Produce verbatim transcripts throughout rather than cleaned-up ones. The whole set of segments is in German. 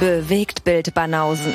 Bewegtbild Banausen.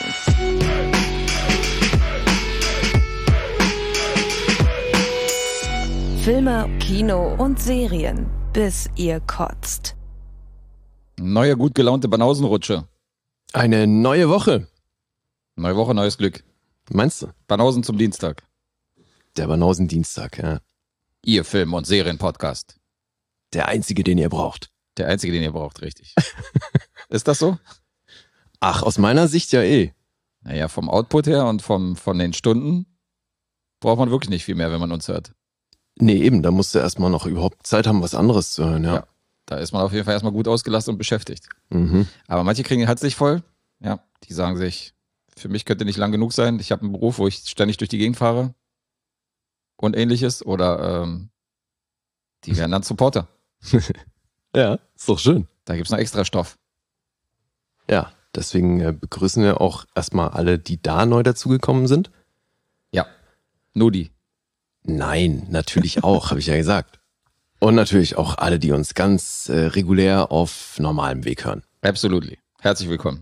Filme, Kino und Serien, bis ihr kotzt. Neue, gut gelaunte Banausenrutsche. Eine neue Woche. Neue Woche, neues Glück. Meinst du? Banausen zum Dienstag. Der Banausen-Dienstag, ja. Ihr Film- und Serien-Podcast. Der einzige, den ihr braucht. Der einzige, den ihr braucht, richtig. Ist das so? Ach, aus meiner Sicht ja eh. Naja, vom Output her und vom, von den Stunden braucht man wirklich nicht viel mehr, wenn man uns hört. Nee, eben, da musst du erstmal noch überhaupt Zeit haben, was anderes zu hören, ja. Ja, da ist man auf jeden Fall erstmal gut ausgelastet und beschäftigt. Mhm. Aber manche kriegen den Hals nicht voll. Ja, die sagen sich, für mich könnte nicht lang genug sein. Ich habe einen Beruf, wo ich ständig durch die Gegend fahre und ähnliches. Oder ähm, die werden dann Supporter. Ja, ist doch schön. Da gibt's noch extra Stoff. Ja, deswegen äh, begrüßen wir auch erstmal alle, die da neu dazugekommen sind. Ja, nur die. Nein, natürlich auch, habe ich ja gesagt. Und natürlich auch alle, die uns ganz äh, regulär auf normalem Weg hören. Absolutely. Herzlich willkommen.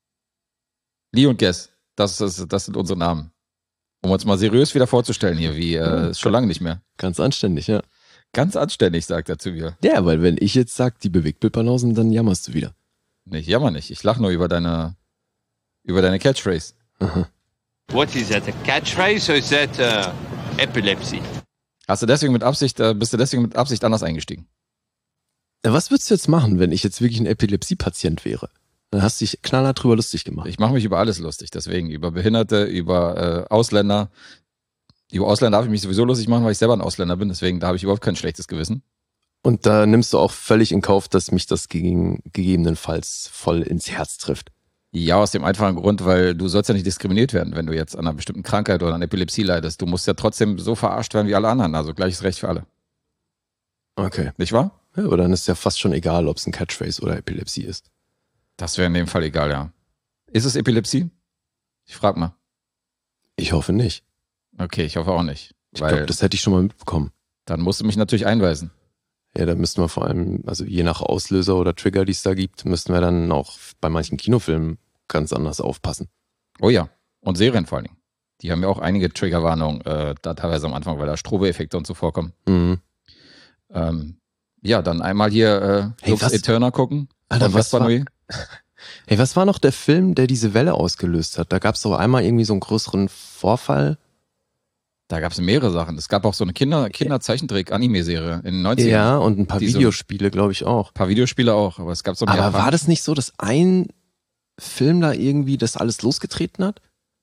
Lee und Guess, das, das, das sind unsere Namen. Um uns mal seriös wieder vorzustellen hier, wie äh, ist schon lange nicht mehr. Ganz anständig, ja. Ganz anständig, sagt er zu mir. Ja, weil wenn ich jetzt sag, die Bewegtbildbanausen, dann jammerst du wieder. Nee, ich jammer nicht. Ich lache nur über deine, über deine Catchphrase. Aha. What is that, a catchphrase or is that uh, epilepsy? Hast du deswegen mit Absicht, äh, bist du deswegen mit Absicht anders eingestiegen? Ja, was würdest du jetzt machen, wenn ich jetzt wirklich ein Epilepsie-Patient wäre? Dann hast du dich knallhart drüber lustig gemacht. Ich mache mich über alles lustig, deswegen über Behinderte, über äh, Ausländer. Über Ausländer darf ich mich sowieso lustig machen, weil ich selber ein Ausländer bin, deswegen da habe ich überhaupt kein schlechtes Gewissen. Und da nimmst du auch völlig in Kauf, dass mich das gegen, gegebenenfalls voll ins Herz trifft. Ja, aus dem einfachen Grund, weil du sollst ja nicht diskriminiert werden, wenn du jetzt an einer bestimmten Krankheit oder an Epilepsie leidest. Du musst ja trotzdem so verarscht werden wie alle anderen, also gleiches Recht für alle. Okay. Nicht wahr? Ja, aber dann ist ja fast schon egal, ob es ein Catchphrase oder Epilepsie ist. Das wäre in dem Fall egal, ja. Ist es Epilepsie? Ich frag mal. Ich hoffe nicht. Okay, ich hoffe auch nicht. Ich Weil glaube, das hätte ich schon mal mitbekommen. dann musst du mich natürlich einweisen. Ja, da müssten wir vor allem, also je nach Auslöser oder Trigger, die es da gibt, müssten wir dann auch bei manchen Kinofilmen ganz anders aufpassen. Oh ja, und Serien vor allen Dingen. Die haben ja auch einige Triggerwarnungen, äh, da teilweise am Anfang, weil da Strobo-Effekte und so vorkommen. Mhm. Ähm, ja, dann einmal hier äh, Hey, Lux was- Eterna gucken. Alter, von was Gaspar war- Noé. Hey, was war noch der Film, der diese Welle ausgelöst hat? Da gab es doch einmal irgendwie so einen größeren Vorfall. Da gab es mehrere Sachen. Es gab auch so eine Kinder, Kinderzeichentrick-Anime-Serie in den neunzigern. Ja, und ein paar Diese- Videospiele, glaube ich auch. Ein paar Videospiele auch, aber es gab so eine Aber Japan- war das nicht so, dass ein Film da irgendwie das alles losgetreten hat?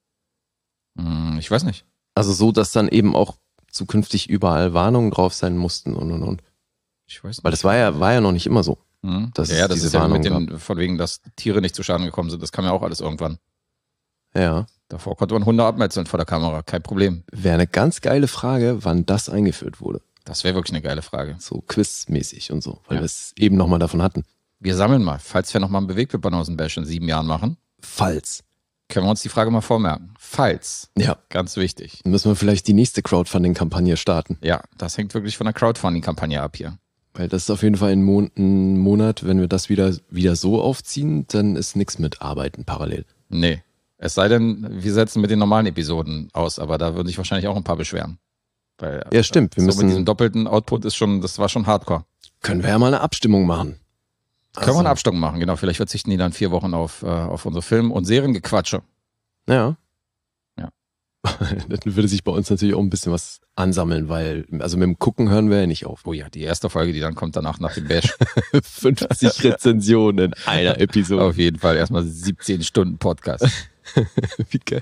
Hm, ich weiß nicht. Also so, dass dann eben auch zukünftig überall Warnungen drauf sein mussten und und und. Ich weiß nicht. Weil das war ja, war ja noch nicht immer so. Hm? dass ja, ja, es das diese ist ja mit Warnung den, von wegen, dass Tiere nicht zu Schaden gekommen sind. Das kam ja auch alles irgendwann. Ja. Davor konnte man Hunde abmetzeln vor der Kamera. Kein Problem. Wäre eine ganz geile Frage, wann das eingeführt wurde. Das wäre wirklich eine geile Frage. So quizmäßig und so, weil Ja. wir es eben nochmal davon hatten. Wir sammeln mal. Falls wir nochmal einen Bewegtbild-Banausen-Bash in sieben Jahren machen, Falls. können wir uns die Frage mal vormerken. Falls. Ja. Ganz wichtig. Dann müssen wir vielleicht die nächste Crowdfunding-Kampagne starten. Ja, das hängt wirklich von der Crowdfunding-Kampagne ab hier. Weil das ist auf jeden Fall ein, Mon ein Monat, wenn wir das wieder, wieder so aufziehen, dann ist nichts mit Arbeiten parallel. Nee. Es sei denn, wir setzen mit den normalen Episoden aus, aber da würden sich wahrscheinlich auch ein paar beschweren. Weil, Ja, stimmt. Wir so müssen, mit diesem doppelten Output ist schon, das war schon hardcore. können wir ja mal eine Abstimmung machen. Können wir eine Also, Abstimmung machen, genau. Vielleicht verzichten die dann vier Wochen auf, äh, auf unsere Film- und Seriengequatsche. Ja. Ja. Dann würde sich bei uns natürlich auch ein bisschen was ansammeln, weil, also mit dem Gucken hören wir ja nicht auf. Oh ja, die erste Folge, die dann kommt danach nach dem Bash. fünfzig Rezensionen in einer Episode. Auf jeden Fall erstmal siebzehn Stunden Podcast. Wie geil.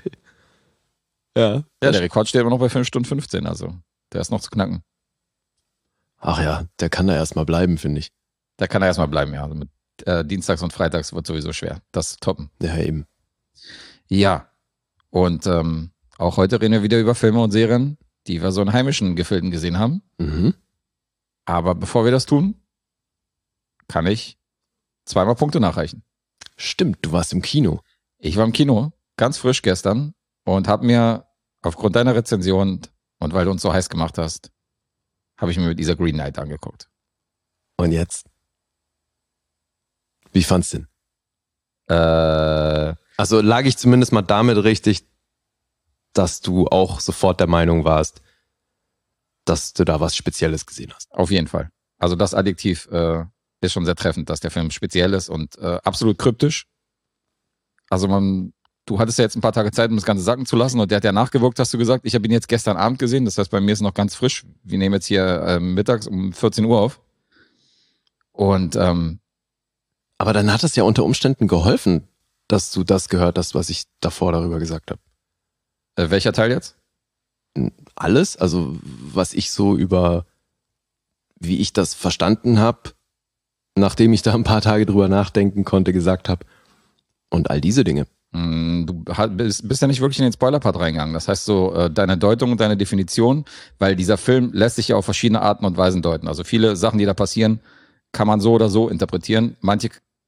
Ja. Ja, der Rekord steht immer noch bei fünf Stunden fünfzehn, also der ist noch zu knacken. Ach ja, der kann da erstmal bleiben, finde ich. Da kann er erstmal bleiben, ja. Also mit äh, Dienstags und Freitags wird sowieso schwer. Das toppen. Ja, eben. Ja. Und ähm, auch heute reden wir wieder über Filme und Serien, die wir so in heimischen Gefilden gesehen haben. Mhm. Aber bevor wir das tun, kann ich zweimal Punkte nachreichen. Stimmt, du warst im Kino. Ich war im Kino, ganz frisch gestern, und habe mir aufgrund deiner Rezension und weil du uns so heiß gemacht hast, habe ich mir dieser Green Knight angeguckt. Und jetzt? Wie fand's denn? Äh, Also lag ich zumindest mal damit richtig, dass du auch sofort der Meinung warst, dass du da was Spezielles gesehen hast. Auf jeden Fall. Also das Adjektiv äh, ist schon sehr treffend, dass der Film speziell ist und äh, absolut kryptisch. Also man, du hattest ja jetzt ein paar Tage Zeit, um das Ganze sacken zu lassen und der hat ja nachgewirkt, hast du gesagt. Ich habe ihn jetzt gestern Abend gesehen, das heißt, bei mir ist noch ganz frisch. Wir nehmen jetzt hier äh, mittags um vierzehn Uhr auf. Und ähm, aber dann hat es ja unter Umständen geholfen, dass du das gehört hast, was ich davor darüber gesagt habe. äh, welcher Teil jetzt? Alles, also was ich so über, wie ich das verstanden habe, nachdem ich da ein paar Tage drüber nachdenken konnte, gesagt habe und all diese Dinge. Du bist, bist ja nicht wirklich in den Spoiler-Part reingegangen. Das heißt so, äh, deine Deutung und deine Definition, weil dieser Film lässt sich ja auf verschiedene Arten und Weisen deuten. Also viele Sachen, die da passieren, kann man so oder so interpretieren. Manche,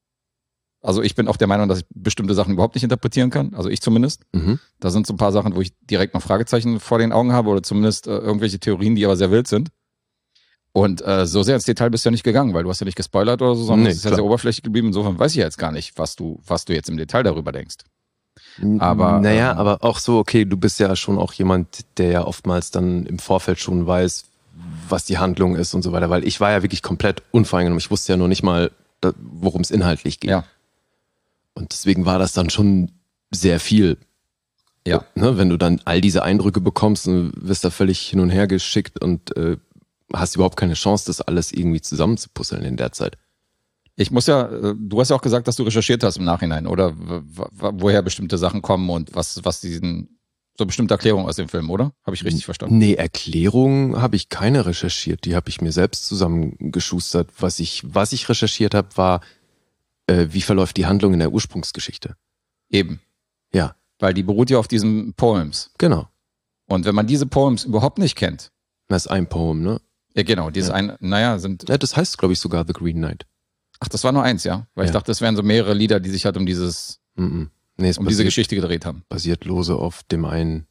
also ich bin auch der Meinung, dass ich bestimmte Sachen überhaupt nicht interpretieren kann. Also ich zumindest. Mhm. Da sind so ein paar Sachen, wo ich direkt noch Fragezeichen vor den Augen habe oder zumindest äh, irgendwelche Theorien, die aber sehr wild sind. Und äh, so sehr ins Detail bist du ja nicht gegangen, weil du hast ja nicht gespoilert oder so, sondern Nee, es ist ja klar. sehr oberflächlich geblieben. Insofern weiß ich ja jetzt gar nicht, was du, was du jetzt im Detail darüber denkst. Aber, naja, ähm, aber auch so, okay, du bist ja schon auch jemand, der ja oftmals dann im Vorfeld schon weiß, was die Handlung ist und so weiter, weil ich war ja wirklich komplett unvoreingenommen. Ich wusste ja noch nicht mal, worum es inhaltlich geht. Ja. Und deswegen war das dann schon sehr viel. Ja. Ne, wenn du dann all diese Eindrücke bekommst und wirst da völlig hin und her geschickt und äh, hast überhaupt keine Chance, das alles irgendwie zusammenzupuzzeln in der Zeit. Ich muss ja, äh, du hast ja auch gesagt, dass du recherchiert hast im Nachhinein, oder w- w- woher bestimmte Sachen kommen und was, was diesen, so bestimmte Erklärungen aus dem Film, oder? Habe ich richtig verstanden? Nee, Erklärungen habe ich keine recherchiert. Die habe ich mir selbst zusammengeschustert. Was ich, was ich recherchiert habe, war, äh, wie verläuft die Handlung in der Ursprungsgeschichte. Eben. Ja, Weil die beruht ja auf diesen Poems. genau. Und wenn man diese Poems überhaupt nicht kennt, Das ist ein Poem, ne? ja genau, diese Ja. ein, naja, sind, Ja, das heißt, glaube ich, sogar The Green Knight. ach, das war nur eins, ja? Weil ich Ja. dachte, das wären so mehrere Lieder, die sich halt um dieses, Mhm. Nee, es um diese basiert, Geschichte gedreht haben. basiert lose auf dem einen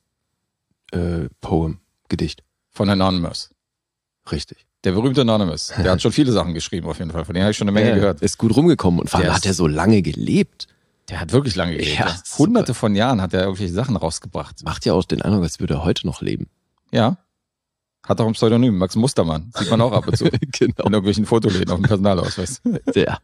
äh, Poem, Gedicht. Von Anonymous. Richtig. Der berühmte Anonymous. Der hat schon viele Sachen geschrieben, auf jeden Fall. Von denen habe ich schon eine Menge Ja, gehört. Ist gut rumgekommen und vor allem Der hat ist- er so lange gelebt. Der hat wirklich lange gelebt. Ja, Ja, super. Hunderte von Jahren hat er irgendwelche Sachen rausgebracht. Macht ja auch den Eindruck, als würde er heute noch leben. Ja. Hat auch ein Pseudonym, Max Mustermann. Sieht man auch ab und zu. Genau. In irgendwelchen Fotoläden auf dem Personalausweis. Ja.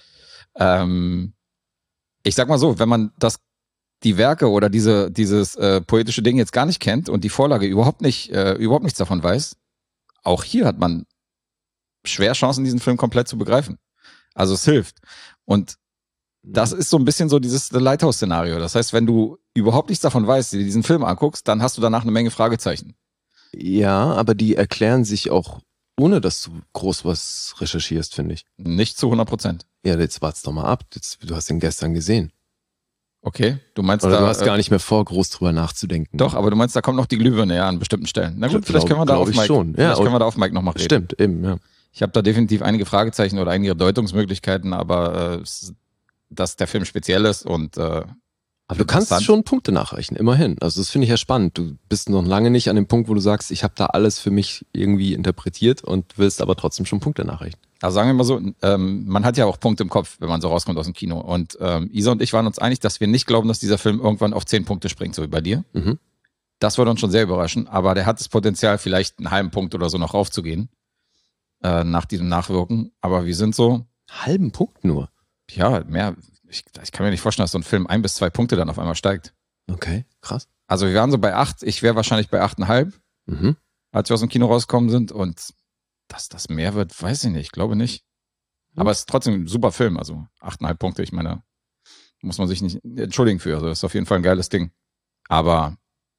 Ähm, ich sag mal so, wenn man das, die Werke oder diese, dieses äh, poetische Ding jetzt gar nicht kennt und die Vorlage überhaupt nicht, äh, überhaupt nichts davon weiß, auch hier hat man schwer Chancen, diesen Film komplett zu begreifen. Also es hilft. Und das ist so ein bisschen so dieses The Lighthouse-Szenario. Das heißt, wenn du überhaupt nichts davon weißt, dir diesen Film anguckst, dann hast du danach eine Menge Fragezeichen. Ja, aber die erklären sich auch, ohne dass du groß was recherchierst, finde ich. Nicht zu hundert Prozent. Ja, jetzt wart's doch mal ab. Jetzt, du hast ihn gestern gesehen. Okay, du meinst Oder da, du hast äh, gar nicht mehr vor, groß drüber nachzudenken. Doch, aber du meinst, da kommt noch die Glühbirne, ja, an bestimmten Stellen. Na gut, Glaub- vielleicht können wir da glaub auf ich Mike, schon. Ja, vielleicht können und- wir da auf Mike nochmal reden. Stimmt, eben, ja. Ich habe da definitiv einige Fragezeichen oder einige Deutungsmöglichkeiten, aber äh, es- dass der Film speziell ist und äh, Aber du kannst interessant. schon Punkte nachreichen, immerhin. Also das finde ich ja spannend. Du bist noch lange nicht an dem Punkt, wo du sagst, ich habe da alles für mich irgendwie interpretiert und willst aber trotzdem schon Punkte nachreichen. Also sagen wir mal so, ähm, man hat ja auch Punkte im Kopf, wenn man so rauskommt aus dem Kino. Und ähm, Isa und ich waren uns einig, dass wir nicht glauben, dass dieser Film irgendwann auf zehn Punkte springt, so wie bei dir. Mhm. Das würde uns schon sehr überraschen, aber der hat das Potenzial, vielleicht einen halben Punkt oder so noch raufzugehen äh, nach diesem Nachwirken. Aber wir sind so, Halben Punkt nur. ja, mehr, ich, ich kann mir nicht vorstellen, dass so ein Film ein bis zwei Punkte dann auf einmal steigt. Okay, krass. Also wir waren so bei acht, ich wäre wahrscheinlich bei achteinhalb, Mhm. als wir aus dem Kino rausgekommen sind. Und dass das mehr wird, weiß ich nicht, glaube nicht. Aber es ist trotzdem ein super Film, also achteinhalb Punkte, ich meine, muss man sich nicht entschuldigen für. Also das ist auf jeden Fall ein geiles Ding. Aber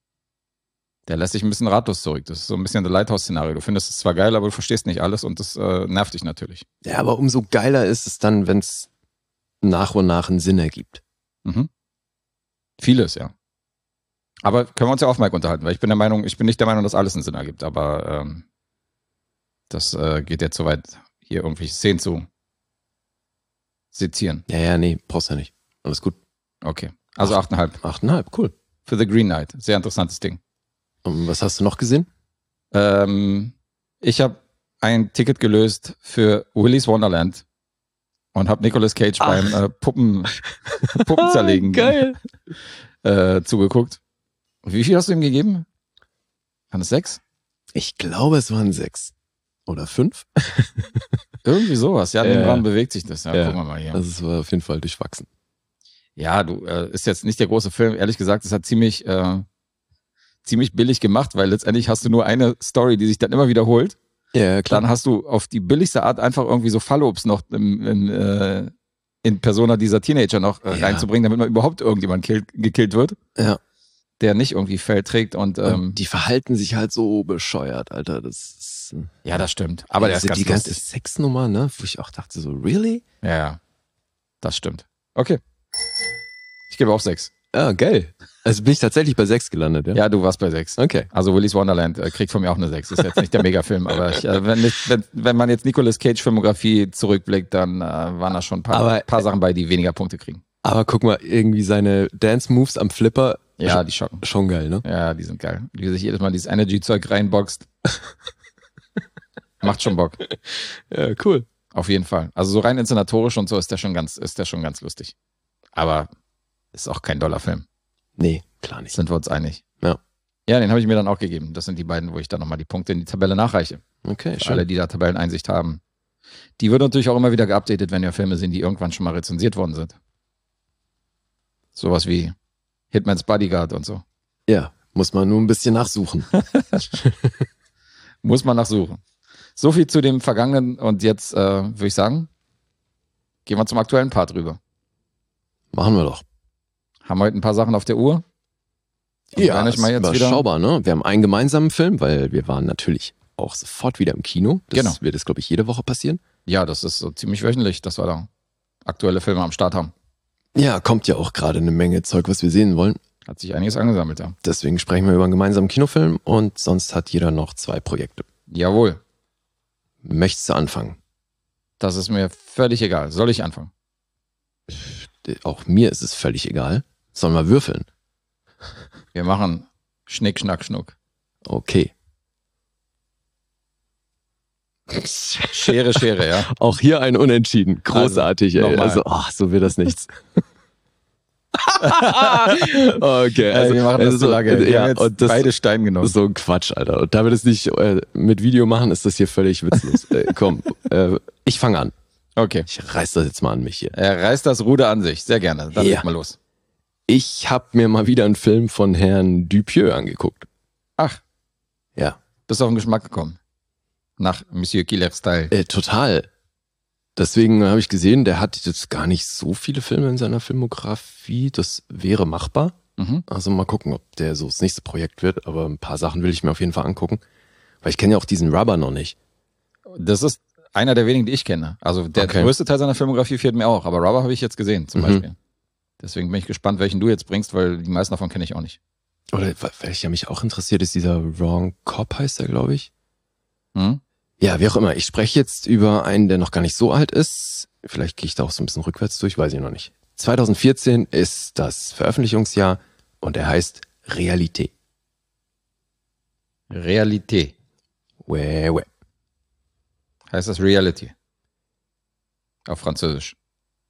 der lässt sich ein bisschen ratlos zurück. Das ist so ein bisschen das Lighthouse-Szenario. Du findest es zwar geil, aber du verstehst nicht alles und das äh, nervt dich natürlich. Ja, aber umso geiler ist es dann, wenn es nach und nach einen Sinn ergibt. Mhm. Vieles, ja. Aber können wir uns ja auf Mike unterhalten, weil ich bin der Meinung, ich bin nicht der Meinung, dass alles einen Sinn ergibt, aber ähm, das äh, geht jetzt so weit, hier irgendwelche Szenen zu sezieren. Ja, ja, nee, brauchst ja nicht. Alles gut. Okay. Also achteinhalb. Achteinhalb, cool. Für The Green Knight. Sehr interessantes Ding. Und was hast du noch gesehen? Ähm, ich habe ein Ticket gelöst für Willy's Wonderland und habe Nicolas Cage Ach. beim äh, Puppen, Puppen zerlegen Geil. Äh, zugeguckt. Wie viel hast du ihm gegeben? Waren es sechs? Ich glaube, es waren sechs. Oder fünf? Irgendwie sowas. Ja, ja. im Rahmen bewegt sich das. Ja, ja. gucken wir mal hier. Das war auf jeden Fall durchwachsen. Ja, du, äh, ist jetzt nicht der große Film. Ehrlich gesagt, es hat ziemlich, äh, ziemlich billig gemacht, weil letztendlich hast du nur eine Story, die sich dann immer wiederholt. Ja, klar. Dann hast du auf die billigste Art einfach irgendwie so Fallobst noch im, im, äh, in Persona dieser Teenager noch äh, ja. reinzubringen, damit man überhaupt irgendjemand kill, gekillt wird. Ja. Der nicht irgendwie Feld trägt und, ähm, und die verhalten sich halt so bescheuert, Alter. Das ist, ja, das stimmt. Aber der ist ganz die ganze lustig. Sexnummer, ne? Wo ich auch dachte so, really? Ja, ja. Das stimmt. Okay. Ich gebe auch sechs. Ja, geil. Also bin ich tatsächlich bei sechs gelandet, ja? Ja, du warst bei sechs. Okay. Also Willy's Wonderland äh, kriegt von mir auch eine sechs. Ist jetzt nicht der Megafilm, aber ich, äh, wenn, nicht, wenn, wenn man jetzt Nicolas Cage Filmografie zurückblickt, dann äh, waren da schon ein paar, aber, paar Sachen bei, die weniger Punkte kriegen. Aber guck mal, irgendwie seine Dance-Moves am Flipper. Ja, die schocken. Schon geil, ne? Ja, die sind geil. Wie sich jedes Mal dieses Energy-Zeug reinboxt. Macht schon Bock. Ja, cool. Auf jeden Fall. Also so rein inszenatorisch und so ist der schon ganz, ist der schon ganz lustig. Aber ist auch kein Dollarfilm. Nee, klar nicht. Sind wir uns einig. Ja. Ja, den habe ich mir dann auch gegeben. Das sind die beiden, wo ich dann nochmal die Punkte in die Tabelle nachreiche. Okay, Für schön. alle, die da Tabelleneinsicht haben. Die wird natürlich auch immer wieder geupdatet, wenn ja Filme sind, die irgendwann schon mal rezensiert worden sind. Sowas wie Hitman's Bodyguard und so. Ja, muss man nur ein bisschen nachsuchen. Muss man nachsuchen. So viel zu dem Vergangenen und jetzt äh, würde ich sagen, gehen wir zum aktuellen Part rüber. Machen wir doch. Haben heute ein paar Sachen auf der Uhr. Und Ja, werden euch mal ist jetzt wieder überschaubar, ne? Wir haben einen gemeinsamen Film, weil wir waren natürlich auch sofort wieder im Kino. Das Genau. wird das, glaube ich, jede Woche passieren. Ja, das ist so ziemlich wöchentlich, dass wir da aktuelle Filme am Start haben. Ja, kommt ja auch gerade eine Menge Zeug, was wir sehen wollen. Hat sich einiges angesammelt, ja. Deswegen sprechen wir über einen gemeinsamen Kinofilm und sonst hat jeder noch zwei Projekte. Jawohl, Möchtest du anfangen? das ist mir völlig egal. Soll ich anfangen? Auch mir ist es völlig egal. Sollen wir würfeln? Wir machen Schnick, Schnack, Schnuck. Okay. Schere, Schere, ja. Auch hier ein Unentschieden. Großartig, Also, ey. nochmal. Also, ach, so wird das nichts. Okay, Also, wir machen das also so lange. Wir ja, haben jetzt und das beide Stein genommen. ist so ein Quatsch, Alter. Und da wir das nicht äh, mit Video machen, ist das hier völlig witzlos. äh, komm, äh, ich fange an. Okay. Ich reiß das jetzt mal an mich hier. Er reißt das Ruder an sich. Sehr gerne. Dann Ja. leg mal los. Ich habe mir mal wieder einen Film von Herrn Dupieux angeguckt. Ach, Ja, bist auf den Geschmack gekommen. Nach Monsieur Killer Style. äh, total. Deswegen habe ich gesehen, der hat jetzt gar nicht so viele Filme in seiner Filmografie. Das wäre machbar. Mhm. Also mal gucken, ob der so das nächste Projekt wird. Aber ein paar Sachen will ich mir auf jeden Fall angucken. Weil ich kenne ja auch diesen Rubber noch nicht. Das ist einer der wenigen, die ich kenne. Also der Okay. größte Teil seiner Filmografie fehlt mir auch. Aber Rubber habe ich jetzt gesehen, zum Mhm. Beispiel. Deswegen bin ich gespannt, welchen du jetzt bringst, weil die meisten davon kenne ich auch nicht. Oder welcher mich auch interessiert, ist dieser Wrong Cop, heißt er, glaube ich. Hm? Ja, wie auch immer. Ich spreche jetzt über einen, der noch gar nicht so alt ist. Vielleicht gehe ich da auch so ein bisschen rückwärts durch, weiß ich noch nicht. zwanzig vierzehn ist das Veröffentlichungsjahr und er heißt Realité. Realité. Ouais, ouais. Heißt das Reality? Auf Französisch.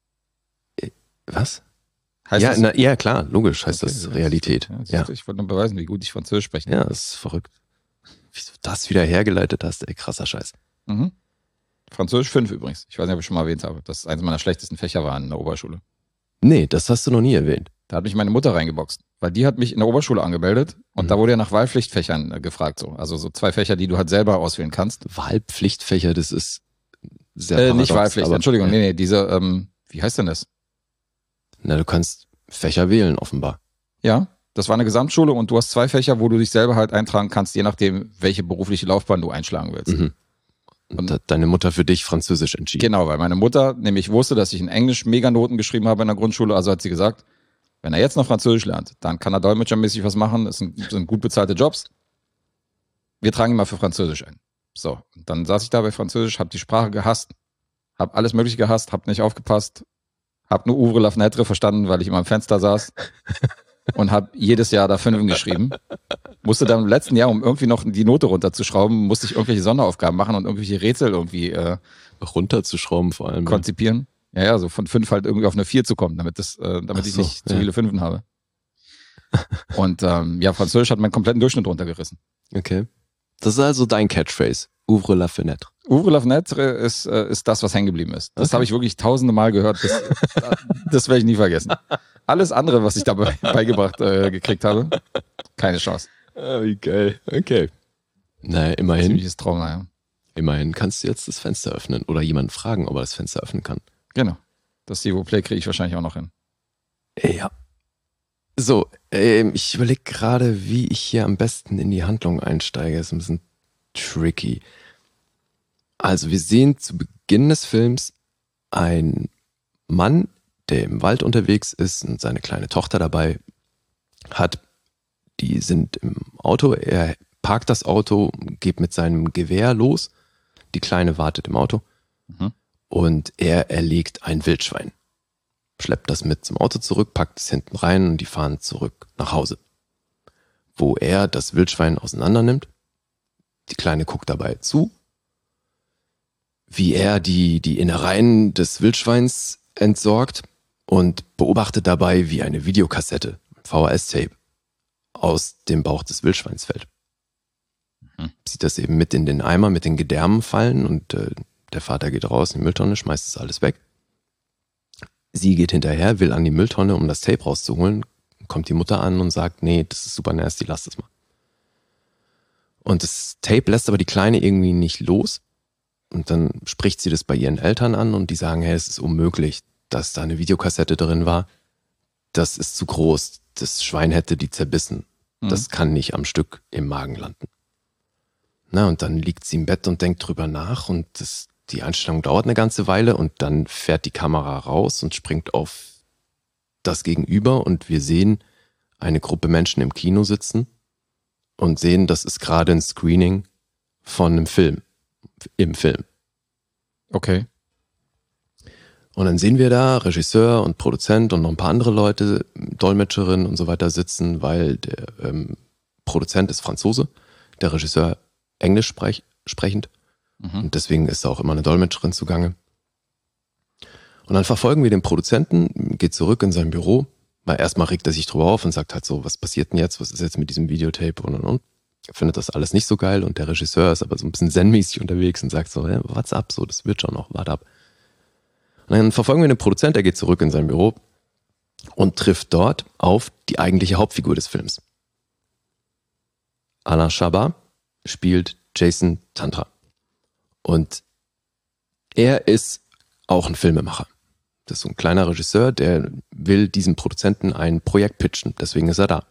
Was? Heißt ja, das? na, ja, klar, logisch heißt Okay, das Realität. Ja, siehst Ja, du, ich wollte nur beweisen, wie gut ich Französisch spreche. ja, das ist verrückt. Wie du das wieder hergeleitet hast, ey, krasser Scheiß. Mhm. Französisch fünf übrigens. Ich weiß nicht, ob ich schon mal erwähnt habe. Das ist eines meiner schlechtesten Fächer war in der Oberschule. Nee, das hast du noch nie erwähnt. Da hat mich meine Mutter reingeboxt. Weil die hat mich in der Oberschule angemeldet und Mhm. da wurde ja nach Wahlpflichtfächern äh, gefragt. So. Also so zwei Fächer, die du halt selber auswählen kannst. Wahlpflichtfächer, das ist sehr Äh, nicht paradox, Wahlpflicht, aber- Entschuldigung. Ja. Nee, nee, diese, ähm, wie heißt denn das? Na, du kannst Fächer wählen, offenbar. Ja, das war eine Gesamtschule und du hast zwei Fächer, wo du dich selber halt eintragen kannst, je nachdem, welche berufliche Laufbahn du einschlagen willst. Mhm. Und Und- hat deine Mutter für dich Französisch entschieden. Genau, weil meine Mutter nämlich wusste, dass ich in Englisch Meganoten geschrieben habe in der Grundschule, also hat sie gesagt, wenn er jetzt noch Französisch lernt, dann kann er dolmetschermäßig was machen, das sind, sind gut bezahlte Jobs. Wir tragen ihn mal für Französisch ein. So, und dann saß ich da bei Französisch, habe die Sprache gehasst, habe alles mögliche gehasst, habe nicht aufgepasst, habe nur Ouvre la fenêtre verstanden, weil ich immer am Fenster saß und habe jedes Jahr da Fünfen geschrieben. Musste dann im letzten Jahr, um irgendwie noch die Note runterzuschrauben, musste ich irgendwelche Sonderaufgaben machen und irgendwelche Rätsel irgendwie äh, Runterzuschrauben vor allem. konzipieren. Ja, ja, so von fünf halt irgendwie auf eine vier zu kommen, damit das, äh, damit Ach ich so, nicht zu ja. viele Fünfen habe. Und ähm, ja, Französisch hat meinen kompletten Durchschnitt runtergerissen. Okay. Das ist also dein Catchphrase. Ouvre la fenêtre. Ouvre la fenêtre ist, äh, ist das, was hängen geblieben ist. Das Okay. habe ich wirklich tausende Mal gehört. Das, das werde ich nie vergessen. Alles andere, was ich dabei beigebracht äh, gekriegt habe, keine Chance. Ah, wie geil. Okay. Na, immerhin. Ziemliches Trauma, ja. Immerhin kannst du jetzt das Fenster öffnen oder jemanden fragen, ob er das Fenster öffnen kann. Genau. Das Steve Play kriege ich wahrscheinlich auch noch hin. Ja. So, ähm, ich überlege gerade, wie ich hier am besten in die Handlung einsteige. Das ist ein bisschen tricky. Also, wir sehen zu Beginn des Films einen Mann, der im Wald unterwegs ist und seine kleine Tochter dabei hat. Die sind im Auto. Er parkt das Auto, geht mit seinem Gewehr los. Die Kleine wartet im Auto. Mhm. Und er erlegt ein Wildschwein. Schleppt das mit zum Auto zurück, packt es hinten rein und die fahren zurück nach Hause. Wo er das Wildschwein auseinander nimmt. Die Kleine guckt dabei zu, wie er die, die Innereien des Wildschweins entsorgt und beobachtet dabei, wie eine Videokassette, V H S-Tape, aus dem Bauch des Wildschweins fällt. Mhm. Sieht das eben mit in den Eimer, mit den Gedärmen fallen und äh, der Vater geht raus in die Mülltonne, schmeißt das alles weg. Sie geht hinterher, will an die Mülltonne, um das Tape rauszuholen. Kommt die Mutter an und sagt, nee, das ist super nasty, lass das mal. Und das Tape lässt aber die Kleine irgendwie nicht los. Und dann spricht sie das bei ihren Eltern an und die sagen, hey, es ist unmöglich, dass da eine Videokassette drin war. Das ist zu groß. Das Schwein hätte die zerbissen. Mhm. Das kann nicht am Stück im Magen landen. Na, und dann liegt sie im Bett und denkt drüber nach und das, die Einstellung dauert eine ganze Weile und dann fährt die Kamera raus und springt auf das Gegenüber und wir sehen eine Gruppe Menschen im Kino sitzen und sehen, das ist gerade ein Screening von einem Film, im Film. Okay. Und dann sehen wir da Regisseur und Produzent und noch ein paar andere Leute, Dolmetscherin und so weiter sitzen, weil der ähm, Produzent ist Franzose, der Regisseur Englisch sprech, sprechend Mhm. und deswegen ist da auch immer eine Dolmetscherin zugange. Und dann verfolgen wir den Produzenten, geht zurück in sein Büro, weil erstmal regt er sich drüber auf und sagt halt so, was passiert denn jetzt, was ist jetzt mit diesem Videotape und und und. Er findet das alles nicht so geil und der Regisseur ist aber so ein bisschen zen-mäßig unterwegs und sagt so, ja, what's up, so, das wird schon noch, warte ab. Und dann verfolgen wir den Produzent, er geht zurück in sein Büro und trifft dort auf die eigentliche Hauptfigur des Films. Alain Chabat spielt Jason Tantra. Und er ist auch ein Filmemacher. Das ist so ein kleiner Regisseur, der will diesem Produzenten ein Projekt pitchen, deswegen ist er da.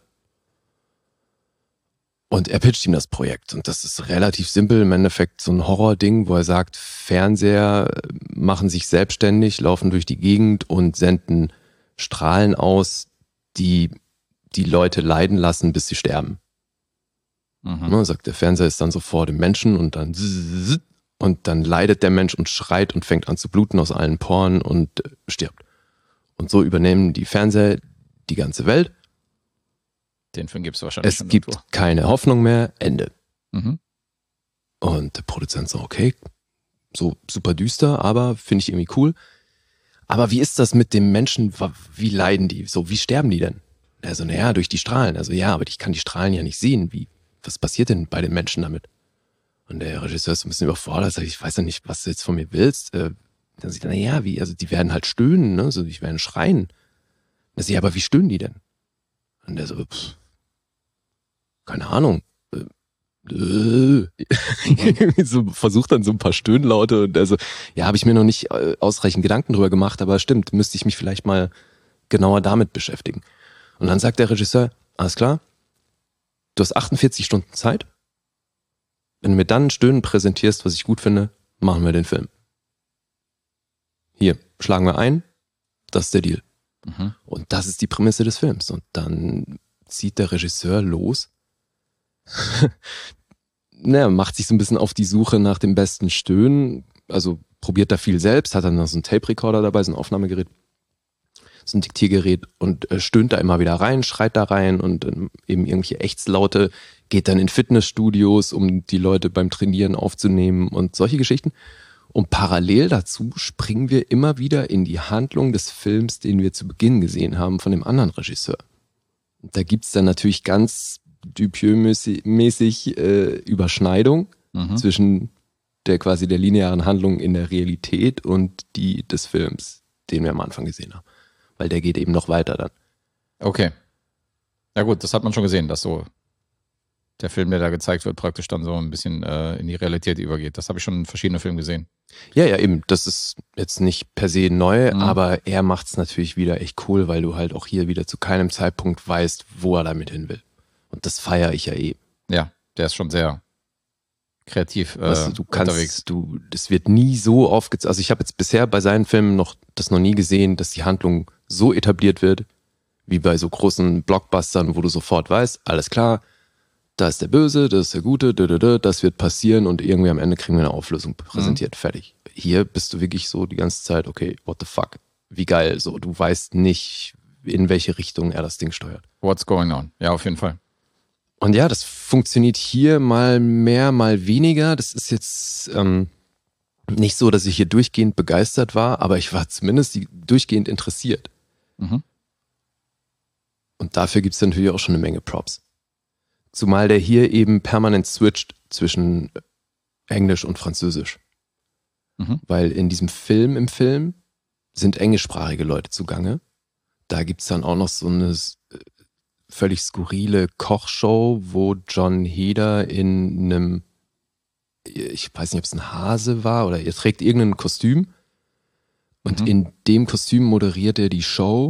Und er pitcht ihm das Projekt und das ist relativ simpel, im Endeffekt so ein Horror-Ding, wo er sagt, Fernseher machen sich selbstständig, laufen durch die Gegend und senden Strahlen aus, die die Leute leiden lassen, bis sie sterben. Mhm. Ne, sagt, der Fernseher ist dann so vor dem Menschen und dann zzz, und dann leidet der Mensch und schreit und fängt an zu bluten aus allen Poren und äh, stirbt. Und so übernehmen die Fernseher die ganze Welt. Den Film gibt es wahrscheinlich Es schon gibt irgendwo. keine Hoffnung mehr, Ende. Mhm. Und der Produzent so, okay, so super düster, aber finde ich irgendwie cool. Aber wie ist das mit dem Menschen, wie leiden die? So, wie sterben die denn? Also, naja, durch die Strahlen. Also ja, aber ich kann die Strahlen ja nicht sehen. Wie, was passiert denn bei den Menschen damit? Und der Regisseur ist so ein bisschen überfordert, sagt, ich weiß ja nicht, was du jetzt von mir willst. Äh, dann sagt er, naja, wie, also die werden halt stöhnen, ne? So, die werden schreien. Dann sagt er, aber wie stöhnen die denn? Und der so, pff, keine Ahnung. Äh, äh. so versucht dann so ein paar Stöhnlaute und also, ja, habe ich mir noch nicht äh, ausreichend Gedanken drüber gemacht, aber stimmt, müsste ich mich vielleicht mal genauer damit beschäftigen. Und dann sagt der Regisseur, alles klar, du hast achtundvierzig Stunden Zeit. Wenn du mir dann ein Stöhnen präsentierst, was ich gut finde, machen wir den Film. Hier, schlagen wir ein, das ist der Deal. Mhm. Und das ist die Prämisse des Films. Und dann zieht der Regisseur los. naja, macht sich so ein bisschen auf die Suche nach dem besten Stöhnen. Also probiert da viel selbst, hat dann noch so einen Tape-Recorder dabei, so ein Aufnahmegerät, so ein Diktiergerät und äh, stöhnt da immer wieder rein, schreit da rein und ähm, eben irgendwelche Ächzlaute, geht dann in Fitnessstudios, um die Leute beim Trainieren aufzunehmen und solche Geschichten. Und parallel dazu springen wir immer wieder in die Handlung des Films, den wir zu Beginn gesehen haben von dem anderen Regisseur. Und da gibt's dann natürlich ganz Dupieux-mäßig äh, Überschneidung mhm. zwischen der quasi der linearen Handlung in der Realität und die des Films, den wir am Anfang gesehen haben. Weil der geht eben noch weiter dann. Okay. Ja gut, das hat man schon gesehen, dass so der Film, der da gezeigt wird, praktisch dann so ein bisschen äh, in die Realität übergeht. Das habe ich schon in verschiedenen Filmen gesehen. Ja, ja, eben. Das ist jetzt nicht per se neu, Mhm. aber er macht's natürlich wieder echt cool, weil du halt auch hier wieder zu keinem Zeitpunkt weißt, wo er damit hin will. Und das feiere ich ja eh. Ja, der ist schon sehr kreativ äh, Weißt du, du kannst, unterwegs. du, das wird nie so aufgezeigt. Also ich habe jetzt bisher bei seinen Filmen noch das noch nie gesehen, dass die Handlung so etabliert wird, wie bei so großen Blockbustern, wo du sofort weißt, alles klar, da ist der Böse, das ist der Gute, das wird passieren und irgendwie am Ende kriegen wir eine Auflösung präsentiert, mhm. fertig. Hier bist du wirklich so die ganze Zeit, okay, what the fuck, wie geil, so, du weißt nicht, in welche Richtung er das Ding steuert. What's going on? Ja, auf jeden Fall. Und ja, das funktioniert hier mal mehr, mal weniger. Das ist jetzt ähm, nicht so, dass ich hier durchgehend begeistert war, aber ich war zumindest die, durchgehend interessiert. Mhm. Und dafür gibt's natürlich auch schon eine Menge Props. Zumal der hier eben permanent switcht zwischen Englisch und Französisch. Mhm. Weil in diesem Film, im Film, sind englischsprachige Leute zugange. Da gibt's dann auch noch so eine völlig skurrile Kochshow, wo John Heder in einem, ich weiß nicht, ob es ein Hase war oder er trägt irgendein Kostüm. Und Mhm. in dem Kostüm moderiert er die Show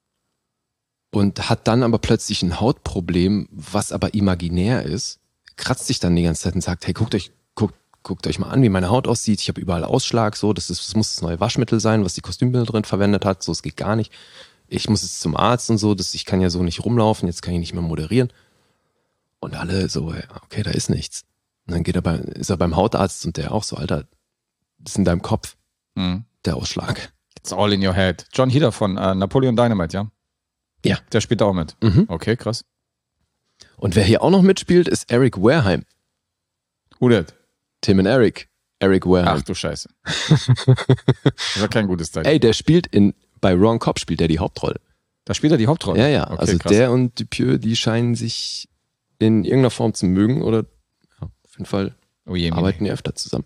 und hat dann aber plötzlich ein Hautproblem, was aber imaginär ist, kratzt sich dann die ganze Zeit und sagt, hey, guckt euch, guckt, guckt euch mal an, wie meine Haut aussieht, ich habe überall Ausschlag, so, das, ist, das muss das neue Waschmittel sein, was die Kostümbildnerin verwendet hat, so, es geht gar nicht. Ich muss jetzt zum Arzt und so, das, ich kann ja so nicht rumlaufen, jetzt kann ich nicht mehr moderieren. Und alle so, okay, da ist nichts. Und dann geht er bei, ist er beim Hautarzt und der auch so, Alter, das ist in deinem Kopf, Mhm. der Ausschlag. It's all in your head. John Heder von äh, Napoleon Dynamite, ja? Ja. Der spielt da auch mit. Mhm. Okay, krass. Und wer hier auch noch mitspielt, ist Eric Wareheim. Who that? Tim und Eric. Eric Wareheim. Ach du Scheiße. Das war kein gutes Zeichen. Ey, der spielt in, bei Wrong Cop spielt der die Hauptrolle. Da spielt er die Hauptrolle? Ja, ja. Okay, also krass. der und Dupieux, die scheinen sich in irgendeiner Form zu mögen oder ja, auf jeden Fall Oh je, arbeiten die öfter zusammen.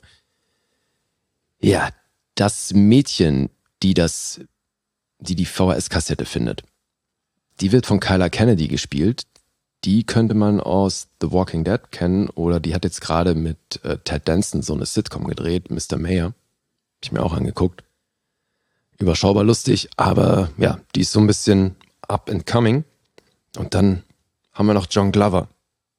Ja, das Mädchen, die das, die die V H S-Kassette findet, die wird von Kyla Kennedy gespielt. Die könnte man aus The Walking Dead kennen oder die hat jetzt gerade mit äh, Ted Danson so eine Sitcom gedreht, Mister Mayor. Hab ich mir auch angeguckt. Überschaubar lustig, aber ja, die ist so ein bisschen up and coming. Und dann haben wir noch John Glover,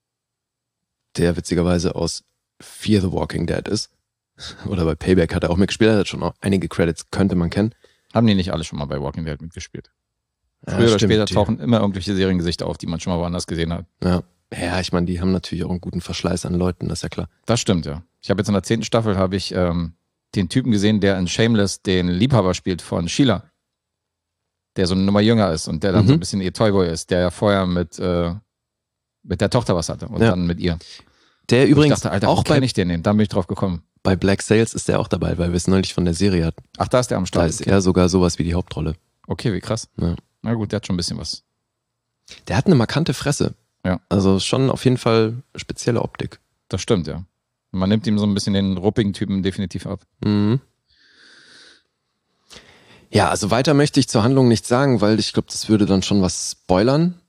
der witzigerweise aus Fear the Walking Dead ist. Oder bei Payback hat er auch mitgespielt, er hat schon auch einige Credits, könnte man kennen. Haben die nicht alle schon mal bei Walking Dead mitgespielt? Ja, Früher oder stimmt, später die- tauchen immer irgendwelche Seriengesichter auf, die man schon mal woanders gesehen hat. Ja, ja ich meine, die haben natürlich auch einen guten Verschleiß an Leuten, das ist ja klar. Das stimmt, ja. Ich habe jetzt in der zehnten Staffel habe ich ähm, den Typen gesehen, der in Shameless den Liebhaber spielt von Sheila. Der so eine Nummer jünger ist und der dann Mhm. so ein bisschen ihr Toyboy ist, der ja vorher mit, äh, mit der Tochter was hatte und Ja. dann mit ihr. Der Und übrigens ich dachte, Alter, auch auch bei, kenne ich den denn? Da bin ich drauf gekommen. bei Black Sails ist der auch dabei, weil wir es neulich von der Serie hatten. Ach, da ist der am Da Start. ist er sogar sowas wie die Hauptrolle. Okay, wie krass. Ja. Na gut, der hat schon ein bisschen was. Der hat eine markante Fresse. Ja. Also schon auf jeden Fall spezielle Optik. Das stimmt, ja. Man nimmt ihm so ein bisschen den ruppigen Typen definitiv ab. Mhm. Ja, also weiter möchte ich zur Handlung nichts sagen, weil ich glaube, das würde dann schon was spoilern.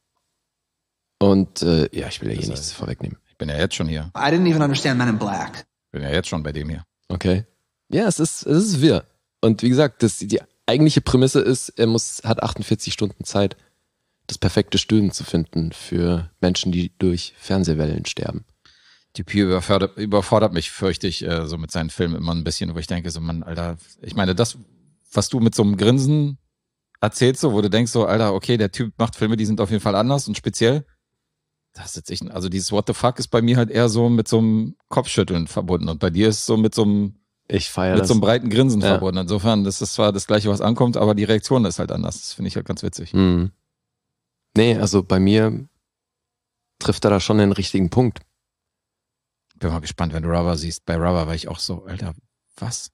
Und äh, ja, ich will ja hier Das nichts heißt- vorwegnehmen. Ich bin ja jetzt schon hier. I didn't even understand Men in Black. Ich bin ja jetzt schon bei dem hier. Okay. Ja, es ist, es ist wirr. Und wie gesagt, das, die eigentliche Prämisse ist, er muss, hat achtundvierzig Stunden Zeit, das perfekte Stöhnen zu finden für Menschen, die durch Fernsehwellen sterben. Dupieux überfordert, überfordert mich, fürchte ich, äh, so mit seinen Filmen immer ein bisschen, wo ich denke, so, Mann, Alter, ich meine, das, was du mit so einem Grinsen erzählst, so, wo du denkst, so, Alter, okay, der Typ macht Filme, die sind auf jeden Fall anders und speziell. Das ist jetzt, also dieses What the fuck ist bei mir halt eher so mit so einem Kopfschütteln verbunden und bei dir ist es so mit so einem, Ich feiere mit das. so einem breiten Grinsen Ja. verbunden. Insofern, das ist zwar das Gleiche, was ankommt, aber die Reaktion ist halt anders. Das finde ich halt ganz witzig. Hm. Nee, also bei mir trifft er da schon den richtigen Punkt. Bin mal gespannt, wenn du Rubber siehst. Bei Rubber war ich auch so, Alter, Was?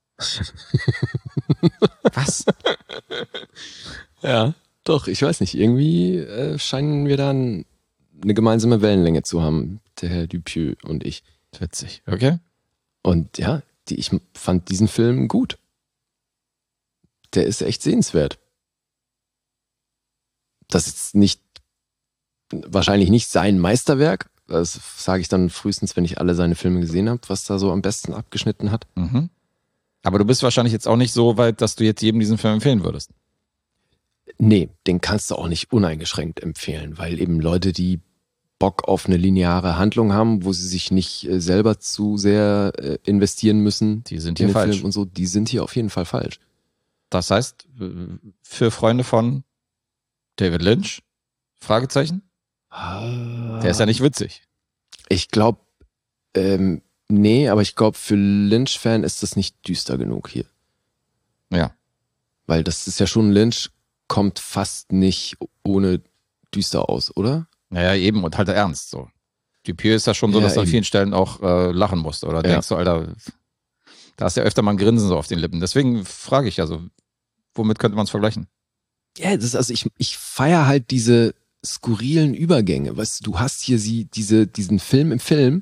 Was? Ja, doch, ich weiß nicht. Irgendwie äh, scheinen wir dann eine gemeinsame Wellenlänge zu haben, der Herr Dupieux und ich. Witzig, okay. Und ja, die, ich fand diesen Film gut. Der ist echt sehenswert. Das ist nicht, wahrscheinlich nicht sein Meisterwerk. Das sage ich dann frühestens, wenn ich alle seine Filme gesehen habe, was da so am besten abgeschnitten hat. Mhm. Aber du bist wahrscheinlich jetzt auch nicht so weit, dass du jetzt jedem diesen Film empfehlen würdest. Nee, den kannst du auch nicht uneingeschränkt empfehlen, weil eben Leute, die Bock auf eine lineare Handlung haben, wo sie sich nicht äh, selber zu sehr äh, investieren müssen, Die sind in hier den falsch. Film und so, die sind hier auf jeden Fall falsch. Das heißt, für Freunde von David Lynch, Fragezeichen, der ist ja nicht witzig. Ich glaube, ähm, nee, aber ich glaube, für Lynch-Fan ist das nicht düster genug hier. Ja. Weil das ist ja schon, Lynch kommt fast nicht ohne düster aus, oder? Naja, eben, und halt ernst so. Dupieux ist ja schon so, Ja, dass du an eben. vielen Stellen auch äh, lachen musst. Oder Ja. denkst du, Alter, da ist ja öfter mal ein Grinsen so auf den Lippen. Deswegen frage ich ja so, womit könnte man es vergleichen? Ja, das ist also ich, ich feiere halt diese skurrilen Übergänge. Weißt du, du hast hier sie, diese, diesen Film im Film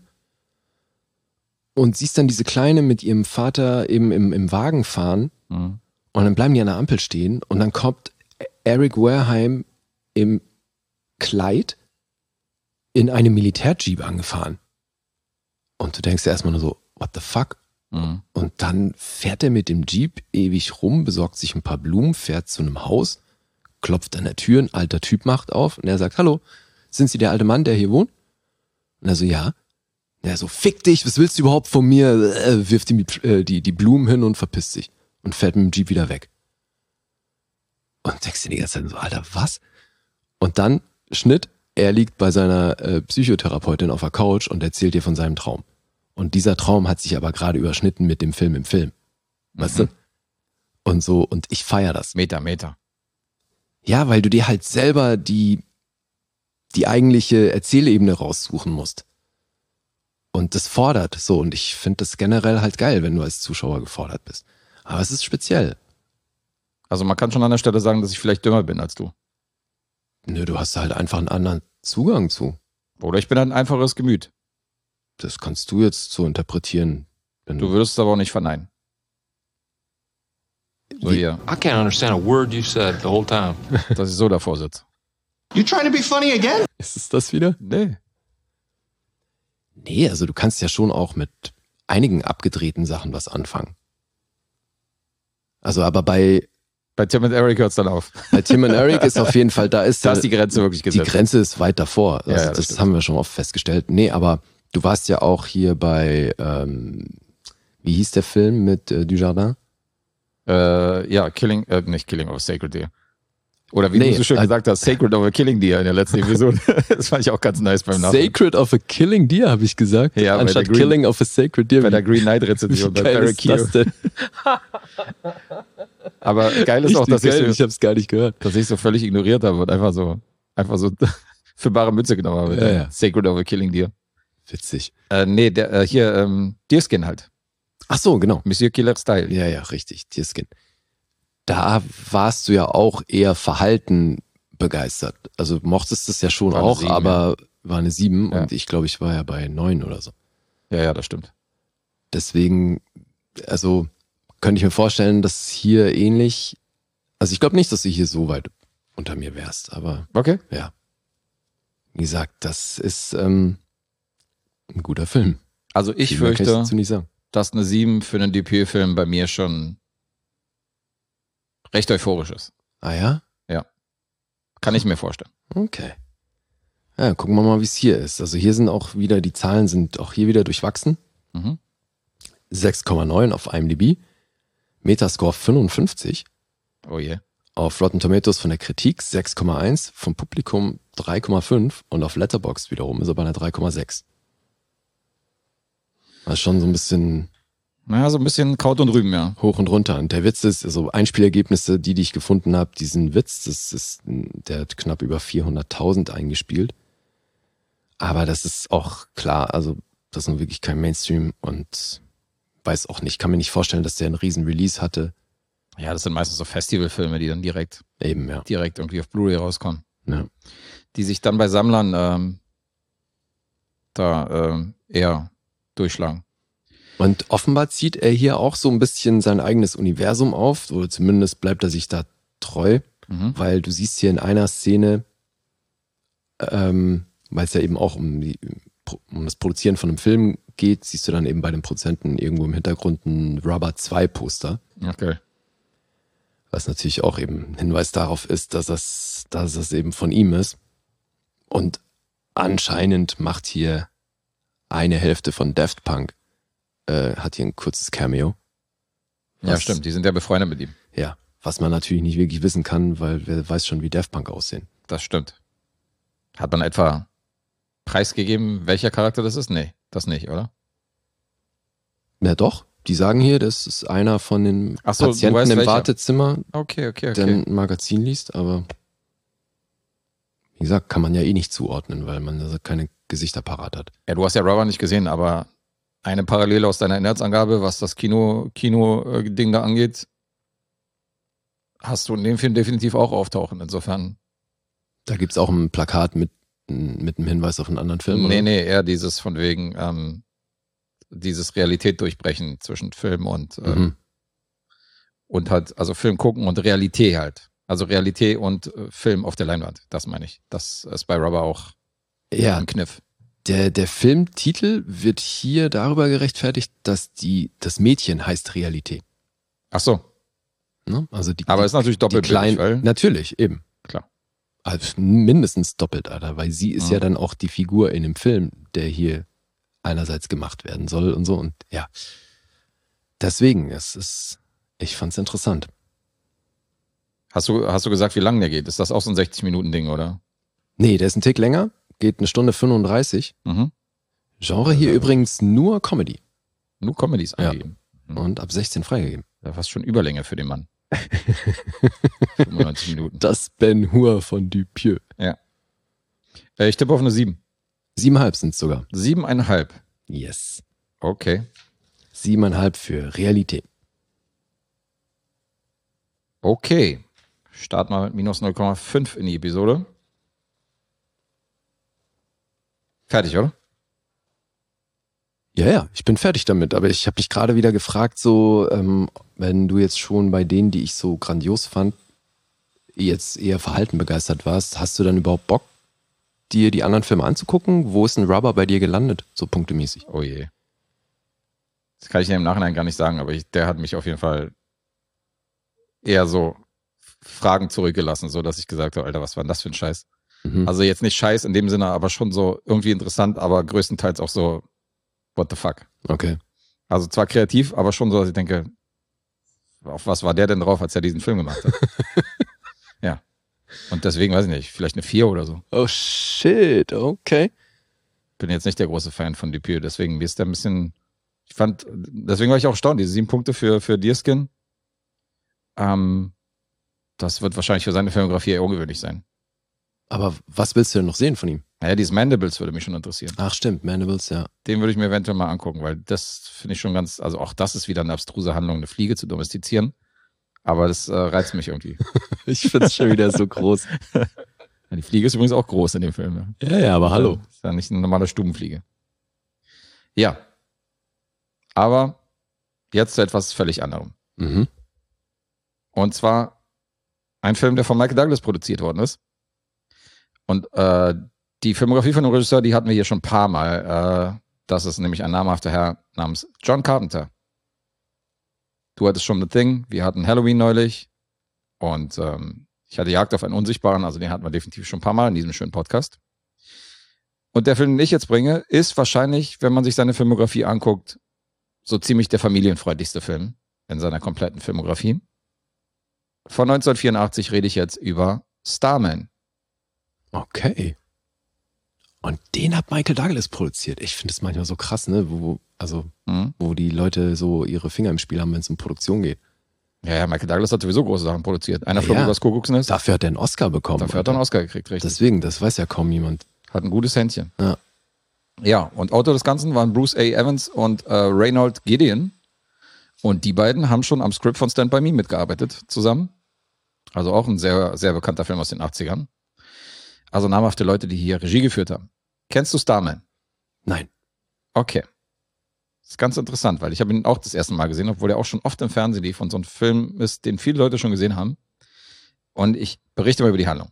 und siehst dann diese Kleine mit ihrem Vater eben im, im Wagen fahren Mhm. und dann bleiben die an der Ampel stehen und dann kommt Eric Wareheim im Kleid in einem Militärjeep angefahren. Und du denkst dir erstmal nur so, what the fuck? Mhm. Und dann fährt er mit dem Jeep ewig rum, besorgt sich ein paar Blumen, fährt zu einem Haus, klopft an der Tür, ein alter Typ macht auf und er sagt, hallo, sind Sie der alte Mann, der hier wohnt? Und er so, ja. Und er so, fick dich, was willst du überhaupt von mir? Äh, wirft ihm die, äh, die, die Blumen hin und verpisst sich und fährt mit dem Jeep wieder weg. Und denkst dir die ganze Zeit so, Alter, was? Und dann, Schnitt, er liegt bei seiner äh, Psychotherapeutin auf der Couch und erzählt ihr von seinem Traum. Und dieser Traum hat sich aber gerade überschnitten mit dem Film im Film. Weißt Mhm. du? Und so, und ich feiere das. Meter, Meter. Ja, weil du dir halt selber die, die eigentliche Erzählebene raussuchen musst. Und das fordert so. Und ich finde das generell halt geil, wenn du als Zuschauer gefordert bist. Aber es ist speziell. Also man kann schon an der Stelle sagen, dass ich vielleicht dümmer bin als du. Nö, du hast halt einfach einen anderen Zugang zu. Oder ich bin ein einfaches Gemüt. Das kannst du jetzt so interpretieren. Wenn Du würdest es aber auch nicht verneinen. So Je- hier, I can't understand a word you said the whole time. dass ich so davor sitze. You trying to be funny again? Ist es das wieder? Nee. Nee, also du kannst ja schon auch mit einigen abgedrehten Sachen was anfangen. Also aber bei, Bei Tim und Eric hört es dann auf. bei Tim und Eric ist auf jeden Fall, da ist, Da der- ist die Grenze wirklich die gesetzt. Grenze ist weit davor. Also Ja, ja, das das stimmt. haben wir schon oft festgestellt. Nee, aber du warst ja auch hier bei, ähm, wie hieß der Film mit äh, Dujardin? Äh, ja, Killing, äh, nicht Killing of a Sacred Deer. Oder wie Nee, du so schön äh, gesagt hast, Sacred of a Killing Deer in der letzten Episode. Das fand ich auch ganz nice beim Nachhinein. Sacred of a Killing Deer, habe ich gesagt. Ja, bei Anstatt der Green- Killing of a Sacred Deer. Bei der Wie- Green Knight Wie Rezension, bei geil Barry ist das Keogh. denn? Aber geil ist auch, Richtig dass geil, ich, ich so, hab's gar nicht gehört. dass ich so völlig ignoriert habe und einfach so, einfach so für bare Mütze genommen habe. Ja, ja. Sacred of a Killing Deer. Witzig. Äh, nee, der, äh, hier, ähm, Deerskin halt. Ach so, genau. Monsieur Killer Style. Ja, ja, richtig. Tierskin. Da warst du ja auch eher verhalten begeistert. Also mochtest es ja schon War eine auch, sieben, aber war eine sieben Ja. und ich glaube, ich war ja bei neun oder so. Ja, ja, das stimmt. Deswegen, also könnte ich mir vorstellen, dass hier ähnlich, also ich glaube nicht, dass du hier so weit unter mir wärst, aber Okay. ja. Wie gesagt, das ist ähm, ein guter Film. Also ich Viel mehr kann fürchte, dazu nicht sagen. dass eine sieben für einen Dupieux-Film bei mir schon recht euphorisch ist. Ah ja? Kann ich mir vorstellen. Okay. Ja, gucken wir mal, wie es hier ist. Also hier sind auch wieder, die Zahlen sind auch hier wieder durchwachsen. Mhm. sechs Komma neun auf IMDb. Metascore fünfundfünfzig. Oh je. Auf Rotten Tomatoes von der Kritik sechs Komma eins. Vom Publikum drei Komma fünf. Und auf Letterboxd wiederum ist er bei einer drei Komma sechs. Das ist schon so ein bisschen Naja, so ein bisschen Kraut und Rüben, ja. hoch und runter. Und der Witz ist, also Einspielergebnisse, die, die ich gefunden habe, diesen Witz, das ist, der hat knapp über vierhunderttausend eingespielt. Aber das ist auch klar, also das ist nun wirklich kein Mainstream und weiß auch nicht, kann mir nicht vorstellen, dass der einen riesen Release hatte. Ja, das sind meistens so Festivalfilme, die dann direkt, Eben, ja. direkt irgendwie auf Blu-ray rauskommen. ja. Die sich dann bei Sammlern ähm, da ähm, eher durchschlagen. Und offenbar zieht er hier auch so ein bisschen sein eigenes Universum auf, oder zumindest bleibt er sich da treu, Mhm. weil du siehst hier in einer Szene, ähm, weil es ja eben auch um, die, um das Produzieren von einem Film geht, siehst du dann eben bei den Produzenten irgendwo im Hintergrund ein Rubber zwei Poster, Okay. was natürlich auch eben ein Hinweis darauf ist, dass das, dass das eben von ihm ist. Und anscheinend macht hier eine Hälfte von Daft Punk, äh, hat hier ein kurzes Cameo. Ja, Was- stimmt. Die sind ja befreundet mit ihm. Ja, was man natürlich nicht wirklich wissen kann, weil wer weiß schon, wie Daft Punk aussehen. Das stimmt. Hat man etwa preisgegeben, welcher Charakter das ist? Nee, das nicht, oder? Na doch, die sagen hier, das ist einer von den Ach so, du Patienten weißt, im welcher. Wartezimmer, Okay, okay, der okay. ein Magazin liest, aber wie gesagt, kann man ja eh nicht zuordnen, weil man da keine Gesichter parat hat. Ja, du hast ja Rubber nicht gesehen, aber eine Parallele aus deiner Inhaltsangabe, was das Kino, Kino-Ding da angeht, hast du in dem Film definitiv auch auftauchen. Insofern. Da gibt's auch ein Plakat mit, mit einem Hinweis auf einen anderen Film. Nee, oder? nee, eher dieses von wegen, ähm, dieses Realität durchbrechen zwischen Film und, ähm, Mhm. und halt, also Film gucken und Realität halt. Also Realität und äh, Film auf der Leinwand, das meine ich. Das ist bei Rubber auch Ja, ein Kniff. der, der Filmtitel wird hier darüber gerechtfertigt, dass die, das Mädchen heißt Realität. Ach so, Ne? Also die, aber die, ist natürlich die doppelt kleinen, weil, natürlich, eben. klar. Also mindestens doppelt, Alter, weil sie ist Mhm. ja dann auch die Figur in dem Film, der hier einerseits gemacht werden soll und so und ja. Deswegen, es ist, ich fand's interessant. Hast du, hast du gesagt, wie lang der geht? Ist das auch so ein sechzig-Minuten-Ding, oder? Nee, der ist ein Tick länger, geht eine Stunde fünfunddreißig. Mhm. Genre hier Ja. übrigens nur Comedy Nur Comedies Ja. angegeben. Mhm. und ab sechzehn freigegeben. Ja, fast schon Überlänge für den Mann. fünfundneunzig Minuten. Das Ben Hur von Dupieux. Äh, ich tippe auf eine sieben. Siebeneinhalb sind's sogar. Siebeneinhalb. Yes. Okay. Siebeneinhalb für Realität. Okay. Starten wir mit minus null Komma fünf in die Episode. Fertig, oder? Ja, ja, ich bin fertig damit, aber ich habe mich gerade wieder gefragt, so, ähm, wenn du jetzt schon bei denen, die ich so grandios fand, jetzt eher verhalten begeistert warst, hast du dann überhaupt Bock, dir die anderen Filme anzugucken? Wo ist ein Rubber bei dir gelandet, so punktemäßig? Oh je. Das kann ich dir im Nachhinein gar nicht sagen, aber ich, der hat mich auf jeden Fall eher so Fragen zurückgelassen, so dass ich gesagt habe, Alter, was war denn das für ein Scheiß? Mhm. Also jetzt nicht Scheiß in dem Sinne, aber schon so irgendwie interessant, aber größtenteils auch so, what the fuck? Okay. Also zwar kreativ, aber schon so, dass ich denke, auf was war der denn drauf, als er diesen Film gemacht hat? Ja. Und deswegen, weiß ich nicht, vielleicht eine vier oder so. Oh shit, okay. Bin jetzt nicht der große Fan von Dupieux, deswegen ist der ein bisschen, ich fand, deswegen war ich auch erstaunt, diese sieben Punkte für, für Deerskin. Ähm, das wird wahrscheinlich für seine Filmografie eher ungewöhnlich sein. Aber was willst du denn noch sehen von ihm? Naja, dieses Mandibles würde mich schon interessieren. Ach stimmt, Mandibles, ja. Den würde ich mir eventuell mal angucken, weil das finde ich schon ganz, also auch das ist wieder eine abstruse Handlung, eine Fliege zu domestizieren. Aber das äh, reizt mich irgendwie. Ich find's schon wieder so groß. Ja, die Fliege ist übrigens auch groß in dem Film. Ja. Ja, ja, aber hallo. Ist ja nicht eine normale Stubenfliege. Ja. Aber jetzt zu etwas völlig anderem. Mhm. Und zwar ein Film, der von Michael Douglas produziert worden ist. Und äh, die Filmografie von dem Regisseur, die hatten wir hier schon ein paar Mal. Äh, das ist nämlich ein namhafter Herr namens John Carpenter. Du hattest schon The Thing, wir hatten Halloween neulich und ähm, ich hatte Jagd auf einen Unsichtbaren, also den hatten wir definitiv schon ein paar Mal in diesem schönen Podcast. Und der Film, den ich jetzt bringe, ist wahrscheinlich, wenn man sich seine Filmografie anguckt, so ziemlich der familienfreundlichste Film in seiner kompletten Filmografie. Von neunzehnhundertvierundachtzig rede ich jetzt über Starman. Okay. Und den hat Michael Douglas produziert. Ich finde es manchmal so krass, ne? Wo, also, Mhm. wo die Leute so ihre Finger im Spiel haben, wenn es um Produktion geht. Ja, ja, Michael Douglas hat sowieso große Sachen produziert. Einer Ja, flog ja. übers Kuckucksnest. Dafür hat er einen Oscar bekommen. Dafür hat er einen Oscar gekriegt, richtig. Deswegen, das weiß ja kaum jemand. Hat ein gutes Händchen. Ja. Ja, und Autor des Ganzen waren Bruce A. Evans und äh, Reynold Gideon. Und die beiden haben schon am Skript von Stand By Me mitgearbeitet zusammen. Also auch ein sehr, sehr bekannter Film aus den achtzigern. Also namhafte Leute, die hier Regie geführt haben. Kennst du Starman? Nein. Okay. Das ist ganz interessant, weil ich habe ihn auch das erste Mal gesehen, obwohl er auch schon oft im Fernsehen lief und so ein Film ist, den viele Leute schon gesehen haben. Und ich berichte mal über die Handlung.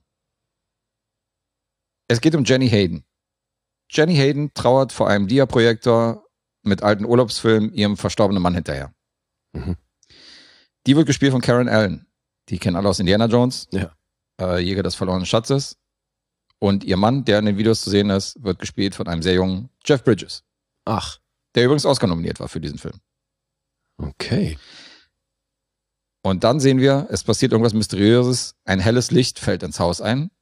Es geht um Jenny Hayden. Jenny Hayden trauert vor einem Dia-Projektor mit alten Urlaubsfilmen ihrem verstorbenen Mann hinterher. Mhm. Die wird gespielt von Karen Allen. Die kennen alle aus Indiana Jones. Ja. Äh, Jäger des verlorenen Schatzes. Und ihr Mann, der in den Videos zu sehen ist, wird gespielt von einem sehr jungen Jeff Bridges. Ach. Der übrigens Oscar nominiert war für diesen Film. Okay. Und dann sehen wir, es passiert irgendwas Mysteriöses. Ein helles Licht fällt ins Haus ein.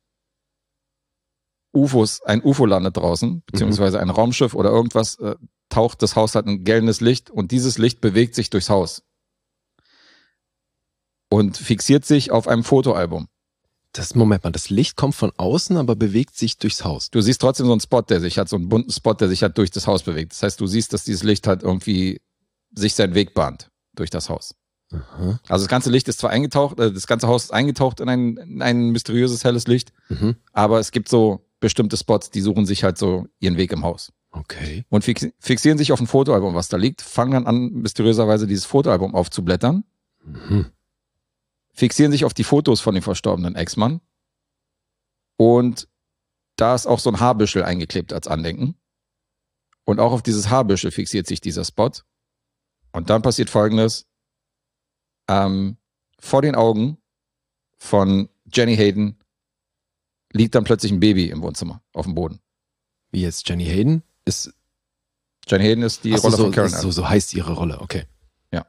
U F Os, ein U F O landet draußen, beziehungsweise ein Raumschiff oder irgendwas, äh, taucht das Haus, hat ein gelbendes Licht und dieses Licht bewegt sich durchs Haus. Und fixiert sich auf einem Fotoalbum. Das, Moment mal, das Licht kommt von außen, aber bewegt sich durchs Haus. Du siehst trotzdem so einen Spot, der sich hat, so einen bunten Spot, der sich halt durch das Haus bewegt. Das heißt, du siehst, dass dieses Licht halt irgendwie sich seinen Weg bahnt durch das Haus. Aha. Also das ganze Licht ist zwar eingetaucht, äh, das ganze Haus ist eingetaucht in ein, in ein mysteriöses helles Licht, Mhm. aber es gibt so bestimmte Spots, die suchen sich halt so ihren Weg im Haus. Okay. Und fix, fixieren sich auf ein Fotoalbum, was da liegt, fangen dann an, mysteriöserweise dieses Fotoalbum aufzublättern, Mhm. fixieren sich auf die Fotos von dem verstorbenen Ex-Mann und da ist auch so ein Haarbüschel eingeklebt als Andenken und auch auf dieses Haarbüschel fixiert sich dieser Spot und dann passiert Folgendes: ähm, vor den Augen von Jenny Hayden liegt dann plötzlich ein Baby im Wohnzimmer auf dem Boden. Wie jetzt Jenny Hayden? Ist, Jenny Hayden ist die Ach so, Rolle so, von Karen ist, Allen. so, so heißt ihre Rolle, okay. Ja.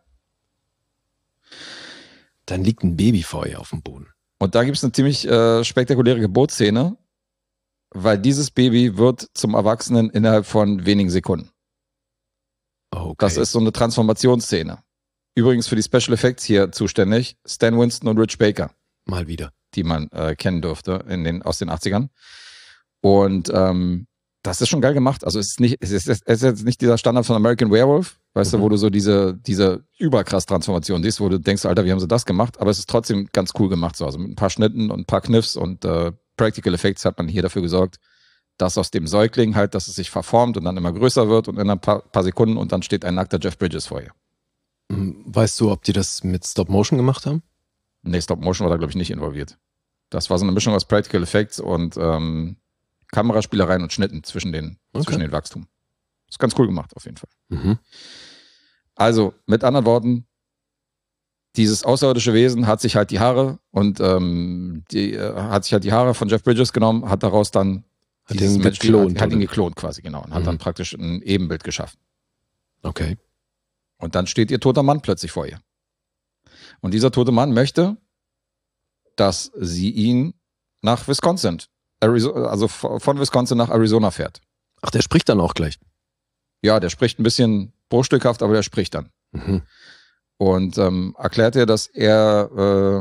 Dann liegt ein Baby vor ihr auf dem Boden. Und da gibt es eine ziemlich äh, spektakuläre Geburtsszene, weil dieses Baby wird zum Erwachsenen innerhalb von wenigen Sekunden. Okay. Das ist so eine Transformationsszene. Übrigens für die Special Effects hier zuständig Stan Winston und Rich Baker, Mal wieder. die man äh, kennen dürfte in den, aus den achtzigern. Und ähm, das ist schon geil gemacht. Also es ist nicht, es ist, es ist jetzt nicht dieser Standard von American Werewolf, weißt Mhm. du, wo du so diese, diese überkrass Transformation siehst, wo du denkst, Alter, wie haben sie das gemacht? Aber es ist trotzdem ganz cool gemacht. So. Also mit ein paar Schnitten und ein paar Kniffs und äh, Practical Effects hat man hier dafür gesorgt, dass aus dem Säugling halt, dass es sich verformt und dann immer größer wird und in ein paar, paar Sekunden und dann steht ein nackter Jeff Bridges vor ihr. Hm, Weißt du, ob die das mit Stop Motion gemacht haben? Nee, Stop Motion war da, glaube ich, nicht involviert. Das war so eine Mischung aus Practical Effects und ähm, Kameraspielereien und Schnitten zwischen den, Okay. zwischen den Wachstum. Ist ganz cool gemacht, auf jeden Fall. Mhm. Also, mit anderen Worten, dieses außerirdische Wesen hat sich halt die Haare und ähm, die, äh, hat sich halt die Haare von Jeff Bridges genommen, hat daraus dann Hat dieses ihn Mensch- geklont, hat, hat ihn oder? geklont quasi, genau. Und hat Mhm. dann praktisch ein Ebenbild geschaffen. Okay. Und dann steht ihr toter Mann plötzlich vor ihr. Und dieser tote Mann möchte, dass sie ihn nach Wisconsin, Arizona, also von Wisconsin nach Arizona fährt. Ach, der spricht dann auch gleich. Ja, der spricht ein bisschen bruchstückhaft, aber der spricht dann. Mhm. Und ähm, erklärt ihr, dass er,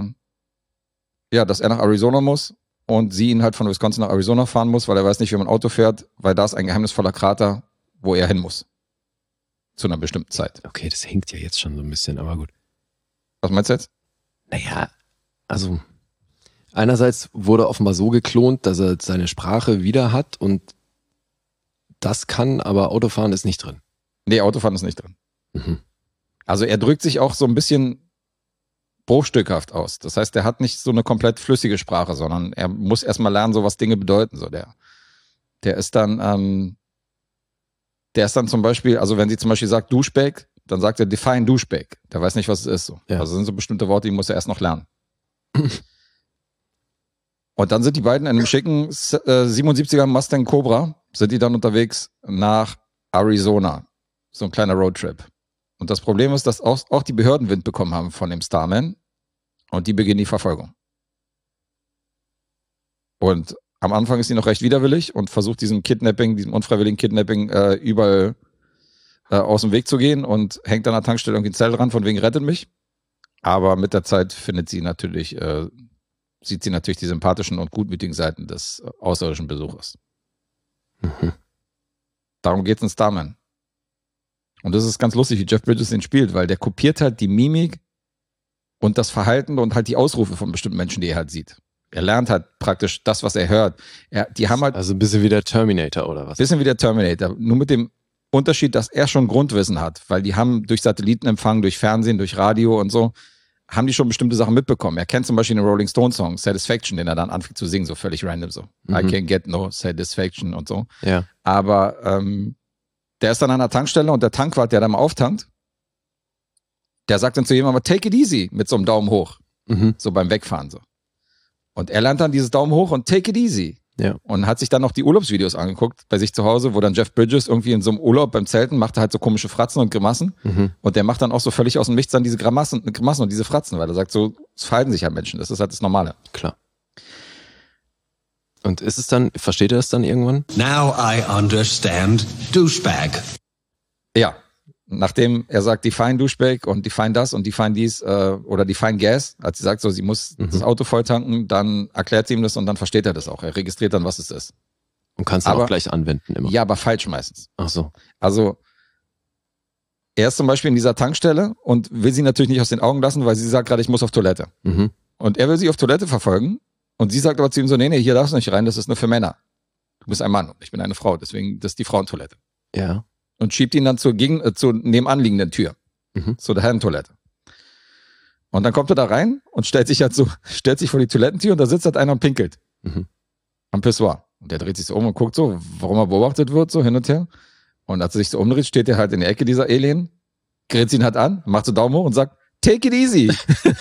äh, ja, dass er nach Arizona muss und sie ihn halt von Wisconsin nach Arizona fahren muss, weil er weiß nicht, wie man Auto fährt, weil da ist ein geheimnisvoller Krater, wo er hin muss. Zu einer bestimmten Zeit. Okay, das hinkt ja jetzt schon so ein bisschen, aber gut. Was meinst du jetzt? Naja, also einerseits wurde er offenbar so geklont, dass er seine Sprache wieder hat und das kann, aber Autofahren ist nicht drin. Nee, Autofahren ist nicht drin. Mhm. Also er drückt sich auch so ein bisschen bruchstückhaft aus. Das heißt, er hat nicht so eine komplett flüssige Sprache, sondern er muss erstmal lernen, so was Dinge bedeuten. So der, der ist dann, ähm, der ist dann zum Beispiel, also wenn sie zum Beispiel sagt Duschbag, dann sagt er define Duschbag. Der weiß nicht, was es ist. So. Ja. Also sind so bestimmte Worte, die muss er erst noch lernen. Und dann sind die beiden in einem schicken äh, siebenundsiebziger Mustang Cobra, sind die dann unterwegs nach Arizona. So ein kleiner Roadtrip. Und das Problem ist, dass auch, auch die Behörden Wind bekommen haben von dem Starman und die beginnen die Verfolgung. Und am Anfang ist sie noch recht widerwillig und versucht diesem Kidnapping, diesem unfreiwilligen Kidnapping äh, überall äh, aus dem Weg zu gehen und hängt an der Tankstelle irgendwie ein Zelt dran, von wegen rettet mich. Aber mit der Zeit findet sie natürlich, äh, sieht sie natürlich die sympathischen und gutmütigen Seiten des äh, außerirdischen Besuchers. Mhm. Darum geht's in Starman. Und das ist ganz lustig, wie Jeff Bridges den spielt, weil der kopiert halt die Mimik und das Verhalten und halt die Ausrufe von bestimmten Menschen, die er halt sieht. Er lernt halt praktisch das, was er hört. Er, die haben halt Also ein bisschen wie der Terminator oder was? bisschen wie der Terminator, nur mit dem Unterschied, dass er schon Grundwissen hat, weil die haben durch Satellitenempfang, durch Fernsehen, durch Radio und so, haben die schon bestimmte Sachen mitbekommen. Er kennt zum Beispiel den Rolling Stones Song, Satisfaction, den er dann anfängt zu singen, so völlig random so. Mhm. I can't get no satisfaction und so. Ja. Aber ähm, der ist dann an der Tankstelle und der Tankwart, der da mal auftankt, der sagt dann zu jemandem, take it easy, mit so einem Daumen hoch. Mhm. So beim Wegfahren so. Und er lernt dann dieses Daumen hoch und take it easy. Ja. Und hat sich dann noch die Urlaubsvideos angeguckt bei sich zu Hause, wo dann Jeff Bridges irgendwie in so einem Urlaub beim Zelten macht er halt so komische Fratzen und Grimassen. Mhm. Und der macht dann auch so völlig aus dem Nichts dann diese Grimassen, Grimassen und diese Fratzen, weil er sagt so, es verhalten sich halt Menschen, das ist halt das Normale. Klar. Und ist es dann, versteht er es dann irgendwann? Now I understand douchebag. Ja, nachdem er sagt, define Douchebag und define das und define dies äh, oder define Gas, als sie sagt so, sie muss Mhm. das Auto voll tanken, dann erklärt sie ihm das und dann versteht er das auch. Er registriert dann, was es ist. Und kannst du Aber- auch gleich anwenden immer. Ja, aber falsch meistens. Ach so. Also er ist zum Beispiel in dieser Tankstelle und will sie natürlich nicht aus den Augen lassen, weil sie sagt gerade, ich muss auf Toilette. Mhm. Und er will sie auf Toilette verfolgen und sie sagt aber zu ihm so, nee, nee, hier darfst du nicht rein, das ist nur für Männer. Du bist ein Mann und ich bin eine Frau, deswegen, das ist die Frauentoilette. Ja. Und schiebt ihn dann zur, gegen, äh, zur nebenan liegenden Tür, Mhm. zu der Herrentoilette. Und dann kommt er da rein und stellt sich halt so, stellt sich vor die Toilettentür und da sitzt halt einer und pinkelt. Mhm. Am Pissoir. Und der dreht sich so um und guckt so, warum er beobachtet wird, so hin und her. Und als er sich so umdreht, steht er halt in der Ecke dieser Alien, grinst ihn halt an, macht so Daumen hoch und sagt, take it easy.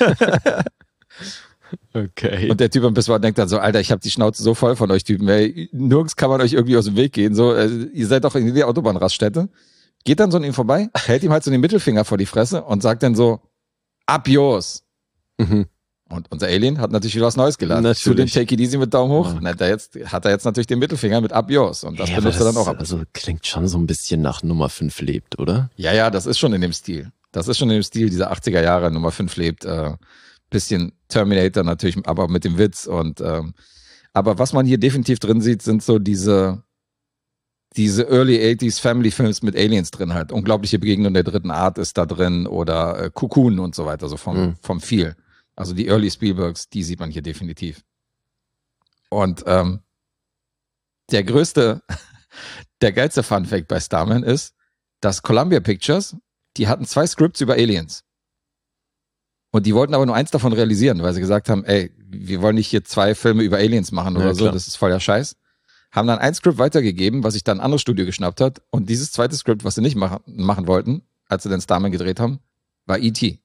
Okay. Und der Typ am Pissoir denkt dann so, Alter, ich habe die Schnauze so voll von euch Typen, ey, nirgends kann man euch irgendwie aus dem Weg gehen, so, äh, ihr seid doch in der Autobahnraststätte. Geht dann so an ihm vorbei, hält ihm halt so den Mittelfinger vor die Fresse und sagt dann so, ab yours. Mhm. Und unser Alien hat natürlich wieder was Neues gelernt. Natürlich. Zu dem Take it easy mit Daumen hoch, Ja. na, da jetzt, hat er jetzt natürlich den Mittelfinger mit ab yours. Und das Ja, benutzt aber er dann auch das, ab. Also klingt schon so ein bisschen nach Nummer fünf lebt, oder? Ja, ja, das ist schon in dem Stil. Das ist schon in dem Stil dieser achtziger Jahre, Nummer fünf lebt. Äh, bisschen Terminator natürlich, aber mit dem Witz. Und ähm, aber was man hier definitiv drin sieht, sind so diese diese Early eighties Family Films mit Aliens drin halt. Unglaubliche Begegnung der dritten Art ist da drin oder äh, Cocoon und so weiter, so vom, Mhm. vom Feel. Also die Early Spielbergs, die sieht man hier definitiv. Und ähm, der größte, der geilste Fun Fact bei Starman ist, dass Columbia Pictures, die hatten zwei Scripts über Aliens. Und die wollten aber nur eins davon realisieren, weil sie gesagt haben, ey, wir wollen nicht hier zwei Filme über Aliens machen Ja, oder so, klar. das ist voll der Scheiß. Haben dann ein Skript weitergegeben, was sich dann ein anderes Studio geschnappt hat. Und dieses zweite Skript, was sie nicht machen, machen wollten, als sie den Starman gedreht haben, war E T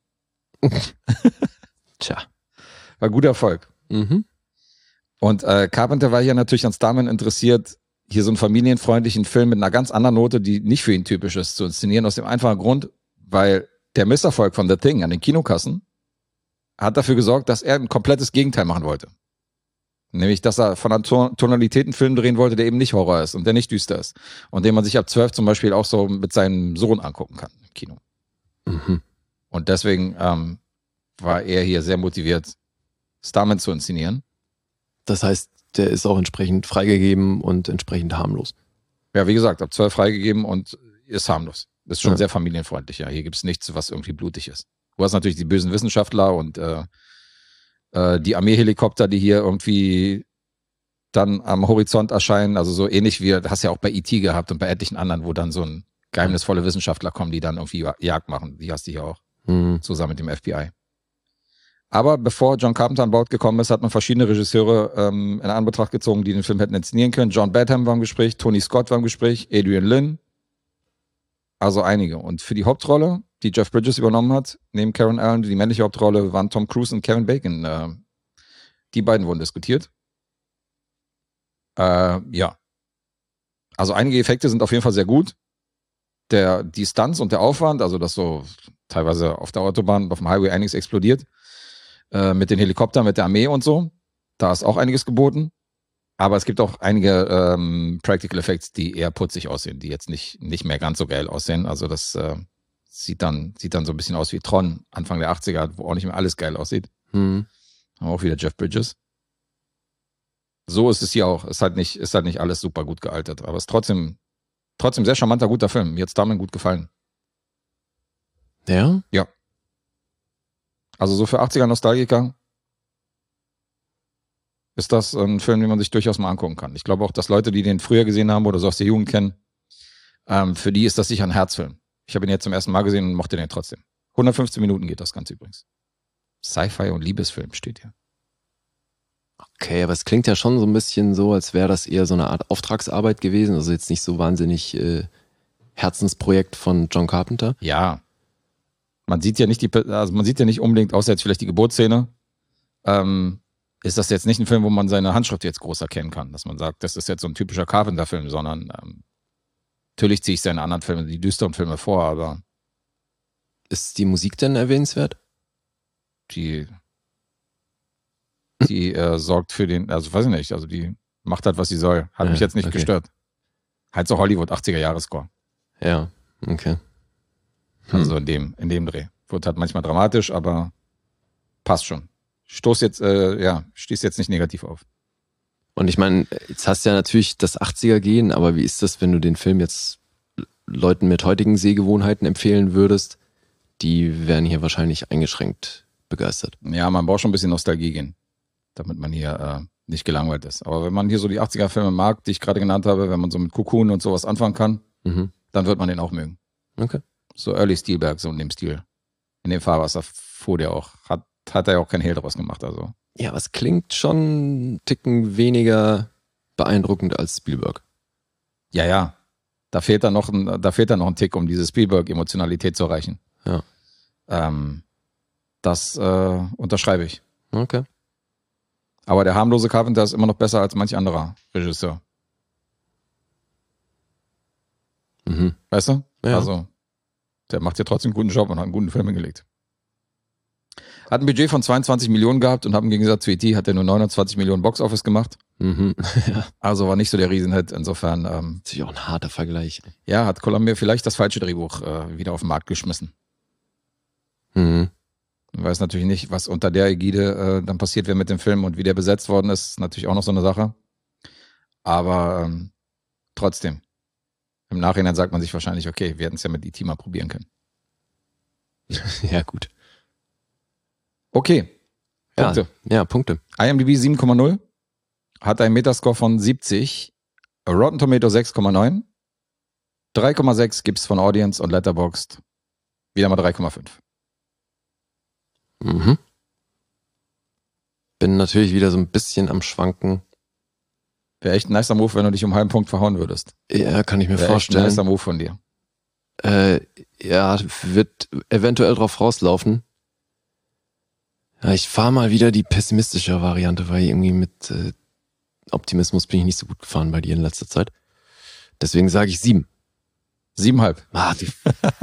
Tja. War guter Erfolg. Mhm. Und äh, Carpenter war hier natürlich an Starman interessiert, hier so einen familienfreundlichen Film mit einer ganz anderen Note, die nicht für ihn typisch ist, zu inszenieren, aus dem einfachen Grund, weil der Misserfolg von The Thing an den Kinokassen hat dafür gesorgt, dass er ein komplettes Gegenteil machen wollte. Nämlich, dass er von einer Ton- Tonalität einen Film drehen wollte, der eben nicht Horror ist und der nicht düster ist. Und den man sich ab zwölf zum Beispiel auch so mit seinem Sohn angucken kann im Kino. Mhm. Und deswegen ähm, war er hier sehr motiviert, Starman zu inszenieren. Das heißt, der ist auch entsprechend freigegeben und entsprechend harmlos. Ja, wie gesagt, ab zwölf freigegeben und ist harmlos. Ist schon Ja. sehr familienfreundlich, ja. Hier gibt's nichts, was irgendwie blutig ist. Du hast natürlich die bösen Wissenschaftler und äh, äh, die Armeehelikopter, die hier irgendwie dann am Horizont erscheinen, also so ähnlich wie, das hast du ja auch bei E T gehabt und bei etlichen anderen, wo dann so ein geheimnisvolle Wissenschaftler kommen, die dann irgendwie Jagd machen. Die hast du hier auch, Mhm. zusammen mit dem F B I. Aber bevor John Carpenter an Bord gekommen ist, hat man verschiedene Regisseure ähm, in Anbetracht gezogen, die den Film hätten inszenieren können. John Badham war im Gespräch, Tony Scott war im Gespräch, Adrian Lyne, also einige. Und für die Hauptrolle, die Jeff Bridges übernommen hat, neben Karen Allen, die männliche Hauptrolle, waren Tom Cruise und Kevin Bacon. Äh, die beiden wurden diskutiert. Äh, ja. Also einige Effekte sind auf jeden Fall sehr gut. Der, die Stunts und der Aufwand, also dass so teilweise auf der Autobahn, auf dem Highway einiges explodiert, äh, mit den Helikoptern, mit der Armee und so, da ist auch einiges geboten. Aber es gibt auch einige ähm, Practical Effects, die eher putzig aussehen, die jetzt nicht, nicht mehr ganz so geil aussehen. Also das äh, sieht dann, sieht dann so ein bisschen aus wie Tron, Anfang der achtziger, wo auch nicht mehr alles geil aussieht. Mhm. Haben wir auch wieder Jeff Bridges. So ist es hier auch. Ist halt nicht, ist halt nicht alles super gut gealtert, aber es ist trotzdem, trotzdem sehr charmanter, guter Film. Mir hat Starman gut gefallen. Ja? Ja. Also so für achtziger-Nostalgiker ist das ein Film, den man sich durchaus mal angucken kann. Ich glaube auch, dass Leute, die den früher gesehen haben oder so aus der Jugend kennen, ähm, für die ist das sicher ein Herzfilm. Ich habe ihn jetzt zum ersten Mal gesehen und mochte den trotzdem. hundertfünfzehn Minuten geht das Ganze übrigens. Sci-Fi und Liebesfilm steht hier. Okay, aber es klingt ja schon so ein bisschen so, als wäre das eher so eine Art Auftragsarbeit gewesen. Also jetzt nicht so wahnsinnig äh, Herzensprojekt von John Carpenter. Ja. Man sieht ja nicht die, also man sieht ja nicht unbedingt, außer jetzt vielleicht die Geburtsszene, ähm, ist das jetzt nicht ein Film, wo man seine Handschrift jetzt groß erkennen kann, dass man sagt, das ist jetzt so ein typischer Carpenter-Film, sondern ähm, natürlich ziehe ich seine anderen Filme, die düsteren Filme vor, aber Ist die Musik denn erwähnenswert? die die äh, sorgt für den, also weiß ich nicht, also die macht halt, was sie soll. Hat Ja, mich jetzt nicht okay. gestört. Halt so Hollywood, achtziger-Jahre-Score. Ja, okay. Hm. Also in dem, in dem Dreh. Wird halt manchmal dramatisch, aber passt schon. Stoß jetzt, äh, ja, stieß jetzt nicht negativ auf. Und ich meine, jetzt hast du ja natürlich das achtziger-Gen, aber wie ist das, wenn du den Film jetzt Leuten mit heutigen Sehgewohnheiten empfehlen würdest? Die wären hier wahrscheinlich eingeschränkt begeistert. Ja, man braucht schon ein bisschen Nostalgie gehen, damit man hier äh, nicht gelangweilt ist. Aber wenn man hier so die achtziger-Filme mag, die ich gerade genannt habe, wenn man so mit Cocoon und sowas anfangen kann, Mhm. dann wird man den auch mögen. Okay. So Early Spielberg, so in dem Stil. In dem Fahrwasser fuhr der auch. Hat, hat er ja auch kein Hehl draus gemacht. Also. Ja, aber es klingt schon einen Ticken weniger beeindruckend als Spielberg. Ja, ja. Da fehlt dann noch ein, da fehlt dann noch ein Tick, um diese Spielberg-Emotionalität zu erreichen. Ja. Ähm, das äh, unterschreibe ich. Okay. Aber der harmlose Carpenter ist immer noch besser als manch anderer Regisseur. Mhm. Weißt du? Ja. Also, der macht ja trotzdem einen guten Job und hat einen guten Film hingelegt. Hat ein Budget von zweiundzwanzig Millionen gehabt und hat im Gegensatz zu E T hat er nur neunundzwanzig Millionen Box-Office gemacht. Mhm. Ja. Also war nicht so der Riesenhit. Insofern, ähm, Natürlich auch ein harter Vergleich. ja, hat Columbia vielleicht das falsche Drehbuch äh, wieder auf den Markt geschmissen. Mhm. Ich weiß natürlich nicht, was unter der Ägide äh, dann passiert wäre mit dem Film und wie der besetzt worden ist. Ist natürlich auch noch so eine Sache. Aber ähm, trotzdem. Im Nachhinein sagt man sich wahrscheinlich, okay, wir hätten es ja mit E T mal probieren können. Ja, gut. Okay. Punkte. Ja, ja, Punkte. IMDb sieben Komma null. Hat einen Metascore von siebzig. Rotten Tomato sechs Komma neun. drei Komma sechs gibt's von Audience und Letterboxd. Wieder mal drei Komma fünf. Mhm. Bin natürlich wieder so ein bisschen am Schwanken. Wäre echt ein nicer Move, wenn du dich um einen halben Punkt verhauen würdest. Ja, kann ich mir Wäre echt ein vorstellen. nicer Move von dir. Äh, ja, wird eventuell drauf rauslaufen. Ja, ich fahre mal wieder die pessimistische Variante, weil irgendwie mit äh, Optimismus bin ich nicht so gut gefahren bei dir in letzter Zeit. Deswegen sage ich sieben. Siebenhalb. Ah, die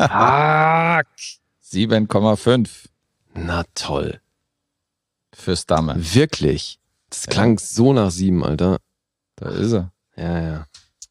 sieben Komma fünf Na toll. fürs Dame. Wirklich. Das Ja. klang so nach sieben, Alter. Da ist er. Ja, ja.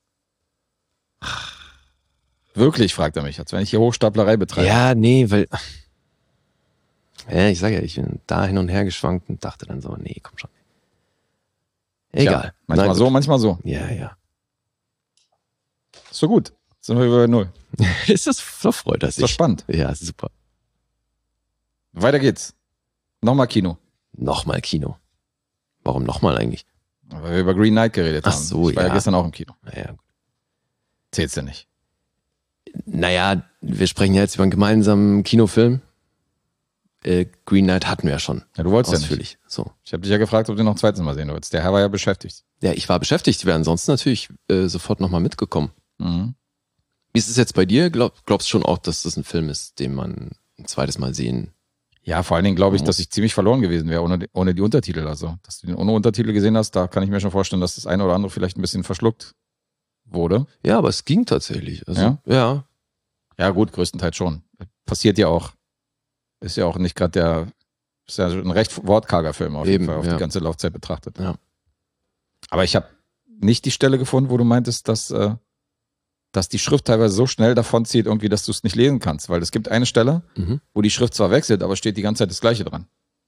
Wirklich, fragt er mich, als wenn ich hier Hochstaplerei betreibe. Ja, nee, weil. Ja, ich sag ja, ich bin da hin und her geschwankt und dachte dann so, nee, komm schon. Egal. Tja, manchmal Na so, gut. manchmal so. Ja, ja. Ist so gut. Sind wir über null. Ist das, so freut er Ist doch sich. spannend. Ja, super. Weiter geht's. Nochmal Kino. Nochmal Kino. Warum nochmal eigentlich? Weil wir über Green Knight geredet Ach haben. so, ich war ja ja. gestern auch im Kino. Naja, Zählt's denn nicht? naja, wir sprechen ja jetzt über einen gemeinsamen Kinofilm. Äh, Green Knight hatten wir ja schon. Ja, du wolltest ja Ausführlich. So. Ich habe dich ja gefragt, ob du noch ein zweites Mal sehen willst. Der Herr war ja beschäftigt. Ja, ich war beschäftigt, wäre ansonsten natürlich äh, sofort nochmal mitgekommen. Mhm. Wie ist es jetzt bei dir? Glaub, glaubst du schon auch, dass das ein Film ist, den man ein zweites Mal sehen? Ja, vor allen Dingen glaube ich, dass ich ziemlich verloren gewesen wäre ohne, die- ohne die Untertitel. Also, dass du den ohne Untertitel gesehen hast, da kann ich mir schon vorstellen, dass das eine oder andere vielleicht ein bisschen verschluckt wurde. Ja, aber es ging tatsächlich. Also, Ja? ja. Ja, gut, größtenteils schon. Passiert ja auch. Ist ja auch nicht gerade der, ist ja ein recht wortkarger Film auf jeden Eben, Fall, auf ja. die ganze Laufzeit betrachtet. Ja. Aber ich habe nicht die Stelle gefunden, wo du meintest, dass, äh, dass die Schrift teilweise so schnell davonzieht, irgendwie, dass du es nicht lesen kannst. Weil es gibt eine Stelle, Mhm. wo die Schrift zwar wechselt, aber steht die ganze Zeit das Gleiche dran.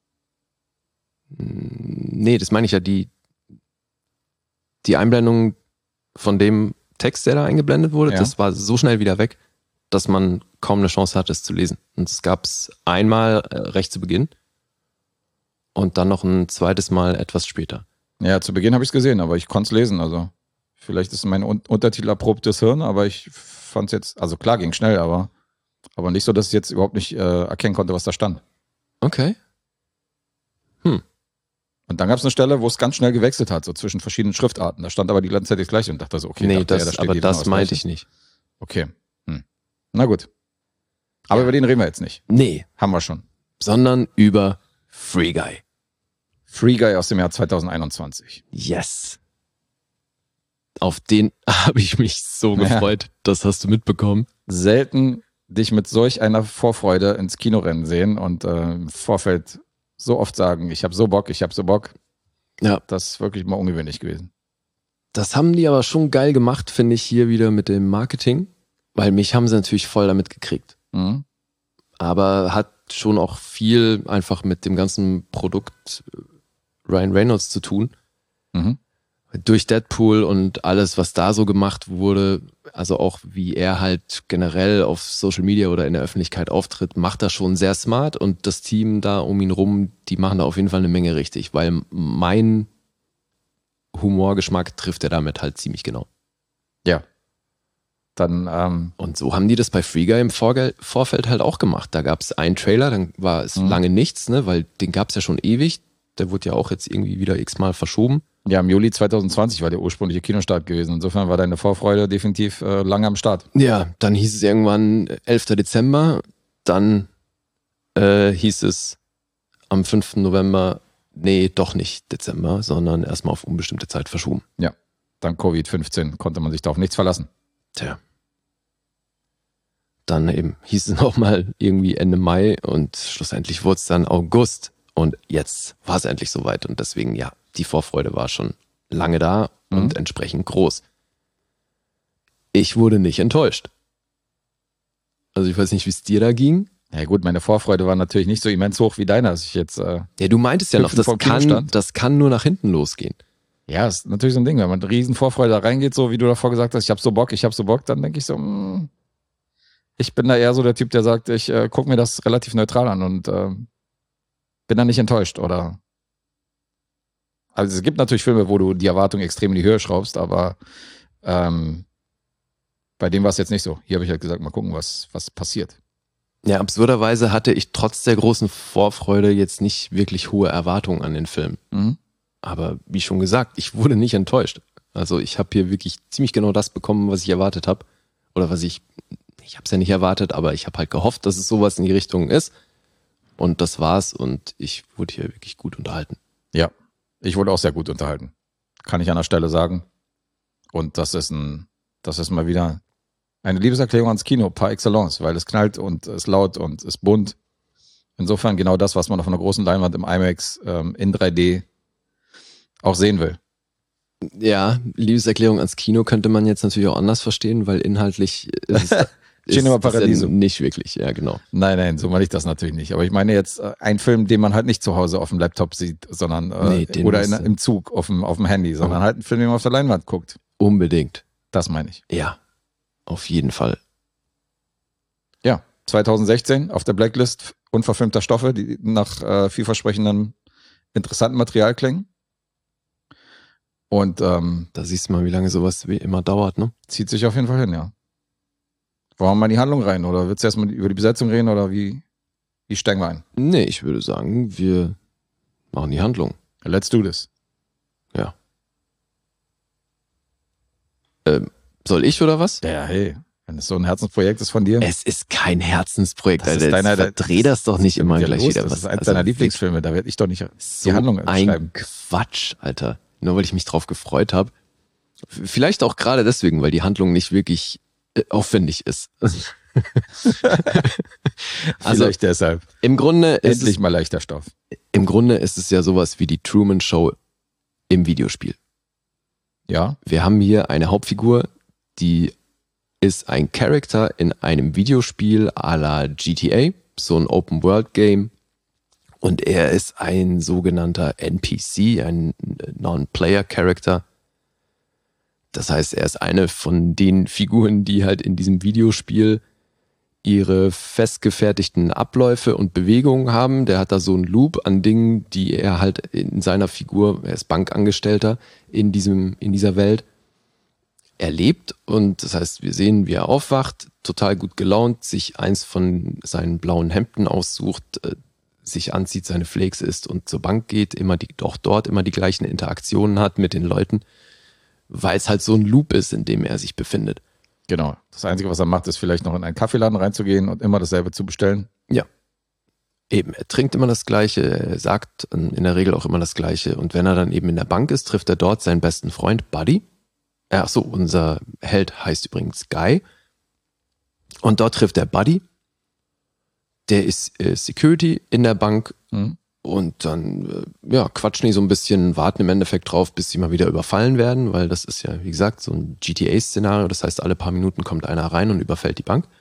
Nee, das meine ich ja, die, die Einblendung von dem Text, der da eingeblendet wurde, Ja. das war so schnell wieder weg, dass man kaum eine Chance hatte, es zu lesen. Und es gab es einmal äh, recht zu Beginn und dann noch ein zweites Mal etwas später. Ja, zu Beginn habe ich es gesehen, aber ich konnte es lesen. Also vielleicht ist mein Un- Untertitel erprobtes Hirn, aber ich fand es jetzt, also klar, ging schnell, aber, aber nicht so, dass ich jetzt überhaupt nicht äh, erkennen konnte, was da stand. Okay. Hm. Und dann gab es eine Stelle, wo es ganz schnell gewechselt hat, so zwischen verschiedenen Schriftarten. Da stand aber die ganze Zeit das Gleiche und dachte so, okay, nee, dachte, das, ja, da steht aber jedes Mal das meinte ich Gleiche. nicht. Okay. Hm. Na gut. Aber Ja. über den reden wir jetzt nicht. Nee, Haben wir schon. sondern über Free Guy. Free Guy aus dem Jahr zwanzig einundzwanzig. Yes. Auf den habe ich mich so Ja. gefreut. Das hast du mitbekommen. Selten dich mit solch einer Vorfreude ins Kinorennen sehen und äh, im Vorfeld so oft sagen, ich habe so Bock, ich habe so Bock. Ja. Das ist wirklich mal ungewöhnlich gewesen. Das haben die aber schon geil gemacht, finde ich, hier wieder mit dem Marketing. Weil mich haben sie natürlich voll damit gekriegt. Mhm. Aber hat schon auch viel einfach mit dem ganzen Produkt Ryan Reynolds zu tun. Mhm. Durch Deadpool und alles, was da so gemacht wurde, also auch wie er halt generell auf Social Media oder in der Öffentlichkeit auftritt, macht er schon sehr smart und das Team da um ihn rum, die machen da auf jeden Fall eine Menge richtig, weil mein Humorgeschmack trifft er damit halt ziemlich genau. Ja. Dann, ähm, Und so haben die das bei Free Guy im Vorge- Vorfeld halt auch gemacht. Da gab es einen Trailer, dann war es Mhm. lange nichts, ne, weil den gab es ja schon ewig. Der wurde ja auch jetzt irgendwie wieder x-mal verschoben. ja, im Juli zwanzig zwanzig war der ursprüngliche Kinostart gewesen. Insofern war deine Vorfreude definitiv äh, lange am Start. Ja, dann hieß es irgendwann elfter Dezember, dann äh, hieß es am fünften November, nee, doch nicht Dezember, sondern erstmal auf unbestimmte Zeit verschoben. Dann Covid fünfzehn konnte man sich da auf nichts verlassen. Tja. Dann eben hieß es nochmal irgendwie Ende Mai und schlussendlich wurde es dann August und jetzt war es endlich soweit und deswegen, ja, die Vorfreude war schon lange da und Mhm. entsprechend groß. Ich wurde nicht enttäuscht. Also ich weiß nicht, wie es dir da ging. Ja gut, meine Vorfreude war natürlich nicht so immens hoch wie deiner, dass ich jetzt, äh, Ja, du meintest ja noch, Hüpfen das vom Kino kann, stand. das kann nur nach hinten losgehen. ja, ist natürlich so ein Ding, wenn man mit riesen Vorfreude da reingeht, so wie du davor gesagt hast, ich habe so Bock, ich habe so Bock, dann denke ich so, mh, ich bin da eher so der Typ, der sagt, ich äh, gucke mir das relativ neutral an und äh, bin da nicht enttäuscht oder also es gibt natürlich Filme, wo du die Erwartung extrem in die Höhe schraubst, aber ähm, bei dem war es jetzt nicht so. Hier habe ich halt gesagt, mal gucken, was, was passiert. Ja, absurderweise hatte ich trotz der großen Vorfreude jetzt nicht wirklich hohe Erwartungen an den Film. Mhm. Aber wie schon gesagt, ich wurde nicht enttäuscht. Also ich habe hier wirklich ziemlich genau das bekommen, was ich erwartet habe. Oder was ich, ich habe es ja nicht erwartet, aber ich habe halt gehofft, dass es sowas in die Richtung ist. Und das war's und ich wurde hier wirklich gut unterhalten. Ja, ich wurde auch sehr gut unterhalten. Kann ich an der Stelle sagen. Und das ist ein, das ist mal wieder eine Liebeserklärung ans Kino par excellence, weil es knallt und ist laut und ist bunt. Insofern genau das, was man auf einer großen Leinwand im IMAX ähm, in drei D auch sehen will. Ja, Liebeserklärung ans Kino könnte man jetzt natürlich auch anders verstehen, weil inhaltlich ist es Cinema ist das Paradiso. ja nicht wirklich, ja genau. Nein, nein, so meine ich das natürlich nicht. Aber ich meine jetzt äh, ein Film, den man halt nicht zu Hause auf dem Laptop sieht, sondern äh, Nee, den oder in, musst du- im Zug auf dem, auf dem Handy, sondern Oh. halt ein Film, den man auf der Leinwand guckt. Unbedingt. Das meine ich. Ja, auf jeden Fall. Ja, zwanzig sechzehn auf der Blacklist unverfilmter Stoffe, die nach äh, vielversprechendem, interessanten Material klingen. Und ähm, Da siehst du mal, wie lange sowas wie immer dauert, ne? zieht sich auf jeden Fall hin, ja. Wollen wir mal in die Handlung rein? Oder willst du erstmal über die Besetzung reden? Oder wie, wie steigen wir ein? Nee, ich würde sagen, wir machen die Handlung. Let's do this. Ja. Ähm, soll ich oder was? Ja, hey, wenn es so ein Herzensprojekt ist von dir. Es ist kein Herzensprojekt, Das ist Alter. deiner- Jetzt verdreh das doch nicht immer Ja, gleich los, wieder. Das was. ist eins Also deiner Lieblingsfilme, da werde ich doch nicht So die Handlung ein schreiben. Quatsch, Alter. Nur weil ich mich drauf gefreut habe. F- Vielleicht auch gerade deswegen, weil die Handlung nicht wirklich äh, aufwendig ist. Also Vielleicht deshalb. im Grunde ist Endlich es, mal leichter Stoff. im Grunde ist es ja sowas wie die Truman Show im Videospiel. Ja, Wir haben hier eine Hauptfigur, die ist ein Charakter in einem Videospiel à la G T A, so ein Open-World-Game. Und er ist ein sogenannter N P C, ein Non-Player-Character. Das heißt, er ist eine von den Figuren, die halt in diesem Videospiel ihre festgefertigten Abläufe und Bewegungen haben. Der hat da so einen Loop an Dingen, die er halt in seiner Figur, er ist Bankangestellter in diesem, in dieser Welt, erlebt. Und das heißt, wir sehen, wie er aufwacht, total gut gelaunt, sich eins von seinen blauen Hemden aussucht, sich anzieht, seine Flakes isst und zur Bank geht, immer die, doch dort immer die gleichen Interaktionen hat mit den Leuten, weil es halt so ein Loop ist, in dem er sich befindet. Genau. Das Einzige, was er macht, ist vielleicht noch in einen Kaffeeladen reinzugehen und immer dasselbe zu bestellen. Ja. Eben, er trinkt immer das Gleiche, er sagt in der Regel auch immer das Gleiche. Und wenn er dann eben in der Bank ist, trifft er dort seinen besten Freund Buddy. Ach so, unser Held heißt übrigens Guy. Und dort trifft er Buddy. Der ist äh, Security in der Bank. Mhm. Und dann äh, ja, quatschen die so ein bisschen, warten im Endeffekt drauf, bis sie mal wieder überfallen werden, weil das ist ja, wie gesagt, so ein G T A-Szenario. Das heißt, alle paar Minuten kommt einer rein und überfällt die Bank.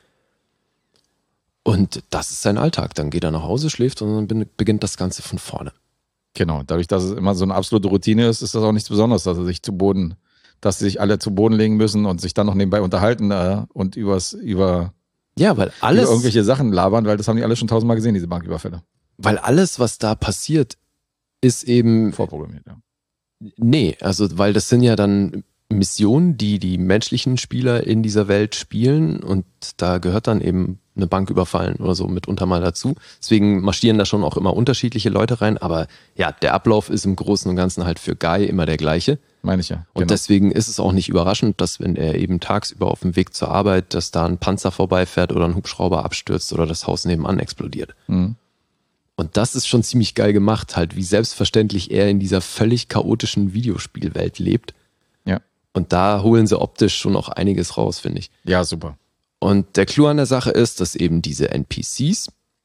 Und das ist sein Alltag. Dann geht er nach Hause, schläft und dann beginnt das Ganze von vorne. Genau, dadurch, dass es immer so eine absolute Routine ist, ist das auch nichts Besonderes, dass er sich zu Boden, dass sie sich alle zu Boden legen müssen und sich dann noch nebenbei unterhalten äh, und übers, über, ja, weil alles, über irgendwelche Sachen labern, weil das haben die alle schon tausendmal gesehen, diese Banküberfälle. Weil alles, was da passiert, ist eben vorprogrammiert, ja. Nee, also weil das sind ja dann Missionen, die die menschlichen Spieler in dieser Welt spielen und da gehört dann eben eine Bank überfallen oder so mitunter mal dazu. Deswegen marschieren da schon auch immer unterschiedliche Leute rein, aber ja, der Ablauf ist im Großen und Ganzen halt für Guy immer der gleiche. Meine ich ja. Und genau. Deswegen ist es auch nicht überraschend, dass wenn er eben tagsüber auf dem Weg zur Arbeit, dass da ein Panzer vorbeifährt oder ein Hubschrauber abstürzt oder das Haus nebenan explodiert. Mhm. Und das ist schon ziemlich geil gemacht, halt, wie selbstverständlich er in dieser völlig chaotischen Videospielwelt lebt. Ja. Und da holen sie optisch schon auch einiges raus, finde ich. Ja, super. Und der Clou an der Sache ist, dass eben diese N P Cs,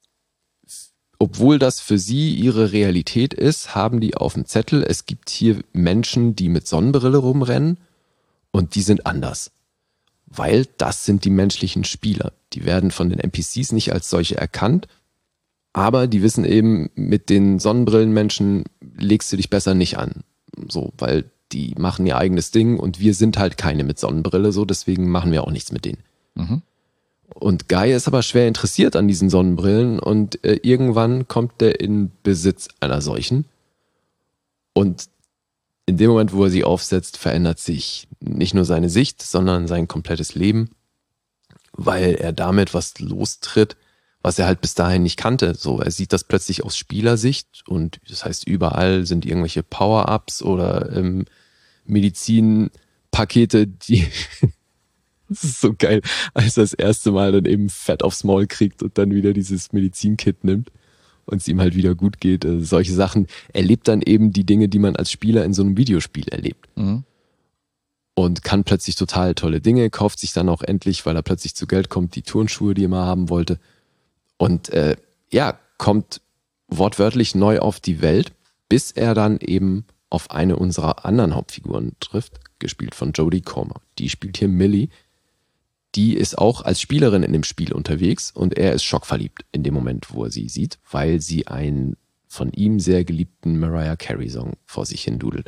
obwohl das für sie ihre Realität ist, haben die auf dem Zettel, es gibt hier Menschen, die mit Sonnenbrille rumrennen und die sind anders. Weil das sind die menschlichen Spieler. Die werden von den N P Cs nicht als solche erkannt, aber die wissen eben, mit den Sonnenbrillenmenschen legst du dich besser nicht an. So, weil die machen ihr eigenes Ding und wir sind halt keine mit Sonnenbrille, so, deswegen machen wir auch nichts mit denen. Mhm. Und Guy ist aber schwer interessiert an diesen Sonnenbrillen und äh, irgendwann kommt er in Besitz einer solchen. Und in dem Moment, wo er sie aufsetzt, verändert sich nicht nur seine Sicht, sondern sein komplettes Leben, weil er damit was lostritt, was er halt bis dahin nicht kannte. So, er sieht das plötzlich aus Spielersicht und das heißt, überall sind irgendwelche Power-Ups oder ähm, Medizinpakete, die das ist so geil, als er das erste Mal dann eben Fett aufs Maul kriegt und dann wieder dieses Medizinkit nimmt und es ihm halt wieder gut geht. Also solche Sachen. Er lebt dann eben die Dinge, die man als Spieler in so einem Videospiel erlebt. Mhm. Und kann plötzlich total tolle Dinge, kauft sich dann auch endlich, weil er plötzlich zu Geld kommt, die Turnschuhe, die er mal haben wollte. Und äh, ja, kommt wortwörtlich neu auf die Welt, bis er dann eben auf eine unserer anderen Hauptfiguren trifft, gespielt von Jodie Comer. Die spielt hier Millie. Die ist auch als Spielerin in dem Spiel unterwegs und er ist schockverliebt in dem Moment, wo er sie sieht, weil sie einen von ihm sehr geliebten Mariah Carey Song vor sich hin dudelt.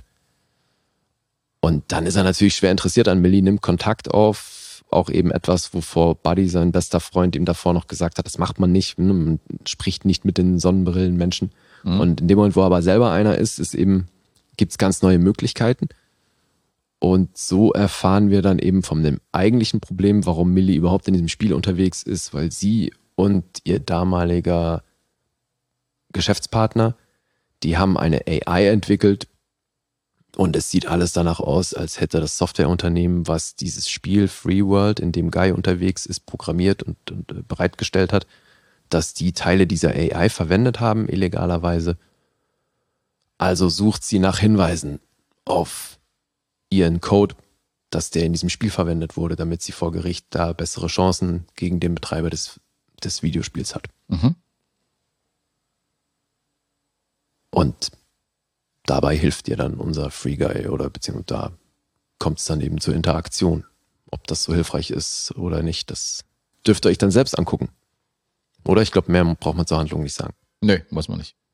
Und dann ist er natürlich schwer interessiert an Millie, nimmt Kontakt auf, auch eben etwas, wovor Buddy, sein bester Freund, ihm davor noch gesagt hat, das macht man nicht, man spricht nicht mit den Sonnenbrillenmenschen. Mhm. Und in dem Moment, wo er aber selber einer ist, ist eben, gibt's ganz neue Möglichkeiten. Und so erfahren wir dann eben von dem eigentlichen Problem, warum Millie überhaupt in diesem Spiel unterwegs ist, weil sie und ihr damaliger Geschäftspartner, die haben eine A I entwickelt und es sieht alles danach aus, als hätte das Softwareunternehmen, was dieses Spiel Free World, in dem Guy unterwegs ist, programmiert und, und bereitgestellt hat, dass die Teile dieser A I verwendet haben, illegalerweise. Also sucht sie nach Hinweisen auf ihren Code, dass der in diesem Spiel verwendet wurde, damit sie vor Gericht da bessere Chancen gegen den Betreiber des, des Videospiels hat. Mhm. Und dabei hilft ihr dann unser Free Guy oder beziehungsweise da kommt es dann eben zur Interaktion. Ob das so hilfreich ist oder nicht, das dürft ihr euch dann selbst angucken. Oder ich glaube, mehr braucht man zur Handlung nicht sagen. Nee, muss man nicht.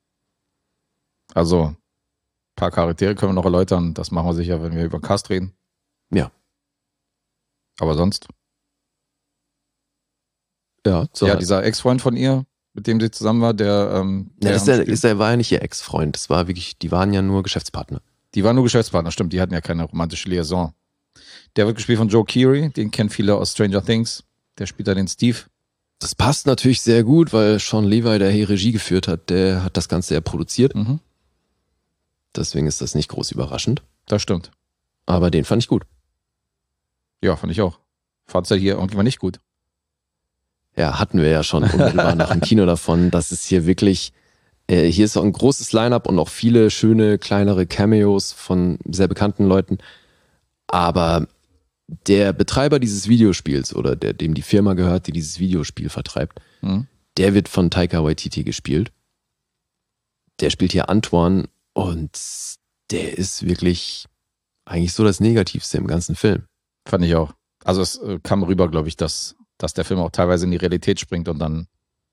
Also ein paar Charaktere können wir noch erläutern. Das machen wir sicher, wenn wir über Cast reden. Ja. Aber sonst? Ja, so ja, halt. dieser Ex-Freund von ihr, mit dem sie zusammen war, der, ähm, Ja, der das ist am der, Spiel- ist der war ja nicht ihr Ex-Freund. Das war wirklich, die waren ja nur Geschäftspartner. Die waren nur Geschäftspartner, stimmt, die hatten ja keine romantische Liaison. Der wird gespielt von Joe Keery, den kennen viele aus Stranger Things. Der spielt da den Steve. Das passt natürlich sehr gut, weil Sean Levi, der hier Regie geführt hat, der hat das Ganze ja produziert. Mhm. Deswegen ist das nicht groß überraschend. Das stimmt. Aber den fand ich gut. Ja, fand ich auch. Fand's ja hier irgendwann nicht gut. Ja, hatten wir ja schon unmittelbar nach dem Kino davon. Das ist hier wirklich, äh, hier ist auch ein großes Line-Up und auch viele schöne, kleinere Cameos von sehr bekannten Leuten. Aber der Betreiber dieses Videospiels oder der, dem die Firma gehört, die dieses Videospiel vertreibt, Mhm. der wird von Taika Waititi gespielt. Der spielt hier Antoine und der ist wirklich eigentlich so das Negativste im ganzen Film. Fand ich auch. Also es äh, kam rüber, glaube ich, dass, dass der Film auch teilweise in die Realität springt und dann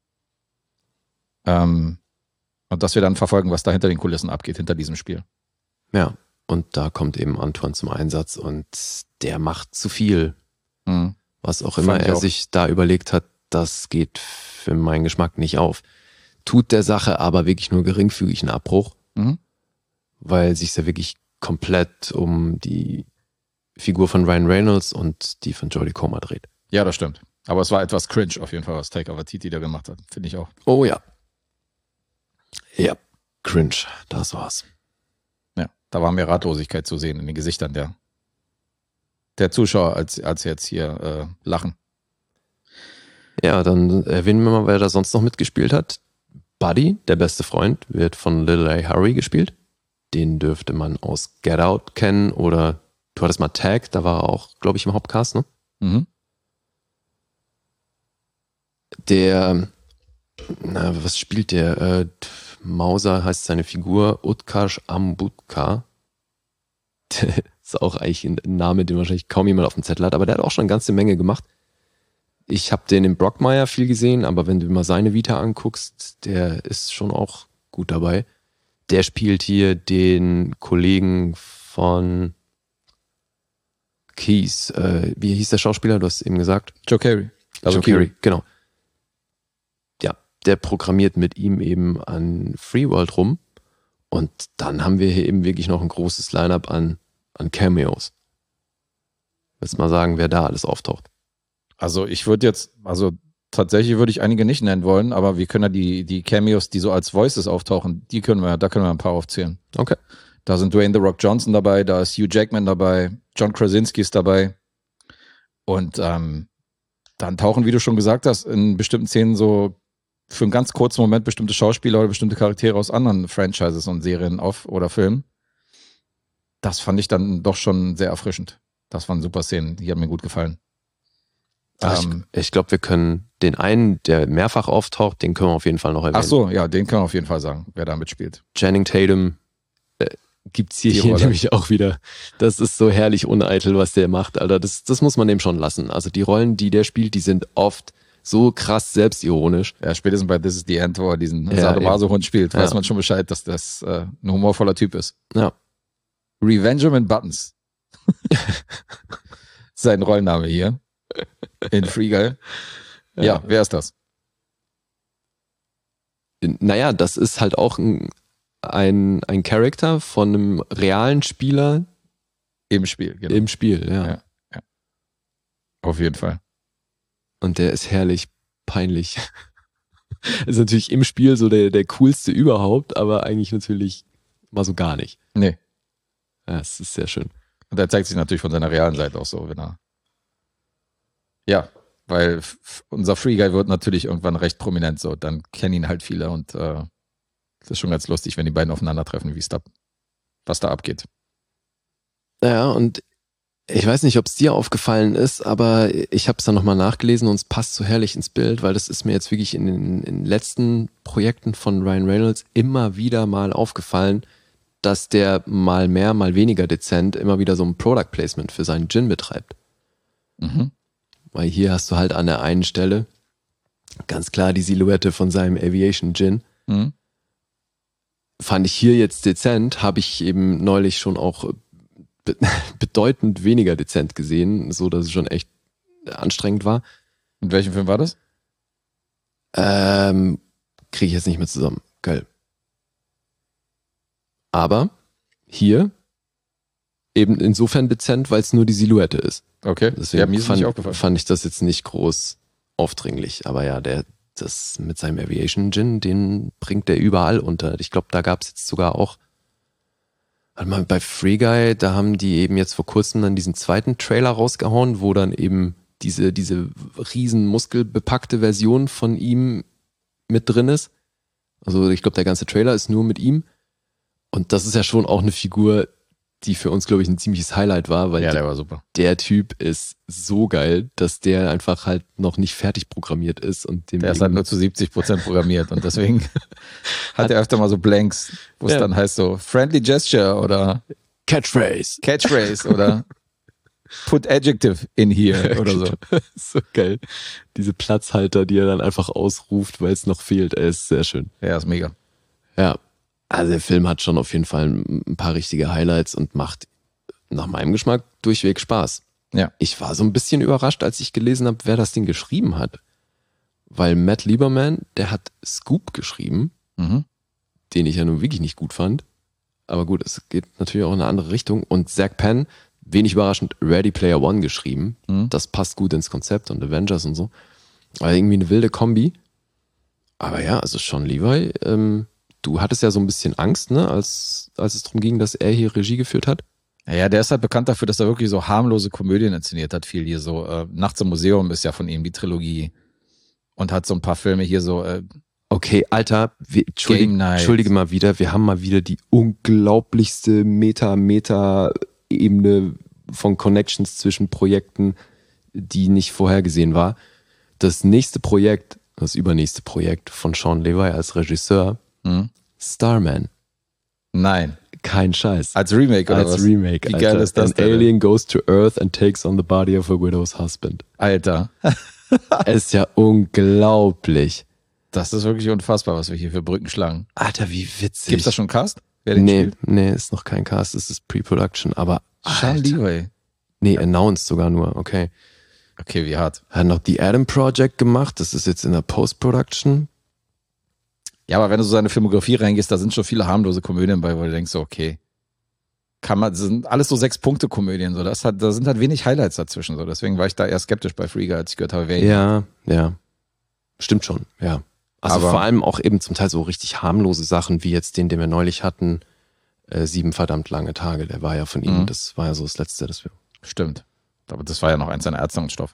ähm, und dass wir dann verfolgen, was da hinter den Kulissen abgeht, hinter diesem Spiel. Ja, und da kommt eben Antoine zum Einsatz und der macht zu viel. Mhm. Was auch Fand immer ich er auch. sich da überlegt hat, das geht für meinen Geschmack nicht auf. Tut der Sache aber wirklich nur geringfügig einen Abbruch, Mhm. weil sich ja wirklich komplett um die Figur von Ryan Reynolds und die von Jodie Comer dreht. Ja, das stimmt. Aber es war etwas cringe auf jeden Fall, was Taika Waititi da gemacht hat. Finde ich auch. Oh ja. Ja, cringe, das war's. Ja, da war mehr Ratlosigkeit zu sehen in den Gesichtern der, der Zuschauer, als, als jetzt hier äh, lachen. Ja, dann erwähnen wir mal, wer da sonst noch mitgespielt hat. Buddy, der beste Freund, wird von Lil A. Hurry gespielt. Den dürfte man aus Get Out kennen oder du hattest mal Tag, da war er auch, glaube ich, im Hauptcast, ne? Mhm. Der, na, was spielt der? Äh, Mauser heißt seine Figur, Utkarsh Ambudkar. Der ist auch eigentlich ein Name, den wahrscheinlich kaum jemand auf dem Zettel hat, aber der hat auch schon eine ganze Menge gemacht. Ich habe den in Brockmire viel gesehen, aber wenn du mal seine Vita anguckst, der ist schon auch gut dabei. Der spielt hier den Kollegen von Keys. Äh, wie hieß der Schauspieler? Du hast es eben gesagt. Joe Carey. Also Keery, genau. Ja, der programmiert mit ihm eben an Freeworld rum. Und dann haben wir hier eben wirklich noch ein großes Line-Up an, an Cameos. Willst mal sagen, wer da alles auftaucht? Also ich würde jetzt, also tatsächlich würde ich einige nicht nennen wollen, aber wir können ja die, die Cameos, die so als Voices auftauchen, die können wir, da können wir ein paar aufzählen. Okay. Da sind Dwayne The Rock Johnson dabei, da ist Hugh Jackman dabei, John Krasinski ist dabei. Und ähm, dann tauchen, wie du schon gesagt hast, in bestimmten Szenen so für einen ganz kurzen Moment bestimmte Schauspieler oder bestimmte Charaktere aus anderen Franchises und Serien auf oder Filmen. Das fand ich dann doch schon sehr erfrischend. Das waren super Szenen, die haben mir gut gefallen. Also Ähm, ich ich glaube, wir können den einen, der mehrfach auftaucht, den können wir auf jeden Fall noch erwähnen. Ach so, ja, den können wir auf jeden Fall sagen, wer da mitspielt. Channing Tatum äh, gibt's hier, Die hier Rolle. nämlich auch wieder. Das ist so herrlich uneitel, was der macht, Alter. Das, das muss man dem schon lassen. Also die Rollen, die der spielt, die sind oft so krass selbstironisch. Ja, spätesens bei This is the End, wo er diesen Ja, Sadomaso-Hund spielt, weiß Ja. man schon Bescheid, dass das äh, ein humorvoller Typ ist. Ja. Revengeman Buttons. Sein Rollenname hier. In Free Guy. Ja. Ja. wer ist das? Naja, das ist halt auch ein, ein, ein Charakter von einem realen Spieler Im Spiel, genau. im Spiel, ja. Ja. Auf jeden Fall. Und der ist herrlich peinlich. Ist natürlich im Spiel so der, der coolste überhaupt, aber eigentlich natürlich mal so gar nicht. Nee. Ja, es ist sehr schön. Und er zeigt sich natürlich von seiner realen Seite auch so, wenn er. Ja, weil f- unser Free Guy wird natürlich irgendwann recht prominent so. Dann kennen ihn halt viele und äh, das ist schon ganz lustig, wenn die beiden aufeinandertreffen, wie es da, was da abgeht. Ja, und ich weiß nicht, ob es dir aufgefallen ist, aber ich habe es dann nochmal nachgelesen und es passt so herrlich ins Bild, weil das ist mir jetzt wirklich in den, in den letzten Projekten von Ryan Reynolds immer wieder mal aufgefallen, dass der mal mehr, mal weniger dezent immer wieder so ein Product Placement für seinen Gin betreibt. Mhm. Weil hier hast du halt an der einen Stelle ganz klar die Silhouette von seinem Aviation Gin. Mhm. Fand ich hier jetzt dezent, habe ich eben neulich schon auch be- bedeutend weniger dezent gesehen, so dass es schon echt anstrengend war. In welchem Film war das? Ähm, kriege ich jetzt nicht mehr zusammen. Geil. Aber hier eben insofern dezent, weil es nur die Silhouette ist. Okay, Deswegen ja, mir ist fand, nicht aufgefallen. fand ich das jetzt nicht groß aufdringlich. Aber ja, der das mit seinem Aviation Gin, den bringt der überall unter. Ich glaube, da gab es jetzt sogar auch, warte mal, bei Free Guy, da haben die eben jetzt vor kurzem dann diesen zweiten Trailer rausgehauen, wo dann eben diese, diese riesen muskelbepackte Version von ihm mit drin ist. Also ich glaube, der ganze Trailer ist nur mit ihm. Und das ist ja schon auch eine Figur, die für uns, glaube ich, ein ziemliches Highlight war, weil Ja, der, der war super. der Typ ist so geil, dass der einfach halt noch nicht fertig programmiert ist. Und dem Der ist halt nur zu siebzig Prozent programmiert und deswegen hat er öfter mal so Blanks, wo es Ja. dann heißt so Friendly Gesture oder Catchphrase. Catchphrase oder Put Adjective in here oder so. So geil. Diese Platzhalter, die er dann einfach ausruft, weil es noch fehlt. Er ist sehr schön. Ja, ist mega. Ja. Also der Film hat schon auf jeden Fall ein paar richtige Highlights und macht nach meinem Geschmack durchweg Spaß. Ja. Ich war so ein bisschen überrascht, als ich gelesen habe, wer das Ding geschrieben hat. Weil Matt Lieberman, der hat Scoop geschrieben, Mhm. den ich ja nun wirklich nicht gut fand. Aber gut, es geht natürlich auch in eine andere Richtung. Und Zach Penn, wenig überraschend, Ready Player One geschrieben. Mhm. Das passt gut ins Konzept und Avengers und so. Aber irgendwie eine wilde Kombi. Aber ja, also Sean Levi, ähm, du hattest ja so ein bisschen Angst, ne, als, als es darum ging, dass er hier Regie geführt hat. Ja, der ist halt bekannt dafür, dass er wirklich so harmlose Komödien inszeniert hat, viel hier so. Äh, Nachts im Museum ist ja von ihm die Trilogie und hat so ein paar Filme hier so. Äh, Okay, Alter, wir, entschuldige, Game Night. entschuldige mal wieder, wir haben mal wieder die unglaublichste Meta-Meta-Ebene von Connections zwischen Projekten, die nicht vorhergesehen war. Das nächste Projekt, das übernächste Projekt von Sean Levi als Regisseur, hm? Starman. Nein, Kein Scheiß. als Remake oder Als was? Remake, Wie Alter. geil ist das An denn? alien goes to Earth and takes on the body of a widow's husband. Alter, Es ist ja unglaublich. das ist wirklich unfassbar, was wir hier für Brücken schlagen. Alter, wie witzig. Gibt's da schon Cast? Wer den Nee, spielt? nee, ist noch kein Cast, es ist Pre-Production, aber Sean Alter. Levi. Nee, announced sogar nur, okay. Okay, wie hart. Hat noch The Adam Project gemacht, das ist jetzt in der Post-Production. Ja, aber wenn du so seine Filmografie reingehst, da sind schon viele harmlose Komödien bei, wo du denkst so, okay, kann man, das sind alles so Sechs-Punkte-Komödien, so, das hat, da sind halt wenig Highlights dazwischen, so, deswegen war ich da eher skeptisch bei Free Guy, als ich gehört habe, wer ihn Ja, ja. Stimmt schon, ja. Also Aber- vor allem auch eben zum Teil so richtig harmlose Sachen, wie jetzt den, den wir neulich hatten, äh, Sieben verdammt lange Tage, der war ja von ihm, Mhm. das war ja so das Letzte, das wir... Stimmt. Aber das war ja noch eins seiner Ärztungsstoffe.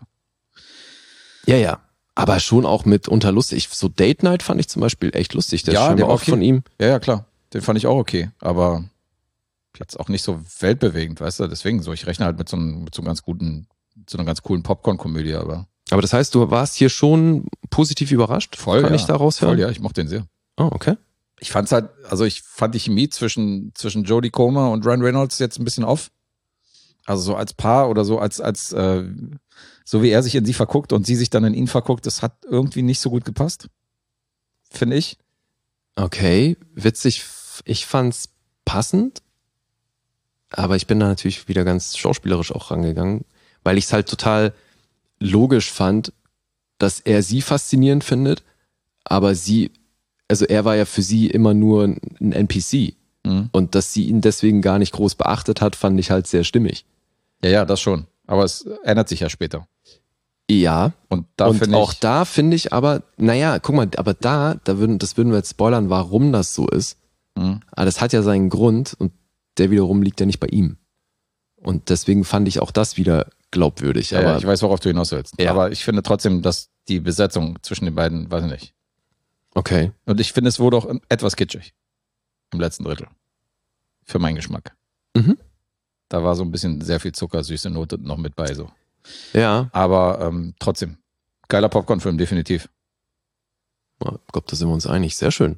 Ja, ja. Aber schon auch mitunter lustig. Ich- So Date Night fand ich zum Beispiel echt lustig. Der Ja, ist scheinbar der war auch okay. von ihm. Ja, ja, klar. Den fand ich auch okay, aber jetzt auch nicht so weltbewegend, weißt du? Deswegen so, ich rechne halt mit so einem, mit so einem ganz guten, mit so einer ganz coolen Popcorn-Komödie, aber Aber das heißt, du warst hier schon positiv überrascht? voll, Kann ja. ich daraus hören? Voll, ja, ich mochte den sehr. Oh, okay. Ich fand's halt, also ich fand die Chemie zwischen, zwischen Jodie Comer und Ryan Reynolds jetzt ein bisschen off. Also so als Paar oder so als, als, äh, so wie er sich in sie verguckt und sie sich dann in ihn verguckt, das hat irgendwie nicht so gut gepasst. Finde ich. Okay, witzig. Ich fand's passend, aber ich bin da natürlich wieder ganz schauspielerisch auch rangegangen, weil ich es halt total logisch fand, dass er sie faszinierend findet, aber sie, also er war ja für sie immer nur ein N P C Mhm. und dass sie ihn deswegen gar nicht groß beachtet hat, fand ich halt sehr stimmig. Ja, ja, das schon. Aber es ändert sich ja später. Ja, Und da und finde ich. auch da finde ich aber, naja, guck mal, aber da, da würden, das würden wir jetzt spoilern, warum das so ist. Mhm. Aber das hat ja seinen Grund und der wiederum liegt ja nicht bei ihm. Und deswegen fand ich auch das wieder glaubwürdig. Ja, aber ja, ich weiß, worauf du hinaus willst. Ja. Aber ich finde trotzdem, dass die Besetzung zwischen den beiden, weiß ich nicht. okay. Und ich finde, es wurde auch etwas kitschig. Im letzten Drittel. Für meinen Geschmack. Mhm. Da war so ein bisschen sehr viel zuckersüße Note noch mit bei. So. Ja, Aber ähm, trotzdem. Geiler Popcorn-Film, definitiv. ich glaube, da sind wir uns einig. Sehr schön.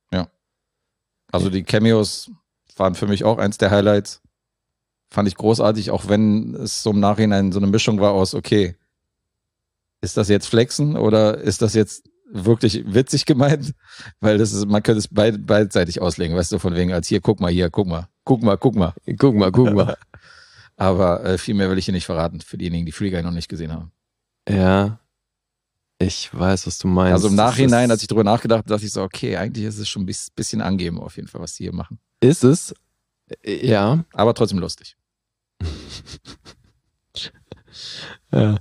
Also die Cameos waren für mich auch eins der Highlights. Fand ich großartig, auch wenn es so im Nachhinein so eine Mischung war aus, okay, ist das jetzt Flexen oder ist das jetzt wirklich witzig gemeint? Weil das ist, man könnte es beid, beidseitig auslegen, weißt du, von wegen als hier, guck mal hier, guck mal, guck mal, guck mal. Guck mal, guck mal. Aber äh, viel mehr will ich hier nicht verraten, für diejenigen, die Free Guy noch nicht gesehen haben. Ja. Ich weiß, was du meinst. Also im Nachhinein, ist, als ich drüber nachgedacht habe, dachte ich so, okay, eigentlich ist es schon ein bisschen angeben auf jeden Fall, was die hier machen. Ist es? Ja. Aber trotzdem lustig. Ja.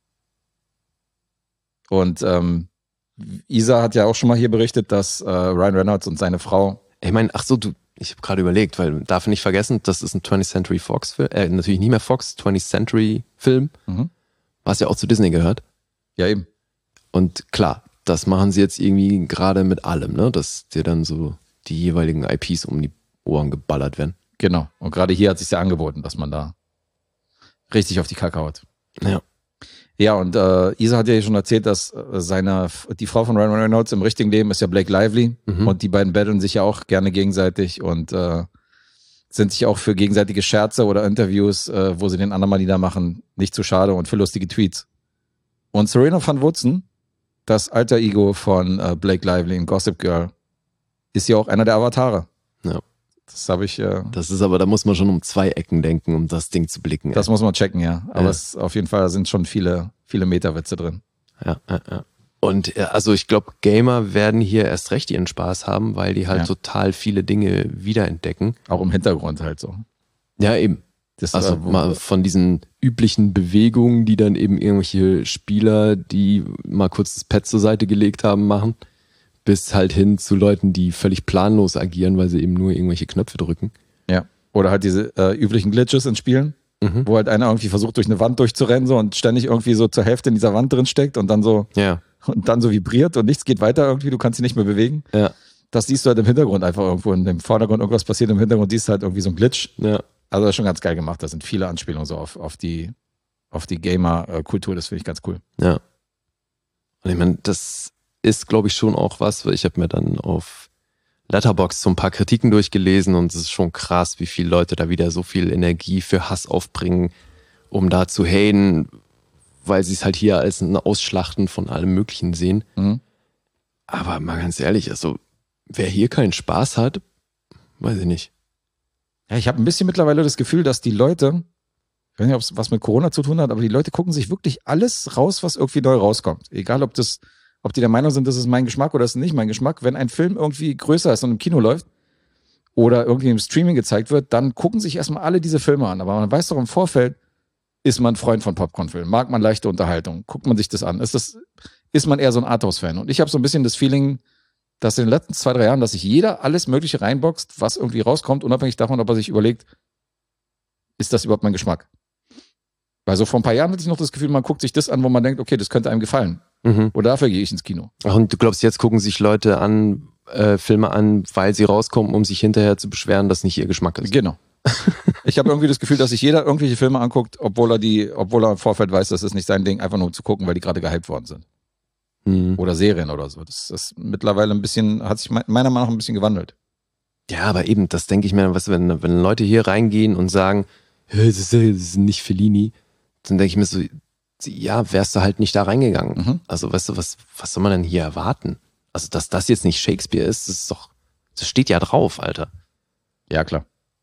Und ähm, Isa hat ja auch schon mal hier berichtet, dass äh, Ryan Reynolds und seine Frau. Ich meine, ach so, du, ich habe gerade überlegt, weil darf nicht vergessen, das ist ein twentieth Century Fox Film, äh, natürlich nicht mehr Fox, twentieth Century Film, Mhm. was ja auch zu Disney gehört. Ja, eben. Und klar, das machen sie jetzt irgendwie gerade mit allem, ne? Dass dir dann so die jeweiligen I Ps um die Ohren geballert werden. Genau. Und gerade hier hat es sich ja angeboten, dass man da richtig auf die Kacke haut. Ja. Ja, und äh, Isa hat ja schon erzählt, dass äh, seine, die Frau von Ryan Reynolds im richtigen Leben ist ja Blake Lively. Mhm. Und die beiden betteln sich ja auch gerne gegenseitig und äh, sind sich auch für gegenseitige Scherze oder Interviews, äh, wo sie den anderen mal niedermachen, nicht zu schade und für lustige Tweets. Und Serena van Woodsen, das alter Ego von äh, Blake Lively in Gossip Girl, ist ja auch einer der Avatare. Ja. Das habe ich, äh, Das ist aber, da muss man schon um zwei Ecken denken, um das Ding zu blicken. das muss man checken, ja. Aber Ja. es auf jeden Fall da sind schon viele, viele Meterwitze drin. Ja, ja, ja. Und äh, also ich glaube, Gamer werden hier erst recht ihren Spaß haben, weil die halt Ja. total viele Dinge wiederentdecken. Auch im Hintergrund halt so. Ja, eben. Das, Also äh, wo- mal von diesen üblichen Bewegungen, die dann eben irgendwelche Spieler, die mal kurz das Pad zur Seite gelegt haben, machen, bis halt hin zu Leuten, die völlig planlos agieren, weil sie eben nur irgendwelche Knöpfe drücken. Ja. Oder halt diese äh, üblichen Glitches in Spielen, Mhm. wo halt einer irgendwie versucht, durch eine Wand durchzurennen so und ständig irgendwie so zur Hälfte in dieser Wand drin steckt und dann so Ja, und dann so vibriert und nichts geht weiter irgendwie, du kannst dich nicht mehr bewegen. ja, Das siehst du halt im Hintergrund einfach irgendwo. In dem Vordergrund irgendwas passiert, im Hintergrund siehst du halt irgendwie so ein Glitch. ja. Also das ist schon ganz geil gemacht. Da sind viele Anspielungen so auf, auf die, auf die Gamer-Kultur. Das finde ich ganz cool. Ja. Und ich meine, das ist, glaube ich, schon auch was, weil ich habe mir dann auf Letterboxd so ein paar Kritiken durchgelesen und es ist schon krass, wie viele Leute da wieder so viel Energie für Hass aufbringen, um da zu haten, weil sie es halt hier als ein Ausschlachten von allem Möglichen sehen. Mhm. Aber mal ganz ehrlich, also wer hier keinen Spaß hat, weiß ich nicht. Ja, ich habe ein bisschen mittlerweile das Gefühl, dass die Leute, ich weiß nicht, ob es was mit Corona zu tun hat, aber die Leute gucken sich wirklich alles raus, was irgendwie neu rauskommt. Egal, ob das, ob die der Meinung sind, das ist mein Geschmack oder das ist nicht mein Geschmack. Wenn ein Film irgendwie größer ist und im Kino läuft oder irgendwie im Streaming gezeigt wird, dann gucken sich erstmal alle diese Filme an. Aber man weiß doch im Vorfeld, ist man Freund von Popcorn-Filmen, mag man leichte Unterhaltung, guckt man sich das an. Ist das, ist man eher so ein Arthouse-Fan? Und ich habe so ein bisschen das Feeling, dass in den letzten zwei, drei Jahren, dass sich jeder alles Mögliche reinboxt, was irgendwie rauskommt, unabhängig davon, ob er sich überlegt, ist das überhaupt mein Geschmack? Weil so vor ein paar Jahren hatte ich noch das Gefühl, man guckt sich das an, wo man denkt, okay, das könnte einem gefallen. Mhm. Oder dafür gehe ich ins Kino. Ach, und du glaubst, jetzt gucken sich Leute an, äh, Filme an, weil sie rauskommen, um sich hinterher zu beschweren, dass nicht ihr Geschmack ist. Genau. Ich habe irgendwie das Gefühl, dass sich jeder irgendwelche Filme anguckt, obwohl er die, obwohl er im Vorfeld weiß, das ist nicht sein Ding, einfach nur um zu gucken, weil die gerade gehypt worden sind. Mhm. Oder Serien oder so. Das ist mittlerweile ein bisschen, hat sich meiner Meinung nach ein bisschen gewandelt. Ja, aber eben, das denke ich mir, weißt du, wenn, wenn Leute hier reingehen und sagen, "Hä, das ist, das ist nicht Fellini, dann denke ich mir so, ja, wärst du halt nicht da reingegangen. Mhm. Also, weißt du, was, was soll man denn hier erwarten? Also, dass das jetzt nicht Shakespeare ist, das ist doch, das steht ja drauf, Alter. Ja, klar.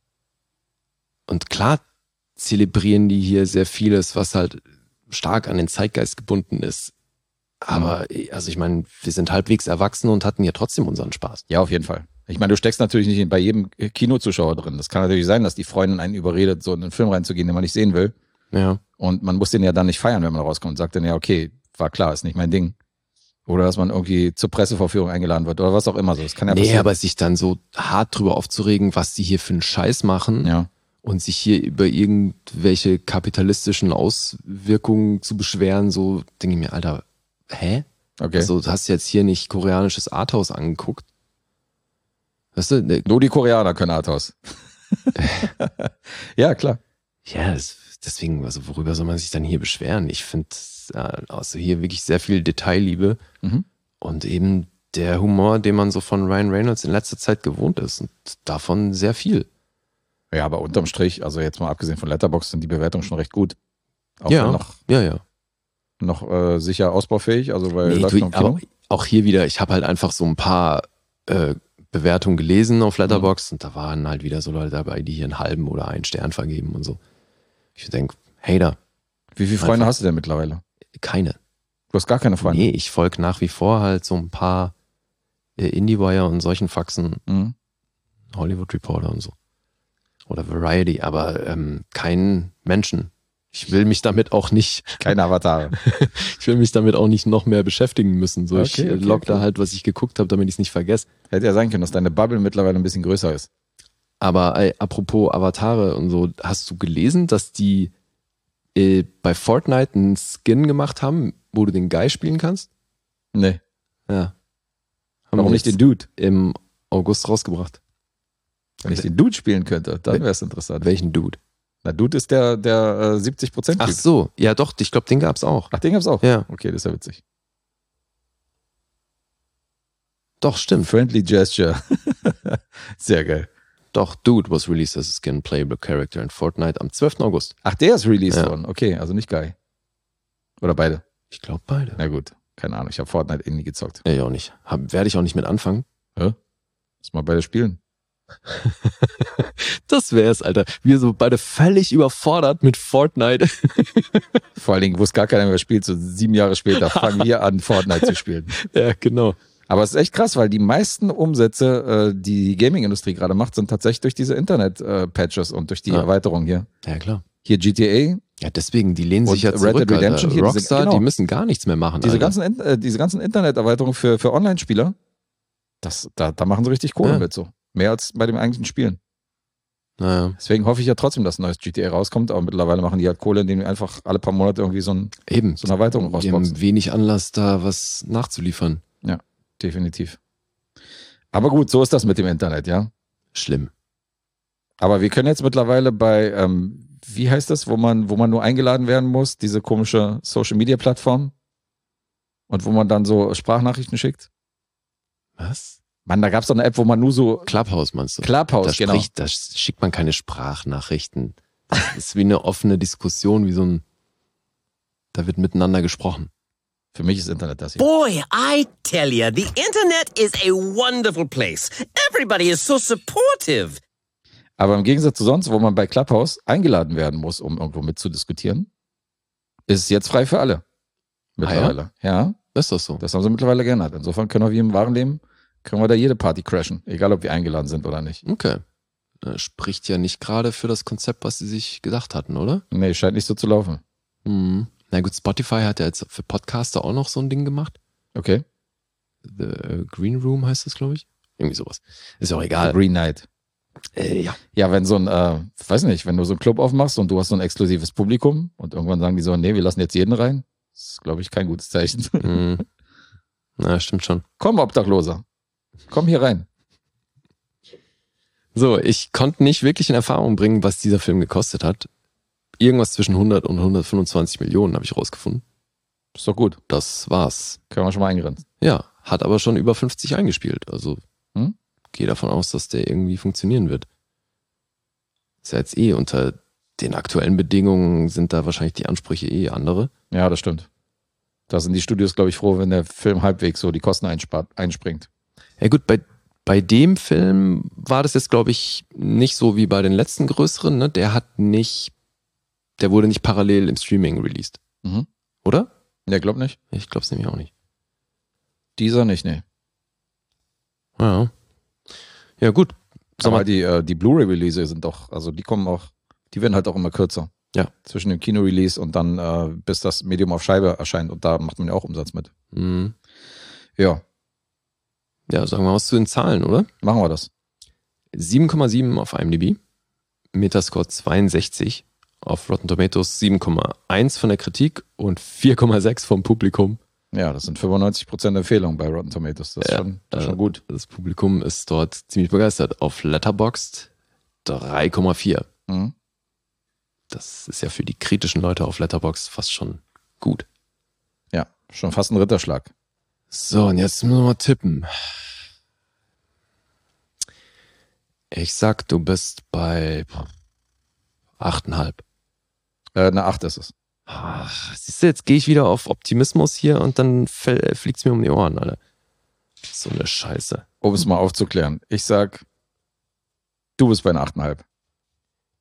Und klar zelebrieren die hier sehr vieles, was halt stark an den Zeitgeist gebunden ist. Aber, also ich meine, wir sind halbwegs erwachsen und hatten ja trotzdem unseren Spaß. Ja, auf jeden Fall. Ich meine, du steckst natürlich nicht bei jedem Kinozuschauer drin. Das kann natürlich sein, dass die Freundin einen überredet, so in einen Film reinzugehen, den man nicht sehen will. Ja. Und man muss den ja dann nicht feiern, wenn man rauskommt und sagt dann ja, okay, war klar, ist nicht mein Ding. Oder dass man irgendwie zur Pressevorführung eingeladen wird oder was auch immer so. Das kann ja Nee, passieren. aber sich dann so hart drüber aufzuregen, was die hier für einen Scheiß machen Ja. und sich hier über irgendwelche kapitalistischen Auswirkungen zu beschweren, so denke ich mir, Alter, hä? Okay. Also du hast jetzt hier nicht koreanisches Arthouse angeguckt. Weißt du, ne, Nur die Koreaner können Arthouse. Ja, klar. ja, das, deswegen, also worüber soll man sich dann hier beschweren? Ich finde äh, also hier wirklich sehr viel Detailliebe Mhm. und eben der Humor, den man so von Ryan Reynolds in letzter Zeit gewohnt ist und davon sehr viel. Ja, aber unterm Strich, also jetzt mal abgesehen von Letterboxd, sind die Bewertungen schon recht gut. Auch Ja. wenn noch, Ja, ja. noch äh, sicher ausbaufähig, also weil Nee, läuft du, noch im Kino. aber auch hier wieder, ich habe halt einfach so ein paar äh, Bewertungen gelesen auf Letterboxd und da waren halt wieder so Leute dabei, die hier einen halben oder einen Stern vergeben und so. Ich denke, Hater, Wie viele Freunde einfach- hast du denn mittlerweile? keine. Du hast gar keine Freunde. Nee, ich folge nach wie vor halt so ein paar äh, IndieWire und solchen Faxen, Mhm. Hollywood Reporter und so. Oder Variety, aber ähm, keinen Menschen. Ich will mich damit auch nicht, Keine Avatare. ich will mich damit auch nicht noch mehr beschäftigen müssen. So, ich Okay, äh, okay, log da okay. halt, was ich geguckt habe, damit ich es nicht vergesse. Hätte ja sein können, dass deine Bubble mittlerweile ein bisschen größer ist. Aber ey, apropos Avatare und so, hast du gelesen, dass die äh, bei Fortnite einen Skin gemacht haben, wo du den Guy spielen kannst? Nee. Ja. Haben Warum die nicht jetzt den Dude? im August rausgebracht. Wenn ich den Dude spielen könnte, dann wäre es interessant. Welchen Dude? Na, Dude ist der, der äh, siebzig Prozent Ach so, ja doch, ich glaube, den gab's auch. Ach, den gab's auch? Ja. Okay, das ist ja witzig. Doch, stimmt. Friendly Gesture. Sehr geil. Doch, Dude was released as a skin playable character in Fortnite am zwölften August. Ach, der ist released Ja. worden. Okay, also nicht Guy. Oder beide. Ich glaube beide. Na gut, keine Ahnung. Ich habe Fortnite eh nie gezockt. Ja, ich auch nicht. Hab, werde ich auch nicht mit anfangen. Hä? Lass mal beide spielen. Das wär's, Alter. Wir so beide völlig überfordert mit Fortnite. Vor allen Dingen, wo es gar keiner mehr spielt, so sieben Jahre später fangen wir an, Fortnite zu spielen. Ja, genau. Aber es ist echt krass, weil die meisten Umsätze, äh, die die Gaming-Industrie gerade macht, sind tatsächlich durch diese Internet-Patches und durch die Ja. Erweiterung hier. Ja, klar. Hier G T A, Ja, deswegen, die lehnen Und sich ja Red zurück, Dead Redemption Alter. hier, diese- Rockstar, genau. die müssen gar nichts mehr machen, diese Alter. ganzen, In- äh, diese ganzen Internet-Erweiterungen für, für Online-Spieler, das, da, da machen sie richtig Kohle Ja. mit so. Mehr als bei dem eigentlichen Spielen. Naja, Deswegen hoffe ich ja trotzdem, dass ein neues G T A rauskommt, aber mittlerweile machen die halt Kohle, indem die einfach alle paar Monate irgendwie so, ein, eben. so eine Erweiterung Die rausboxen. haben wenig Anlass, da was nachzuliefern. Definitiv. Aber gut, so ist das mit dem Internet, ja. Schlimm. Aber wir können jetzt mittlerweile bei, ähm, wie heißt das, wo man, wo man nur eingeladen werden muss, diese komische Social-Media-Plattform und wo man dann so Sprachnachrichten schickt. Was? Mann, da gab's doch eine App, wo man nur so Clubhouse meinst du? Clubhouse, da, genau. spricht, da schickt man keine Sprachnachrichten. Das ist wie eine offene Diskussion, wie so ein, da wird miteinander gesprochen. Für mich ist Internet das hier. Boy, I tell ya, the internet is a wonderful place. Everybody is so supportive. Aber im Gegensatz zu sonst, wo man bei Clubhouse eingeladen werden muss, um irgendwo mitzudiskutieren, ist es jetzt frei für alle. Mittlerweile. ja? Ist das so? Das haben sie mittlerweile geändert. Insofern können wir wie im wahren Leben, können wir da jede Party crashen. Egal, ob wir eingeladen sind oder nicht. Okay. Das spricht ja nicht gerade für das Konzept, was sie sich gedacht hatten, oder? Nee, scheint nicht so zu laufen. Mhm. Na gut, Spotify hat ja jetzt für Podcaster auch noch so ein Ding gemacht. Okay. The äh, Green Room heißt das, glaube ich. Irgendwie sowas. Ist ja auch egal. Green Night. Äh, ja. Ja, wenn so ein, äh, weiß nicht, wenn du so einen Club aufmachst und du hast so ein exklusives Publikum und irgendwann sagen die so, nee, wir lassen jetzt jeden rein, das ist, glaube ich, kein gutes Zeichen. Mhm. Na, stimmt schon. Komm, Obdachloser. Komm hier rein. So, ich konnte nicht wirklich in Erfahrung bringen, was dieser Film gekostet hat. Irgendwas zwischen hundert und hundertfünfundzwanzig Millionen habe ich rausgefunden. Ist doch gut. Das war's. Können wir schon mal eingrenzen. Ja, hat aber schon über fünfzig eingespielt. Also Hm? gehe davon aus, dass der irgendwie funktionieren wird. Ist ja jetzt eh unter den aktuellen Bedingungen sind da wahrscheinlich die Ansprüche eh andere. Ja, das stimmt. Da sind die Studios, glaube ich, froh, wenn der Film halbwegs so die Kosten einspart, einspringt. Ja gut, bei, bei dem Film war das jetzt, glaube ich, nicht so wie bei den letzten größeren. Ne? Der hat nicht, der wurde nicht parallel im Streaming released. Mhm. Oder? Ja, glaub nicht. Ich glaube es nämlich auch nicht. Dieser nicht, nee. Ja, ja gut. Sag Aber mal, die, äh, die Blu-ray-Release sind doch, also die kommen auch, die werden halt auch immer kürzer. Ja. Zwischen dem Kino-Release und dann, äh, bis das Medium auf Scheibe erscheint und da macht man ja auch Umsatz mit. mh, Ja, ja, sagen wir mal was zu den Zahlen, oder? machen wir das. sieben Komma sieben auf IMDb, Metascore zweiundsechzig, auf Rotten Tomatoes sieben Komma eins von der Kritik und vier Komma sechs vom Publikum. Ja, das sind fünfundneunzig Prozent Empfehlung bei Rotten Tomatoes. Das ist, Ja, schon, das ist äh, schon gut. Das Publikum ist dort ziemlich begeistert. Auf Letterboxd drei Komma vier. Mhm. Das ist ja für die kritischen Leute auf Letterboxd fast schon gut. Ja, schon fast ein Ritterschlag. So, und jetzt müssen wir mal tippen. Ich sag, du bist bei acht Komma fünf. Äh, eine acht ist es. Ach, siehst du, jetzt gehe ich wieder auf Optimismus hier und dann fliegt es mir um die Ohren, Alter. So eine Scheiße. Um es mal aufzuklären. Ich sag, du bist bei einer acht Komma fünf.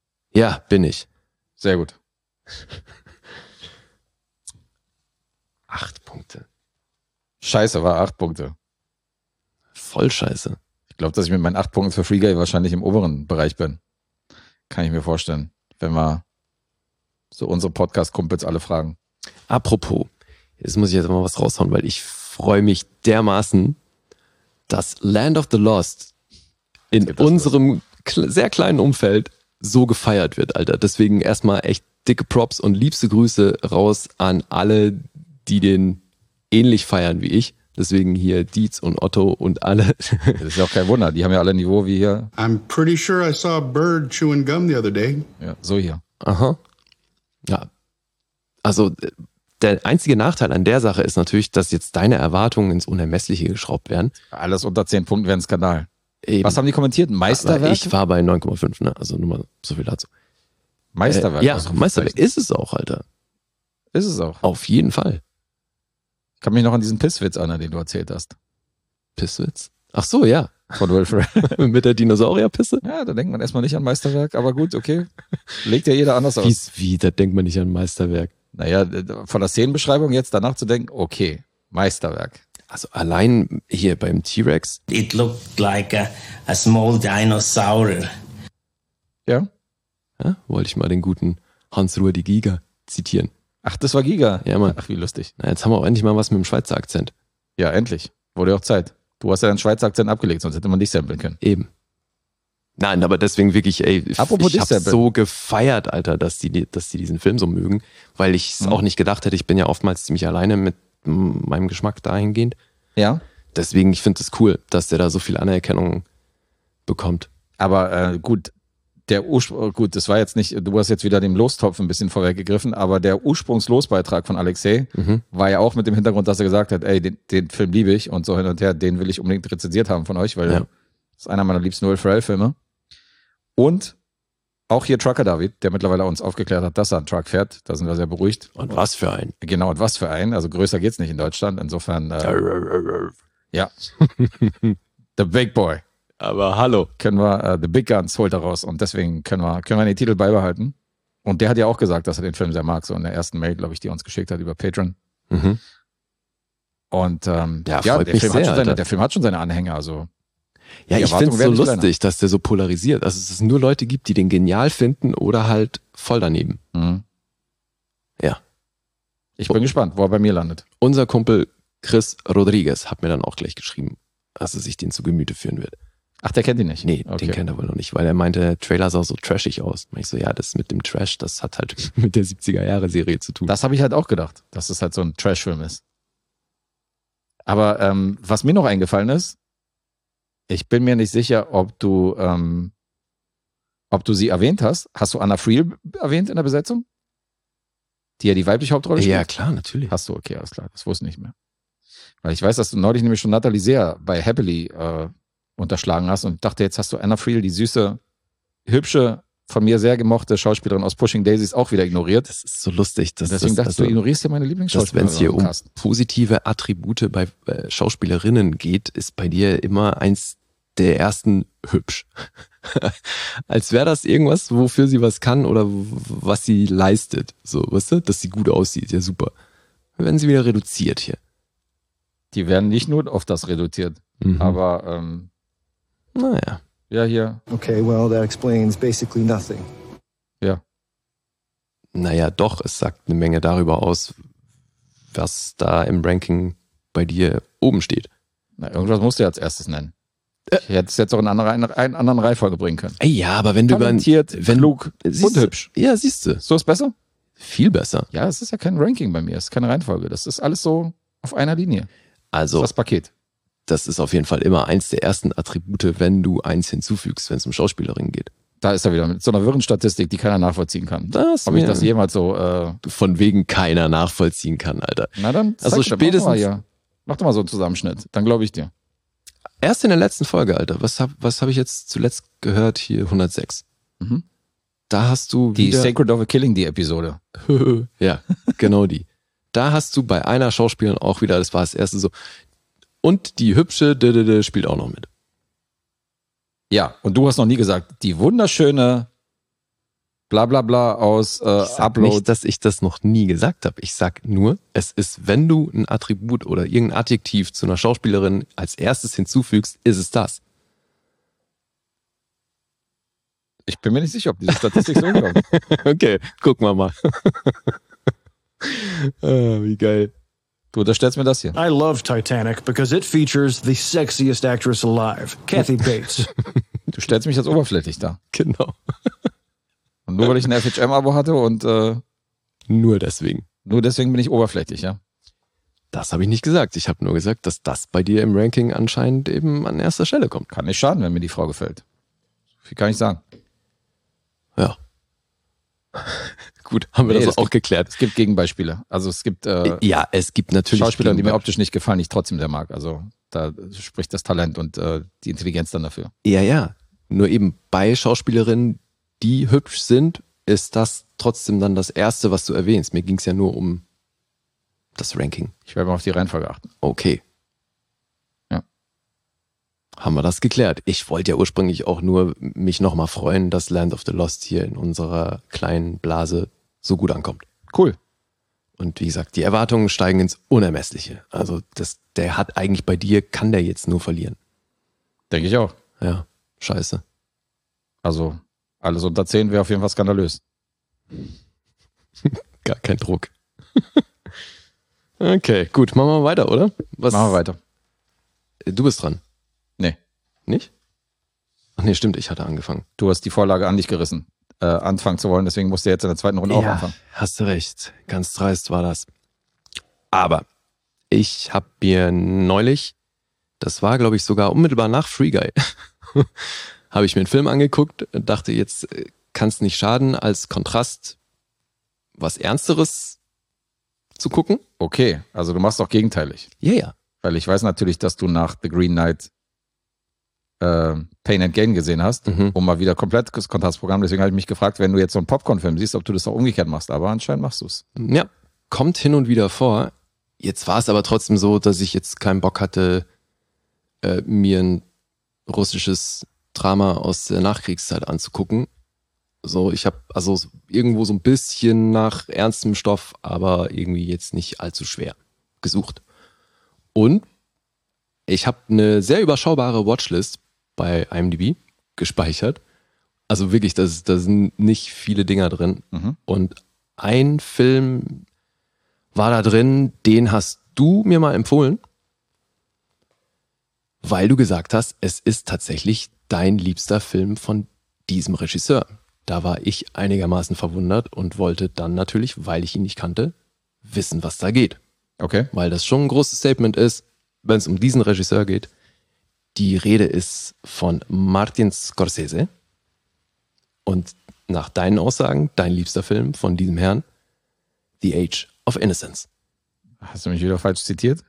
Ja, bin ich. Sehr gut. Acht Punkte. Scheiße, war acht Punkte. Voll scheiße. Ich glaube, dass ich mit meinen acht Punkten für Free Guy wahrscheinlich im oberen Bereich bin. Kann ich mir vorstellen. Wenn wir so unsere Podcast-Kumpels alle fragen. Apropos, jetzt muss ich jetzt mal was raushauen, weil ich freue mich dermaßen, dass Land of the Lost in unserem kle- sehr kleinen Umfeld so gefeiert wird, Alter. Deswegen erstmal echt dicke Props und liebste Grüße raus an alle, die den ähnlich feiern wie ich. Deswegen hier Dietz und Otto und alle. Das ist ja auch kein Wunder. Die haben ja alle ein Niveau wie hier. I'm pretty sure I saw a bird chewing gum the other day. Ja, so hier. Aha. Ja. Also der einzige Nachteil an der Sache ist natürlich, dass jetzt deine Erwartungen ins Unermessliche geschraubt werden. Alles unter zehn Punkten wäre ein Skandal. Eben. Was haben die kommentiert? Meisterwerk? Aber ich war bei neun Komma fünf, ne? Also nur mal so viel dazu. Meisterwerk. Äh, ja, also Meisterwerk ist es auch, Alter. Ist es auch. Auf jeden Fall. Ich kann mich noch an diesen Pisswitz erinnern, den du erzählt hast. Pisswitz? Ach so, ja. Von Will Ferrell. Mit der Dinosaurierpisse? Ja, da denkt man erstmal nicht an Meisterwerk, aber gut, okay. Legt ja jeder anders aus. Wie, wie, da denkt man nicht an Meisterwerk. Naja, von der Szenenbeschreibung jetzt danach zu denken, okay, Meisterwerk. Also allein hier beim T-Rex. It looked like a, a small dinosaur. Ja? Ja, wollte ich mal den guten Hans-Ruhr die Giga zitieren. Ach, das war Giga? Ja, Mann. Ach, wie lustig. Na, jetzt haben wir auch endlich mal was mit dem Schweizer Akzent. Ja, endlich. Wurde ja auch Zeit. Du hast ja deinen Schweizer Akzent abgelegt, sonst hätte man dich samplen können. Eben. Nein, aber deswegen wirklich, ey, Apropos ich hab's Dissample. so gefeiert, Alter, dass die, dass die diesen Film so mögen, weil ich es Mhm. auch nicht gedacht hätte. Ich bin ja oftmals ziemlich alleine mit m- meinem Geschmack dahingehend. Ja? Deswegen, ich finde es cool, dass der da so viel Anerkennung bekommt. Aber äh, gut, der Ursprung, gut, das war jetzt nicht, du hast jetzt wieder dem Lostopf ein bisschen vorweggegriffen, aber der Ursprungslosbeitrag von Alexei Mhm. war ja auch mit dem Hintergrund, dass er gesagt hat, ey, den, den Film liebe ich und so hin und her, den will ich unbedingt rezensiert haben von euch, weil Ja. das ist einer meiner liebsten Will Ferrell-Filme. Und auch hier Trucker David, der mittlerweile uns aufgeklärt hat, dass er einen Truck fährt, da sind wir sehr beruhigt. Und was für ein. Genau, und was für ein, also größer geht's nicht in Deutschland, insofern, äh, ja, The Big Boy. Aber hallo. Können wir, äh, The Big Guns holt er raus und deswegen können wir, können wir den Titel beibehalten. Und der hat ja auch gesagt, dass er den Film sehr mag, so in der ersten Mail, glaube ich, die er uns geschickt hat über Patreon. Mhm. Und ähm, Ja, ja, freut der, mich Film sehr, hat schon seine, Alter. der Film hat schon seine Anhänger, also Ja, Die ich Erwartungen finde es so werden nicht lustig, dass der so polarisiert. Also, dass es nur Leute gibt, die den genial finden oder halt voll daneben. mhm. Ja. Ich bin gespannt, wo er bei mir landet. Unser Kumpel Chris Rodriguez hat mir dann auch gleich geschrieben, dass er sich den zu Gemüte führen wird. Ach, der kennt ihn nicht? Nee, Okay. den kennt er wohl noch nicht, weil er meinte, der Trailer sah so trashig aus. Und ich so, ja, das mit dem Trash, das hat halt mit der siebziger-Jahre-Serie zu tun. Das habe ich halt auch gedacht, dass es halt so ein Trash-Film ist. Aber ähm, was mir noch eingefallen ist, ich bin mir nicht sicher, ob du, ähm, ob du sie erwähnt hast. Hast du Anna Friel erwähnt in der Besetzung? Die ja die weibliche Hauptrolle spielt? Ja, klar, natürlich. Hast du, okay, alles klar. Das wusste ich nicht mehr. Weil ich weiß, dass du neulich nämlich schon Natalie Sehr bei Happily äh, unterschlagen hast und ich dachte, jetzt hast du Anna Friel, die süße, hübsche, von mir sehr gemochte Schauspielerin aus Pushing Daisies auch wieder ignoriert. Das ist so lustig. Dass, Und deswegen das, dachte ich, du also, ignorierst ja meine dass, Lieblingsschauspielerin. wenn es hier im um Cast. positive Attribute bei äh, Schauspielerinnen geht, ist bei dir immer eins der ersten hübsch. Als wäre das irgendwas, wofür sie was kann oder w- was sie leistet. So, weißt du? Dass sie gut aussieht. Ja, super. Dann werden sie wieder reduziert hier. Die werden nicht nur auf das reduziert, Mhm. aber ähm, Naja. ja, hier, Okay, well, that explains basically nothing. ja. Naja, doch, es sagt eine Menge darüber aus, was da im Ranking bei dir oben steht. Na, irgendwas musst du ja als erstes nennen. Ich hätte es jetzt auch in eine andere, einen anderen Reihenfolge bringen können. Ey, ja, aber wenn du über Talentiert, wenn, klug siehst und du- hübsch. Ja, siehst du. So ist besser? Viel besser. Ja, es ist ja kein Ranking bei mir, es ist keine Reihenfolge. Das ist alles so auf einer Linie. Das Also, ist das Paket. das ist auf jeden Fall immer eins der ersten Attribute, wenn du eins hinzufügst, wenn es um Schauspielerinnen geht. Da ist er wieder mit so einer wirren Statistik, die keiner nachvollziehen kann. Das Ob ich mir das jemals so, äh, von wegen keiner nachvollziehen kann, Alter. na dann, zeig Also doch, mach doch mal, spätestens- ja. Mach doch mal so einen Zusammenschnitt, dann glaube ich dir. Erst in der letzten Folge, Alter. Was habe was hab ich jetzt zuletzt gehört? Hier hundertsechs. Mhm. Da hast du Die wieder... Sacred of a Killing, die Episode. Ja, genau die. Da hast du bei einer Schauspielerin auch wieder, das war das erste so, und die hübsche d -d -d spielt auch noch mit. Ja, und du hast noch nie gesagt, die wunderschöne bla bla bla aus äh, Ich sag Upload. nicht, dass ich das noch nie gesagt habe. Ich sag nur, es ist, wenn du ein Attribut oder irgendein Adjektiv zu einer Schauspielerin als erstes hinzufügst, ist es das. Ich bin mir nicht sicher, ob diese Statistik so hinkommt. Okay, gucken wir mal. Ah, wie geil. Du unterstellst mir das hier. I love Titanic because it features the sexiest actress alive, Kathy Bates. Du stellst mich jetzt oberflächlich dar. Genau. Und nur weil ich ein F H M-Abo hatte und äh, Nur deswegen. nur deswegen bin ich oberflächlich, ja. Das habe ich nicht gesagt. Ich habe nur gesagt, dass das bei dir im Ranking anscheinend eben an erster Stelle kommt. Kann nicht schaden, wenn mir die Frau gefällt. Viel kann ich sagen. Ja. Gut, haben wir Nee, das es auch gibt- geklärt. Es gibt Gegenbeispiele. Also es gibt äh, Ja, es gibt natürlich Schauspieler, die mir Gegenbe- optisch nicht gefallen, die ich trotzdem sehr mag. Also da spricht das Talent und äh, die Intelligenz dann dafür. Ja, ja. Nur eben bei Schauspielerinnen, die hübsch sind, ist das trotzdem dann das Erste, was du erwähnst. Mir ging es ja nur um das Ranking. Ich werde mal auf die Reihenfolge achten. Okay. Ja. Haben wir das geklärt. Ich wollte ja ursprünglich auch nur mich nochmal freuen, dass Land of the Lost hier in unserer kleinen Blase so gut ankommt. Cool. Und wie gesagt, die Erwartungen steigen ins Unermessliche. Also das, der hat eigentlich bei dir, kann der jetzt nur verlieren. Denke ich auch. Ja, scheiße. Also alles unter zehn wäre auf jeden Fall skandalös. Gar kein Druck. Okay, gut, machen wir weiter, oder? Was, Machen wir weiter. Du bist dran. Nee, Nicht? Ach nee, stimmt, ich hatte angefangen. du hast die Vorlage an dich gerissen, äh, anfangen zu wollen. Deswegen musst du jetzt in der zweiten Runde auch anfangen. hast du recht. Ganz dreist war das. Aber ich habe mir neulich, das war glaube ich sogar unmittelbar nach Free Guy, habe ich mir einen Film angeguckt und dachte, jetzt kann es nicht schaden, als Kontrast was Ernsteres zu gucken. Okay, also du machst doch gegenteilig. Ja, ja. Weil ich weiß natürlich, dass du nach The Green Knight äh, Pain and Gain gesehen hast, Mhm. um mal wieder komplett das Kontrastprogramm. Deswegen habe ich mich gefragt, wenn du jetzt so einen Popcorn-Film siehst, ob du das auch umgekehrt machst. Aber anscheinend machst du es. Ja, kommt hin und wieder vor. Jetzt war es aber trotzdem so, dass ich jetzt keinen Bock hatte, äh, mir ein russisches Drama aus der Nachkriegszeit anzugucken. So, ich habe also irgendwo so ein bisschen nach ernstem Stoff, aber irgendwie jetzt nicht allzu schwer gesucht. Und ich habe eine sehr überschaubare Watchlist bei I M D B gespeichert. Also wirklich, da sind nicht viele Dinger drin. Mhm. Und ein Film war da drin, den hast du mir mal empfohlen, weil du gesagt hast, es ist tatsächlich dein liebster Film von diesem Regisseur. Da war ich einigermaßen verwundert und wollte dann natürlich, weil ich ihn nicht kannte, wissen, was da geht. Okay. Weil das schon ein großes Statement ist, wenn es um diesen Regisseur geht. Die Rede ist von Martin Scorsese. Und nach deinen Aussagen, dein liebster Film von diesem Herrn, The Age of Innocence. Hast du mich wieder falsch zitiert?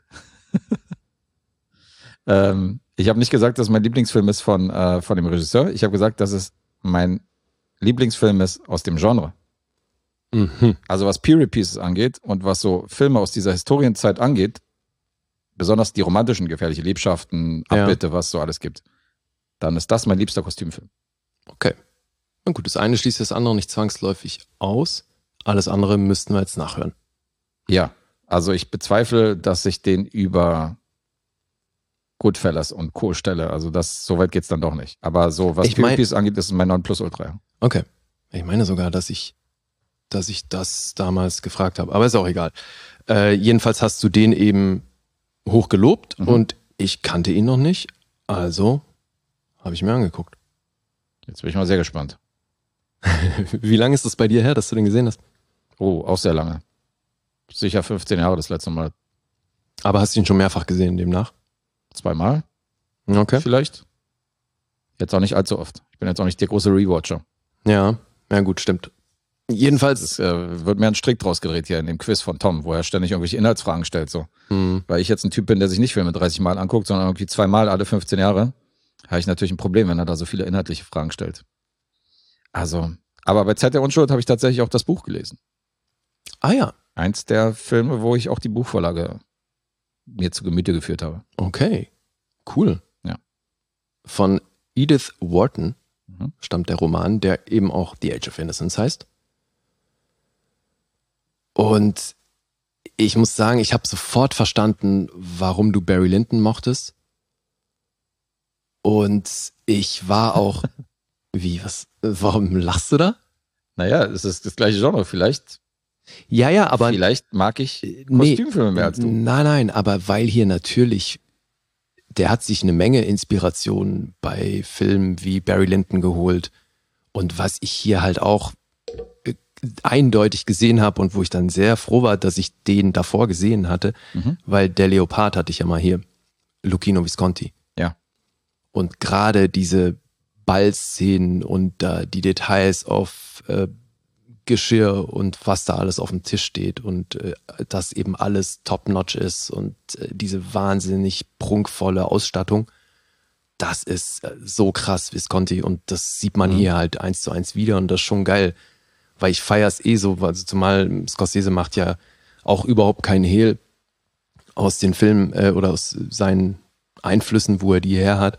ähm, ich habe nicht gesagt, dass mein Lieblingsfilm ist von, äh, von dem Regisseur. Ich habe gesagt, dass es mein Lieblingsfilm ist aus dem Genre. Mhm. Also was Period Pieces angeht und was so Filme aus dieser Historienzeit angeht, besonders die romantischen, gefährliche Liebschaften, Ja. Abbitte, was so alles gibt, dann ist das mein liebster Kostümfilm. Okay. Na gut, das eine schließt das andere nicht zwangsläufig aus. Alles andere müssten wir jetzt nachhören. Ja, also ich bezweifle, dass ich den über Goodfellas und Co. stelle. Also das, so weit geht's dann doch nicht. Aber so, was Ich Period mein- Pieces angeht, ist es mein Nonplusultra. Okay. Ich meine sogar, dass ich, dass ich das damals gefragt habe. Aber ist auch egal. Äh, jedenfalls hast du den eben hochgelobt Mhm. und ich kannte ihn noch nicht. Also habe ich mir angeguckt. Jetzt bin ich mal sehr gespannt. Wie lange ist das bei dir her, dass du den gesehen hast? Oh, auch sehr lange. Sicher fünfzehn Jahre das letzte Mal. Aber hast du ihn schon mehrfach gesehen demnach? Zweimal Okay. vielleicht. Jetzt auch nicht allzu oft. Ich bin jetzt auch nicht der große Rewatcher. Ja, ja gut, stimmt. Jedenfalls, Es äh, wird mir ein Strick draus gedreht hier in dem Quiz von Tom, wo er ständig irgendwelche Inhaltsfragen stellt. So. hm, Weil ich jetzt ein Typ bin, der sich nicht Filme dreißig Mal anguckt, sondern irgendwie zweimal alle fünfzehn Jahre, habe ich natürlich ein Problem, wenn er da so viele inhaltliche Fragen stellt. Also, aber bei Zeit der Unschuld habe ich tatsächlich auch das Buch gelesen. ah ja, Eins der Filme, wo ich auch die Buchvorlage mir zu Gemüte geführt habe. okay, cool. Ja. Von Edith Wharton mhm. stammt der Roman, der eben auch The Age of Innocence heißt. Und ich muss sagen, ich habe sofort verstanden, warum du Barry Lyndon mochtest. Und ich war auch, wie, was, warum lachst du da? Naja, es ist das gleiche Genre, vielleicht. Ja, ja, aber. Vielleicht mag ich Kostümfilme nee, mehr als du. Nein, nein, aber weil hier natürlich, der hat sich eine Menge Inspiration bei Filmen wie Barry Lyndon geholt. Und was ich hier halt auch eindeutig gesehen habe und wo ich dann sehr froh war, dass ich den davor gesehen hatte, mhm. weil der Leopard hatte ich ja mal hier, Luchino Visconti. Ja. Und gerade diese Ballszenen und äh, die Details auf äh, Geschirr und was da alles auf dem Tisch steht und äh, dass eben alles top-notch ist und äh, diese wahnsinnig prunkvolle Ausstattung, das ist äh, so krass, Visconti, und das sieht man mhm. hier halt eins zu eins wieder und das ist schon geil. Weil ich feier's eh so, also zumal Scorsese macht ja auch überhaupt keinen Hehl aus den Filmen äh, oder aus seinen Einflüssen, wo er die her hat.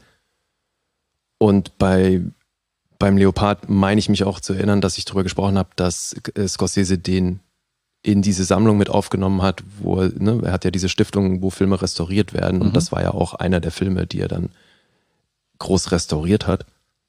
Und bei beim Leopard meine ich mich auch zu erinnern, dass ich darüber gesprochen habe, dass äh, Scorsese den in diese Sammlung mit aufgenommen hat, wo er, ne, er hat ja diese Stiftung, wo Filme restauriert werden. Mhm. Und das war ja auch einer der Filme, die er dann groß restauriert hat.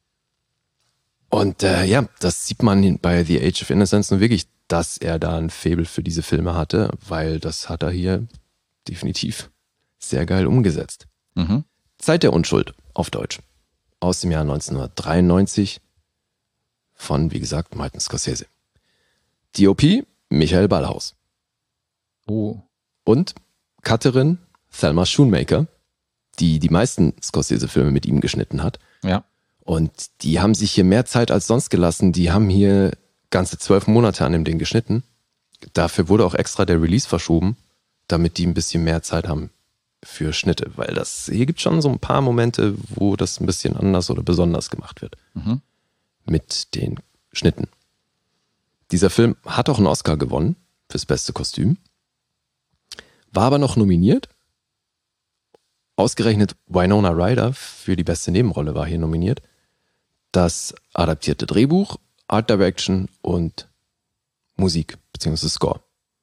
Und äh, ja, das sieht man bei The Age of Innocence nur wirklich, dass er da ein Faible für diese Filme hatte, weil das hat er hier definitiv sehr geil umgesetzt. Mhm. Zeit der Unschuld auf Deutsch. Aus dem Jahr neunzehnhundertdreiundneunzig von, wie gesagt, Martin Scorsese. D O P Michael Ballhaus. Oh. Und Cutterin Thelma Schoonmaker, die die meisten Scorsese-Filme mit ihm geschnitten hat. Ja. Und die haben sich hier mehr Zeit als sonst gelassen. Die haben hier ganze zwölf Monate an dem Ding geschnitten. Dafür wurde auch extra der Release verschoben, damit die ein bisschen mehr Zeit haben für Schnitte. Weil das, hier gibt es schon so ein paar Momente, wo das ein bisschen anders oder besonders gemacht wird. Mhm. Mit den Schnitten. Dieser Film hat auch einen Oscar gewonnen fürs beste Kostüm. War aber noch nominiert. Ausgerechnet Winona Ryder für die beste Nebenrolle war hier nominiert. Das adaptierte Drehbuch, Art Direction und Musik bzw. Score.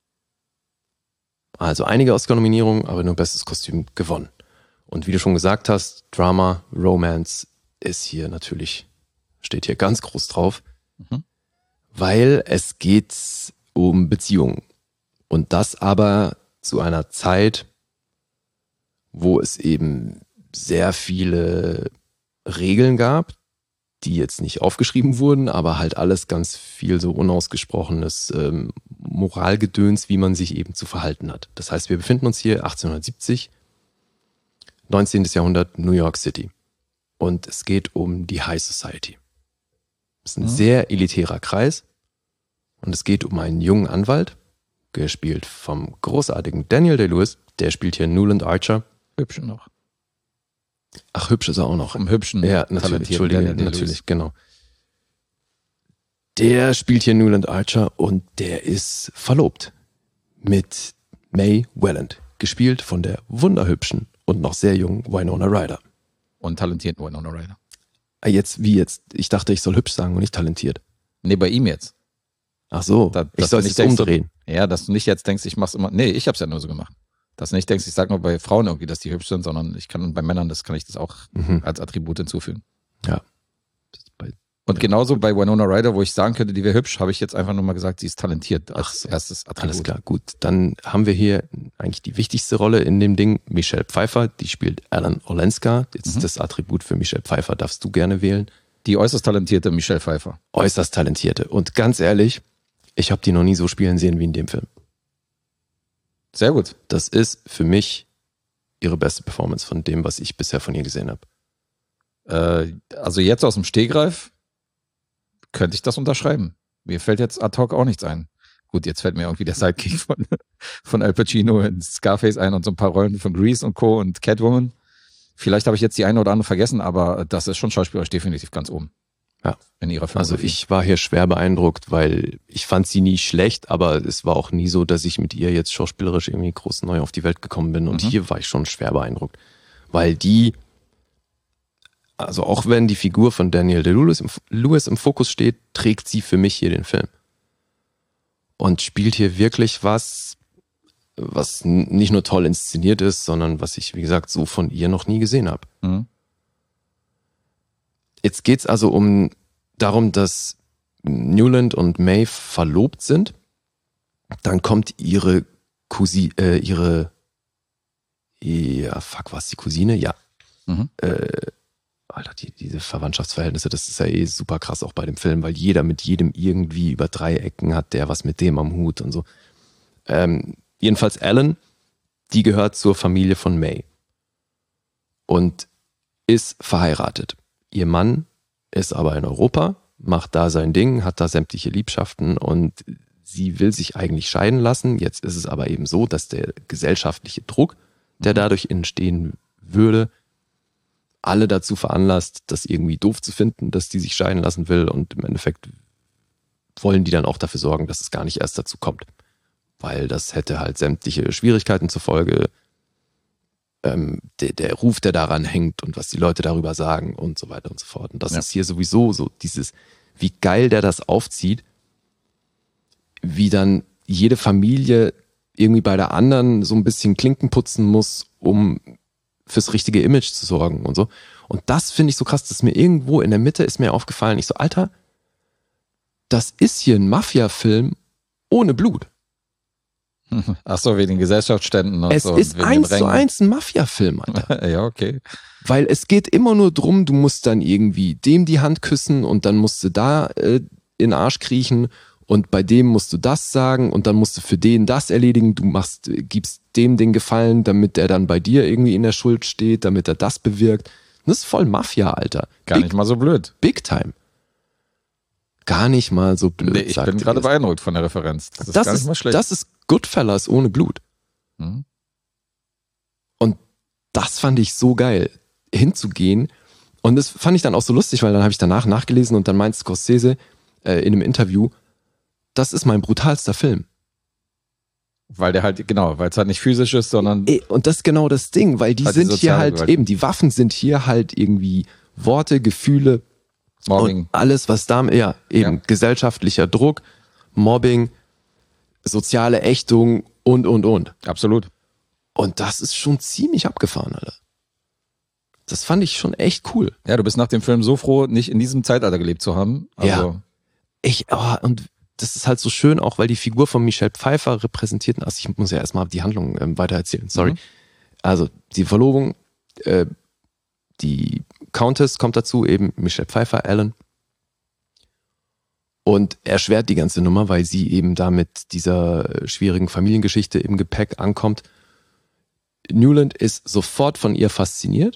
Also einige Oscar-Nominierungen, aber nur bestes Kostüm gewonnen. Und wie du schon gesagt hast, Drama, Romance ist hier natürlich, steht hier ganz groß drauf, mhm. weil es geht um Beziehungen. Und das aber zu einer Zeit, wo es eben sehr viele Regeln gab, die jetzt nicht aufgeschrieben wurden, aber halt alles ganz viel so unausgesprochenes ähm, Moralgedöns, wie man sich eben zu verhalten hat. Das heißt, wir befinden uns hier achtzehnhundertsiebzig, neunzehnten. Jahrhundert, New York City. Und es geht um die High Society. Es ist ein mhm. sehr elitärer Kreis und es geht um einen jungen Anwalt, gespielt vom großartigen Daniel Day-Lewis, der spielt hier Newland Archer. Hübsch noch. Ach, hübsch ist er auch noch. Im Hübschen. Ja, natürlich, Entschuldige, natürlich, genau. Der spielt hier Newland Archer und der ist verlobt mit Mae Welland, gespielt von der wunderhübschen und noch sehr jungen Winona Ryder. Und talentierten Winona Ryder. Jetzt, wie jetzt? Ich dachte, ich soll hübsch sagen und nicht talentiert. Nee, bei ihm jetzt. Ach so, da, ich soll es umdrehen. Du, ja, dass du nicht jetzt denkst, ich mach's immer. Nee, ich hab's ja nur so gemacht. Dass du nicht denkst, ich sag nur bei Frauen irgendwie, dass die hübsch sind, sondern ich kann bei Männern, das kann ich das auch mhm. als Attribut hinzufügen. Ja. Und genauso bei Winona Ryder, wo ich sagen könnte, die wäre hübsch, habe ich jetzt einfach nur mal gesagt, sie ist talentiert als so, erstes Attribut. Alles klar, gut. Dann haben wir hier eigentlich die wichtigste Rolle in dem Ding, Michelle Pfeiffer, die spielt Alan Olenska. Jetzt mhm. das Attribut für Michelle Pfeiffer darfst du gerne wählen. Die äußerst talentierte Michelle Pfeiffer. Äußerst talentierte. Und ganz ehrlich, ich habe die noch nie so spielen sehen wie in dem Film. Sehr gut. Das ist für mich ihre beste Performance von dem, was ich bisher von ihr gesehen habe. Äh, also jetzt aus dem Stegreif könnte ich das unterschreiben. Mir fällt jetzt ad hoc auch nichts ein. Gut, jetzt fällt mir irgendwie der Sidekick von, von Al Pacino in Scarface ein und so ein paar Rollen von Grease und Co. und Catwoman. Vielleicht habe ich jetzt die eine oder andere vergessen, aber das ist schon schauspielerisch definitiv ganz oben. Ja, in ihrer Filmografie. Also ich war hier schwer beeindruckt, weil ich fand sie nie schlecht, aber es war auch nie so, dass ich mit ihr jetzt schauspielerisch irgendwie groß neu auf die Welt gekommen bin. Und mhm. hier war ich schon schwer beeindruckt, weil die, also auch wenn die Figur von Daniel Day-Lewis im, Lewis im Fokus steht, trägt sie für mich hier den Film. Und spielt hier wirklich was, was nicht nur toll inszeniert ist, sondern was ich, wie gesagt, so von ihr noch nie gesehen habe. Mhm. Jetzt geht's also um darum, dass Newland und Mae verlobt sind. Dann kommt ihre Cousine, äh, ihre, ja, fuck, was, die Cousine? Ja. Mhm. Äh, Alter, die, diese Verwandtschaftsverhältnisse, das ist ja eh super krass auch bei dem Film, weil jeder mit jedem irgendwie über drei Ecken hat, der was mit dem am Hut und so. Ähm, jedenfalls Ellen, die gehört zur Familie von Mae und ist verheiratet. Ihr Mann ist aber in Europa, macht da sein Ding, hat da sämtliche Liebschaften und sie will sich eigentlich scheiden lassen. Jetzt ist es aber eben so, dass der gesellschaftliche Druck, der dadurch entstehen würde, alle dazu veranlasst, das irgendwie doof zu finden, dass die sich scheiden lassen will und im Endeffekt wollen die dann auch dafür sorgen, dass es gar nicht erst dazu kommt. Weil das hätte halt sämtliche Schwierigkeiten zur Folge, ähm, der, der Ruf, der daran hängt und was die Leute darüber sagen und so weiter und so fort. Und das ja. ist hier sowieso so dieses, wie geil der das aufzieht, wie dann jede Familie irgendwie bei der anderen so ein bisschen Klinken putzen muss, um fürs richtige Image zu sorgen und so. Und das finde ich so krass, dass mir irgendwo in der Mitte ist mir aufgefallen, ich so, Alter, das ist hier ein Mafia-Film ohne Blut. Ach so, wegen den Gesellschaftsständen und es so. Es ist eins zu eins ein Mafia-Film, Alter. Ja, okay. Weil es geht immer nur drum, du musst dann irgendwie dem die Hand küssen und dann musst du da äh, in den Arsch kriechen und bei dem musst du das sagen und dann musst du für den das erledigen. Du machst, gibst dem den Gefallen, damit er dann bei dir irgendwie in der Schuld steht, damit er das bewirkt. Das ist voll Mafia, Alter. Gar Big, nicht mal so blöd. Big time. Gar nicht mal so blöd. Nee, ich bin gerade beeindruckt von der Referenz. Das ist das gar nicht ist, mal schlecht. Das ist Goodfellas ohne Blut. Mhm. Und das fand ich so geil, hinzugehen. Und das fand ich dann auch so lustig, weil dann habe ich danach nachgelesen und dann meint Scorsese äh, in einem Interview, das ist mein brutalster Film. Weil der halt, genau, weil es halt nicht physisch ist, sondern... Und das ist genau das Ding, weil die halt sind die hier halt Gewalt. eben, die Waffen sind hier halt irgendwie Worte, Gefühle, Mobbing. Und alles, was da, ja, eben, ja. gesellschaftlicher Druck, Mobbing, soziale Ächtung und, und, und. Absolut. Und das ist schon ziemlich abgefahren, Alter. Das fand ich schon echt cool. Ja, du bist nach dem Film so froh, nicht in diesem Zeitalter gelebt zu haben. Also ja. Ich, oh, und das ist halt so schön, auch weil die Figur von Michelle Pfeiffer repräsentiert, also ich muss ja erstmal die Handlung ähm, weiter erzählen, sorry. Mhm. Also, die Verlobung, äh, die Countess kommt dazu, eben Michelle Pfeiffer, Ellen. Und erschwert die ganze Nummer, weil sie eben da mit dieser schwierigen Familiengeschichte im Gepäck ankommt. Newland ist sofort von ihr fasziniert,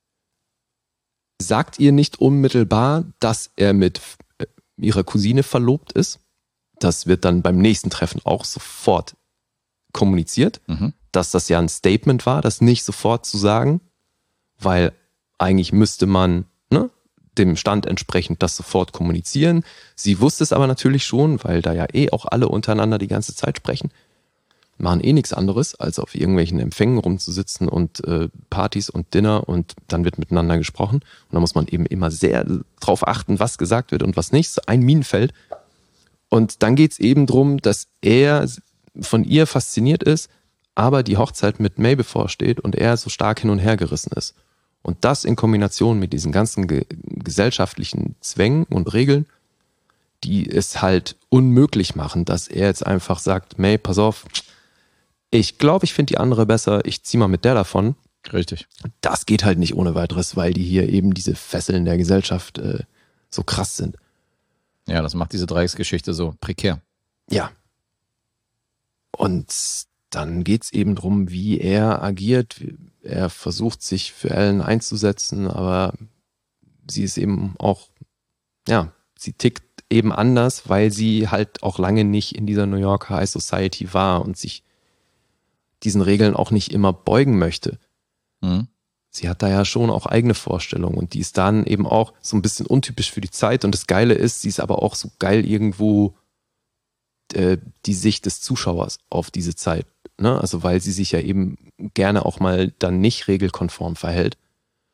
sagt ihr nicht unmittelbar, dass er mit ihrer Cousine verlobt ist. Das wird dann beim nächsten Treffen auch sofort kommuniziert, mhm. dass das ja ein Statement war, das nicht sofort zu sagen, weil eigentlich müsste man, ne, dem Stand entsprechend das sofort kommunizieren. Sie wusste es aber natürlich schon, weil da ja eh auch alle untereinander die ganze Zeit sprechen. Machen eh nichts anderes, als auf irgendwelchen Empfängen rumzusitzen und äh, Partys und Dinner und dann wird miteinander gesprochen. Und da muss man eben immer sehr drauf achten, was gesagt wird und was nicht. So ein Minenfeld. Und dann geht's eben drum, dass er von ihr fasziniert ist, aber die Hochzeit mit Mae bevorsteht und er so stark hin und her gerissen ist. Und das in Kombination mit diesen ganzen ge- gesellschaftlichen Zwängen und Regeln, die es halt unmöglich machen, dass er jetzt einfach sagt, Mae, pass auf, ich glaube, ich finde die andere besser, ich zieh mal mit der davon. Richtig. Das geht halt nicht ohne weiteres, weil die hier eben diese Fesseln der Gesellschaft äh, so krass sind. Ja, das macht diese Dreiecksgeschichte so prekär. Ja. Und dann geht's eben drum, wie er agiert. Er versucht, sich für Ellen einzusetzen, aber sie ist eben auch, ja, sie tickt eben anders, weil sie halt auch lange nicht in dieser New Yorker High Society war und sich diesen Regeln auch nicht immer beugen möchte. Mhm. Sie hat da ja schon auch eigene Vorstellungen und die ist dann eben auch so ein bisschen untypisch für die Zeit und das Geile ist, sie ist aber auch so geil irgendwo äh, die Sicht des Zuschauers auf diese Zeit. Ne? Also weil sie sich ja eben gerne auch mal dann nicht regelkonform verhält.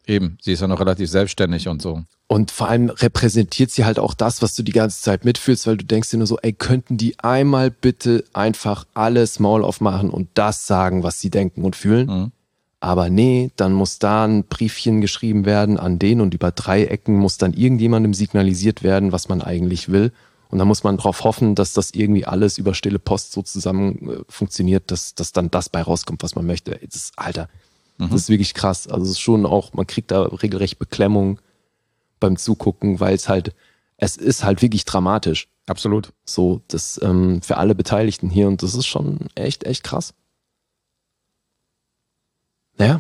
Eben, sie ist ja noch relativ selbstständig und so. Und vor allem repräsentiert sie halt auch das, was du die ganze Zeit mitfühlst, weil du denkst dir nur so, ey, könnten die einmal bitte einfach alles Maul aufmachen und das sagen, was sie denken und fühlen? Mhm. Aber nee, dann muss da ein Briefchen geschrieben werden an den und über drei Ecken muss dann irgendjemandem signalisiert werden, was man eigentlich will. Und dann muss man darauf hoffen, dass das irgendwie alles über stille Post so zusammen äh, funktioniert, dass, dass dann das bei rauskommt, was man möchte. Das ist, Alter, mhm. das ist wirklich krass. Also es ist schon auch, man kriegt da regelrecht Beklemmung beim Zugucken, weil es halt, es ist halt wirklich dramatisch. Absolut. So, das ähm, für alle Beteiligten hier und das ist schon echt, echt krass. Ja.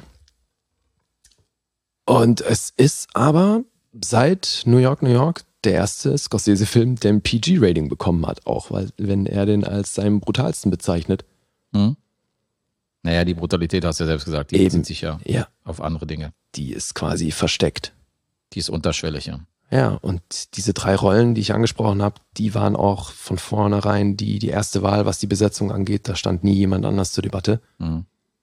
Und es ist aber seit New York, New York der erste Scorsese-Film, der ein P G-Rating bekommen hat, auch weil, wenn er den als seinen brutalsten bezeichnet. Mhm. Naja, die Brutalität hast du ja selbst gesagt, die Eben. bezieht sich ja, ja auf andere Dinge. Die ist quasi versteckt. Die ist unterschwellig, ja. Ja, und diese drei Rollen, die ich angesprochen habe, die waren auch von vornherein die, die erste Wahl, was die Besetzung angeht. Da stand nie jemand anders zur Debatte. Mhm.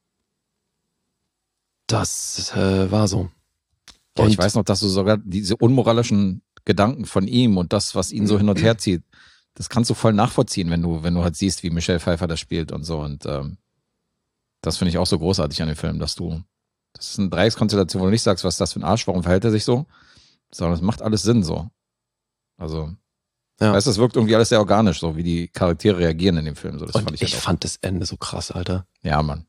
Das äh, war so. Ja, ich weiß noch, dass du sogar diese unmoralischen Gedanken von ihm und das, was ihn so hin und her zieht, das kannst du voll nachvollziehen, wenn du, wenn du halt siehst, wie Michelle Pfeiffer das spielt und so. Und ähm, das finde ich auch so großartig an dem Film, dass du, das ist eine Dreieckskonstellation, wo du nicht sagst, was ist das für ein Arsch, warum verhält er sich so, sondern es macht alles Sinn so. Also, ja. Weißt du, es wirkt irgendwie alles sehr organisch, so wie die Charaktere reagieren in dem Film. So, das und fand ich ich halt auch. fand das Ende so krass, Alter. Ja, Mann.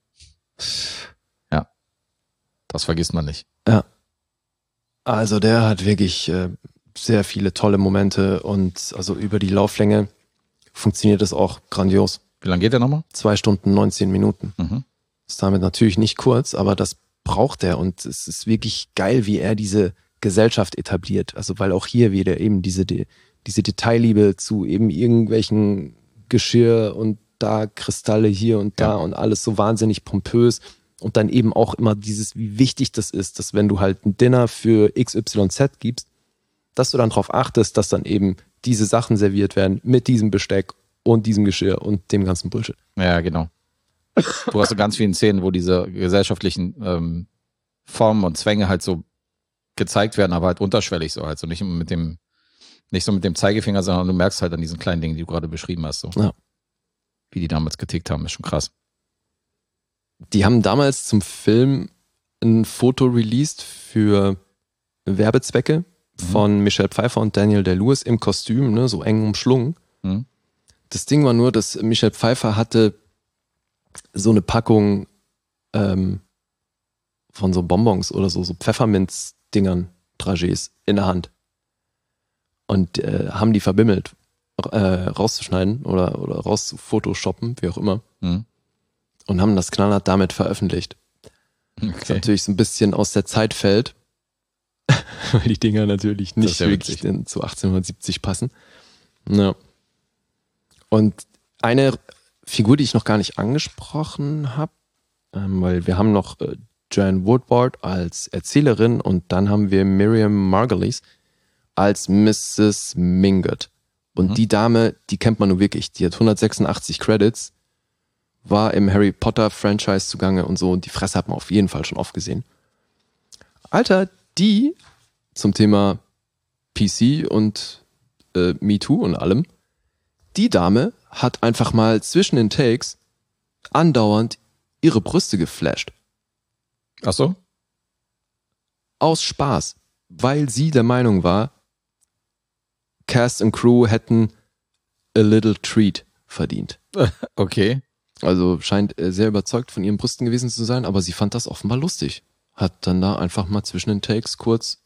Ja. Das vergisst man nicht. Ja. Also der hat wirklich äh, sehr viele tolle Momente und also über die Lauflänge funktioniert es auch grandios. Wie lange geht der nochmal? Zwei Stunden, neunzehn Minuten. Mhm. Ist damit natürlich nicht kurz, aber das braucht er und es ist wirklich geil, wie er diese Gesellschaft etabliert. Also weil auch hier wieder eben diese, diese Detailliebe zu eben irgendwelchen Geschirr und da Kristalle hier und da ja. und alles so wahnsinnig pompös. Und dann eben auch immer dieses, wie wichtig das ist, dass wenn du halt ein Dinner für X Y Z gibst, dass du dann darauf achtest, dass dann eben diese Sachen serviert werden mit diesem Besteck und diesem Geschirr und dem ganzen Bullshit. Ja, genau. Du hast so ganz vielen Szenen, wo diese gesellschaftlichen ähm, Formen und Zwänge halt so gezeigt werden, aber halt unterschwellig so halt so nicht mit dem, nicht so mit dem Zeigefinger, sondern du merkst halt an diesen kleinen Dingen, die du gerade beschrieben hast, so. Ja. Wie die damals getickt haben, ist schon krass. Die haben damals zum Film ein Foto released für Werbezwecke mhm. von Michelle Pfeiffer und Daniel Day-Lewis im Kostüm, ne, so eng umschlungen. Mhm. Das Ding war nur, dass Michelle Pfeiffer hatte so eine Packung ähm, von so Bonbons oder so, so Pfefferminz-Dingern, Dragés in der Hand. Und äh, haben die verbimmelt, äh, rauszuschneiden oder, oder rauszufotoshoppen, wie auch immer. Mhm. Und haben das knallhart damit veröffentlicht. Okay. Was natürlich so ein bisschen aus der Zeit fällt, weil die Dinger natürlich nicht ja wirklich denn zu achtzehnhundertsiebzig passen. Ja. Und eine Figur, die ich noch gar nicht angesprochen habe, ähm, weil wir haben noch äh, Joanne Woodward als Erzählerin und dann haben wir Miriam Margolyes als Missus Mingott. Und mhm. die Dame, die kennt man nur wirklich. Die hat hundertsechsundachtzig Credits, war im Harry Potter Franchise zugange und so und die Fresse hat man auf jeden Fall schon oft gesehen. Alter, die zum Thema P C und äh, MeToo und allem, die Dame hat einfach mal zwischen den Takes andauernd ihre Brüste geflasht. Ach so? Aus Spaß, weil sie der Meinung war, Cast und Crew hätten a little treat verdient. Okay. Also scheint sehr überzeugt von ihren Brüsten gewesen zu sein, aber sie fand das offenbar lustig. Hat dann da einfach mal zwischen den Takes kurz...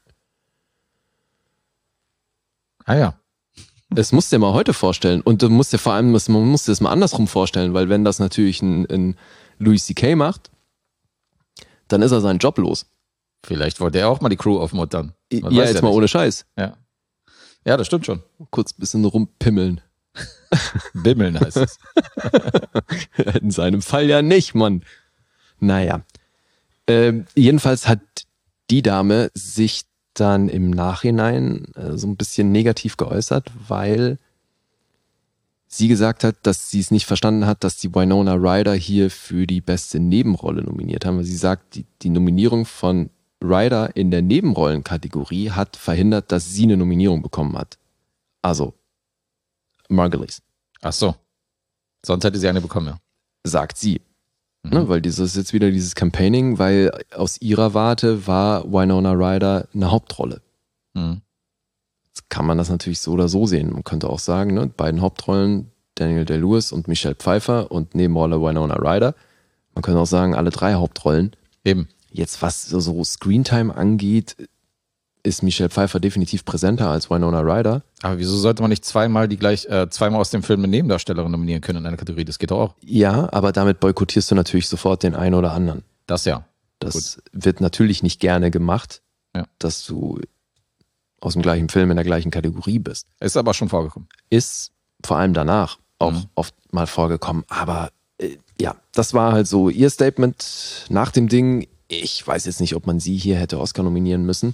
Ah ja. Es musst du dir mal heute vorstellen. Und du musst dir vor allem, man muss dir das mal andersrum vorstellen, weil wenn das natürlich ein, ein Louis C K macht, dann ist er seinen Job los. Vielleicht wollte er auch mal die Crew aufmuttern. Man ja, jetzt ja mal nicht. Ohne Scheiß. Ja. Ja, das stimmt schon. Kurz ein bisschen rumpimmeln. Bimmeln heißt es. In seinem Fall ja nicht, Mann. Naja. Ähm, jedenfalls hat die Dame sich dann im Nachhinein äh, so ein bisschen negativ geäußert, weil sie gesagt hat, dass sie es nicht verstanden hat, dass die Winona Ryder hier für die beste Nebenrolle nominiert haben. Weil sie sagt, die, die Nominierung von Ryder in der Nebenrollenkategorie hat verhindert, dass sie eine Nominierung bekommen hat. Also Margulies. Ach so. Sonst hätte sie eine bekommen, ja. Sagt sie. Mhm. Ne, weil dieses ist jetzt wieder dieses Campaigning, weil aus ihrer Warte war Winona Ryder eine Hauptrolle. Mhm. Jetzt kann man das natürlich so oder so sehen. Man könnte auch sagen, ne, beiden Hauptrollen Daniel Day-Lewis und Michelle Pfeiffer und Nebenrolle Winona Ryder. Man könnte auch sagen, alle drei Hauptrollen. Eben. Jetzt, was so Screentime angeht, ist Michelle Pfeiffer definitiv präsenter als Winona Ryder. Aber wieso sollte man nicht zweimal die gleich, äh, zweimal aus dem Film eine Nebendarstellerin nominieren können in einer Kategorie? Das geht doch auch. Ja, aber damit boykottierst du natürlich sofort den einen oder anderen. Das ja. Das Gut. wird natürlich nicht gerne gemacht, ja. dass du aus dem gleichen Film in der gleichen Kategorie bist. Ist aber schon vorgekommen. Ist vor allem danach auch mhm. oft mal vorgekommen. Aber äh, ja, das war halt so ihr Statement nach dem Ding. Ich weiß jetzt nicht, ob man sie hier hätte Oscar nominieren müssen.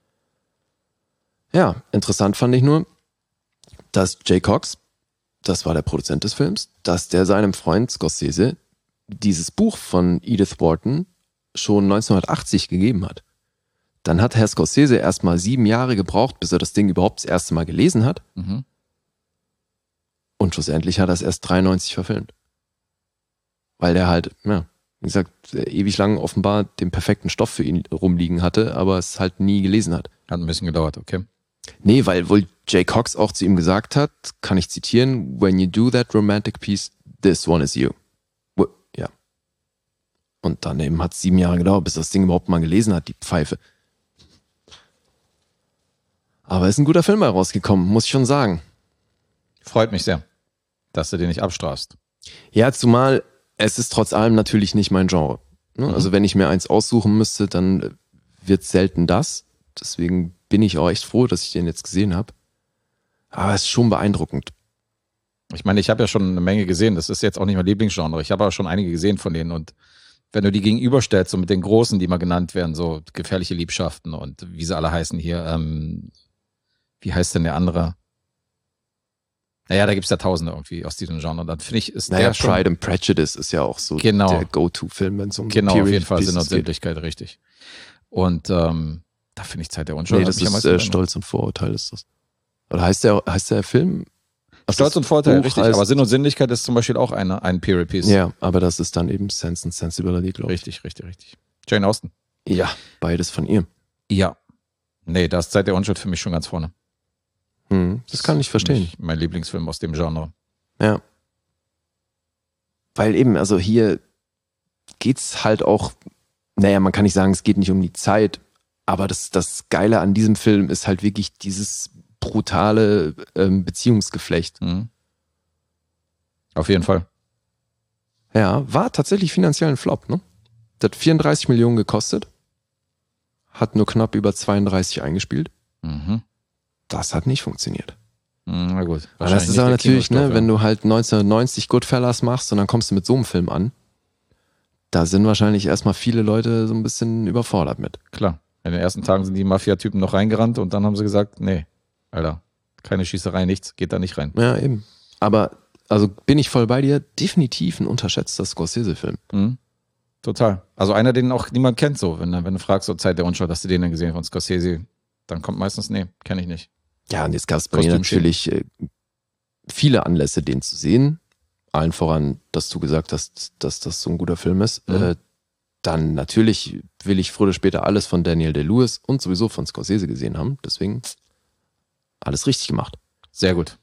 Ja, interessant fand ich nur, dass Jay Cox, das war der Produzent des Films, dass der seinem Freund Scorsese dieses Buch von Edith Wharton schon neunzehnhundertachtzig gegeben hat. Dann hat Herr Scorsese erstmal sieben Jahre gebraucht, bis er das Ding überhaupt das erste Mal gelesen hat. Mhm. Und schlussendlich hat er es erst dreiundneunzig verfilmt. Weil der halt, ja, wie gesagt, ewig lang offenbar den perfekten Stoff für ihn rumliegen hatte, aber es halt nie gelesen hat. Hat ein bisschen gedauert, okay. Nee, weil wohl Jay Cox auch zu ihm gesagt hat, kann ich zitieren, when you do that romantic piece, this one is you. Ja. Und dann eben hat es sieben Jahre gedauert, bis er das Ding überhaupt mal gelesen hat, die Pfeife. Aber ist ein guter Film herausgekommen, muss ich schon sagen. Freut mich sehr, dass du den nicht abstrafst. Ja, zumal es ist trotz allem natürlich nicht mein Genre. Ne? Mhm. Also wenn ich mir eins aussuchen müsste, dann wird selten das. Deswegen bin ich auch echt froh, dass ich den jetzt gesehen habe. Aber es ist schon beeindruckend. Ich meine, ich habe ja schon eine Menge gesehen. Das ist jetzt auch nicht mein Lieblingsgenre. Ich habe aber schon einige gesehen von denen. Und wenn du die gegenüberstellst, so mit den Großen, die mal genannt werden, so Gefährliche Liebschaften und wie sie alle heißen hier, ähm, wie heißt denn der andere? Naja, da gibt es ja Tausende irgendwie aus diesem Genre. Und dann finde ich, ist naja, der schon... Pride and Prejudice ist ja auch so genau. der Go-To-Film, wenn es um Genau, Period auf jeden Fall Pieces Sinn und geht. Sinnlichkeit, richtig. Und ähm, da finde ich Zeit der Unschuld. Nee, das ist äh, Stolz und Vorurteil ist das. Oder heißt der, heißt der Film? Was Stolz und Vorurteil, Buch richtig. heißt, Aber Sinn und Sinnlichkeit ist zum Beispiel auch eine, ein Period Piece. Ja, aber das ist dann eben Sense and Sensibility, glaube ich. Richtig, richtig, richtig. Jane Austen. Ja, beides von ihr. Ja. Nee, da ist Zeit der Unschuld für mich schon ganz vorne. Hm, das kann ich verstehen. Mein Lieblingsfilm aus dem Genre. Ja. Weil eben, also hier geht's halt auch, naja, man kann nicht sagen, es geht nicht um die Zeit, aber das, das Geile an diesem Film ist halt wirklich dieses brutale ähm, Beziehungsgeflecht. Mhm. Auf jeden Fall. Ja, war tatsächlich finanziell ein Flop, ne? Das hat vierunddreißig Millionen gekostet, hat nur knapp über zweiunddreißig eingespielt. Mhm. Das hat nicht funktioniert. Na gut. Aber das ist aber natürlich, ne, wenn du halt neunzehnhundertneunzig Goodfellas machst und dann kommst du mit so einem Film an, da sind wahrscheinlich erstmal viele Leute so ein bisschen überfordert mit. Klar. In den ersten Tagen sind die Mafia-Typen noch reingerannt und dann haben sie gesagt, nee, Alter, keine Schießerei, nichts, geht da nicht rein. Ja, eben. Aber, also bin ich voll bei dir, definitiv ein unterschätzter Scorsese-Film. Mhm. Total. Also einer, den auch niemand kennt so. Wenn, wenn du fragst, so Zeit der Unschuld, hast du den dann gesehen von Scorsese, dann kommt meistens, nee, kenne ich nicht. Ja, und jetzt gab es bei mir natürlich äh, viele Anlässe, den zu sehen. Allen voran, dass du gesagt hast, dass das so ein guter Film ist. Mhm. Äh, dann natürlich will ich früher oder später alles von Daniel Day-Lewis und sowieso von Scorsese gesehen haben. Deswegen alles richtig gemacht. Sehr gut.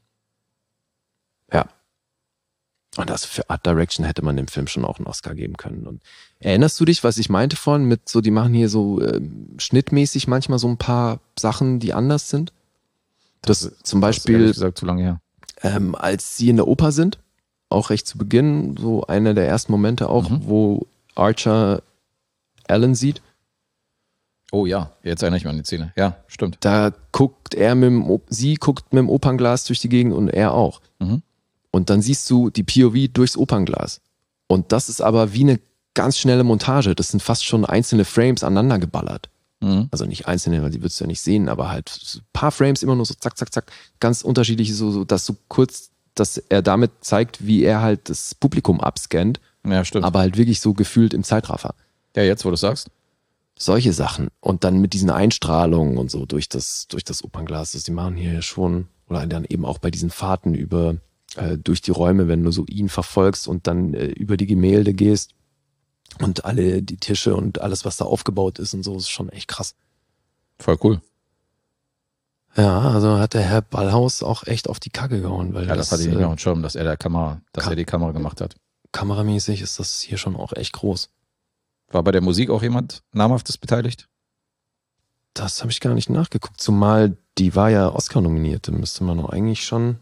Ja. Und das für Art Direction hätte man dem Film schon auch einen Oscar geben können. Und erinnerst du dich, was ich meinte vorhin mit so, die machen hier so äh, schnittmäßig manchmal so ein paar Sachen, die anders sind? Das, das zum Beispiel, das ist gesagt, zu lange her. Ähm, als sie in der Oper sind, auch recht zu Beginn, so einer der ersten Momente auch, mhm. wo Archer Alan sieht. Oh ja, jetzt erinnere ich mich an die Szene. Ja, stimmt. Da guckt er mit dem, sie guckt mit dem Opernglas durch die Gegend und er auch. Mhm. Und dann siehst du die P O V durchs Opernglas. Und das ist aber wie eine ganz schnelle Montage. Das sind fast schon einzelne Frames aneinander geballert. Mhm. Also nicht einzelne, weil die würdest du ja nicht sehen, aber halt ein paar Frames immer nur so zack, zack, zack. Ganz unterschiedliche, so, so dass so kurz, dass er damit zeigt, wie er halt das Publikum abscannt. Ja, stimmt. Aber halt wirklich so gefühlt im Zeitraffer. Ja, jetzt, wo du sagst. Solche Sachen. Und dann mit diesen Einstrahlungen und so durch das, durch das Opernglas. Das die machen hier schon, oder dann eben auch bei diesen Fahrten über, äh, durch die Räume, wenn du so ihn verfolgst und dann äh, über die Gemälde gehst und alle die Tische und alles, was da aufgebaut ist und so, ist schon echt krass. Voll cool. Ja, also hat der Herr Ballhaus auch echt auf die Kacke gehauen. Weil Ja, das, das hatte ich nicht mehr auf dem Schirm, dass er der Kamera, dass Ka- er die Kamera gemacht hat. Kameramäßig ist das hier schon auch echt groß. War bei der Musik auch jemand Namhaftes beteiligt? Das habe ich gar nicht nachgeguckt, zumal die war ja Oscar nominiert, da müsste man doch eigentlich schon...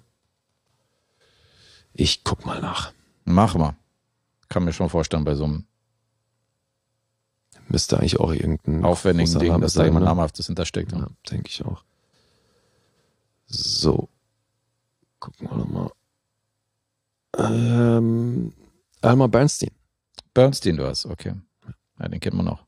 Ich guck mal nach. Mach mal. Kann mir schon vorstellen, bei so einem müsste eigentlich auch irgendein aufwendigen Ding, Name dass da sein, jemand ne? Namhaftes hintersteckt. Ja, denke ich auch. So. Gucken wir nochmal. Ähm, Elmer Bernstein. Bernstein, du hast, okay. Ja, den kennt man noch.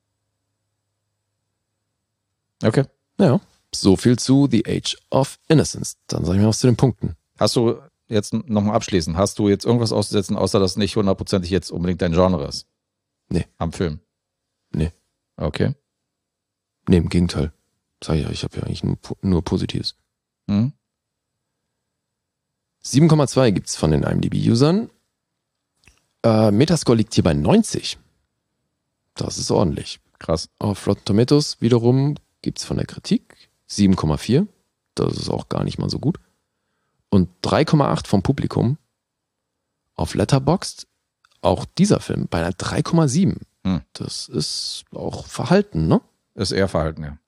Okay. Ja, so viel zu The Age of Innocence. Dann sag ich mal was zu den Punkten. Hast du jetzt nochmal abschließend, hast du jetzt irgendwas auszusetzen, außer dass nicht hundertprozentig jetzt unbedingt dein Genre ist? Nee. Am Film? Nee. Okay. Nee, im Gegenteil. Sag ich ja, ich habe ja eigentlich nur, nur Positives. Hm? sieben Komma zwei gibt's von den IMDb-Usern. Äh, Metascore liegt hier bei neunzig. Das ist ordentlich. Krass. Auf Rotten Tomatoes wiederum gibt's von der Kritik sieben Komma vier. Das ist auch gar nicht mal so gut. Und drei Komma acht vom Publikum. Auf Letterboxd auch dieser Film bei einer drei Komma sieben. Hm. Das ist auch Verhalten, ne? Ist eher Verhalten, ja.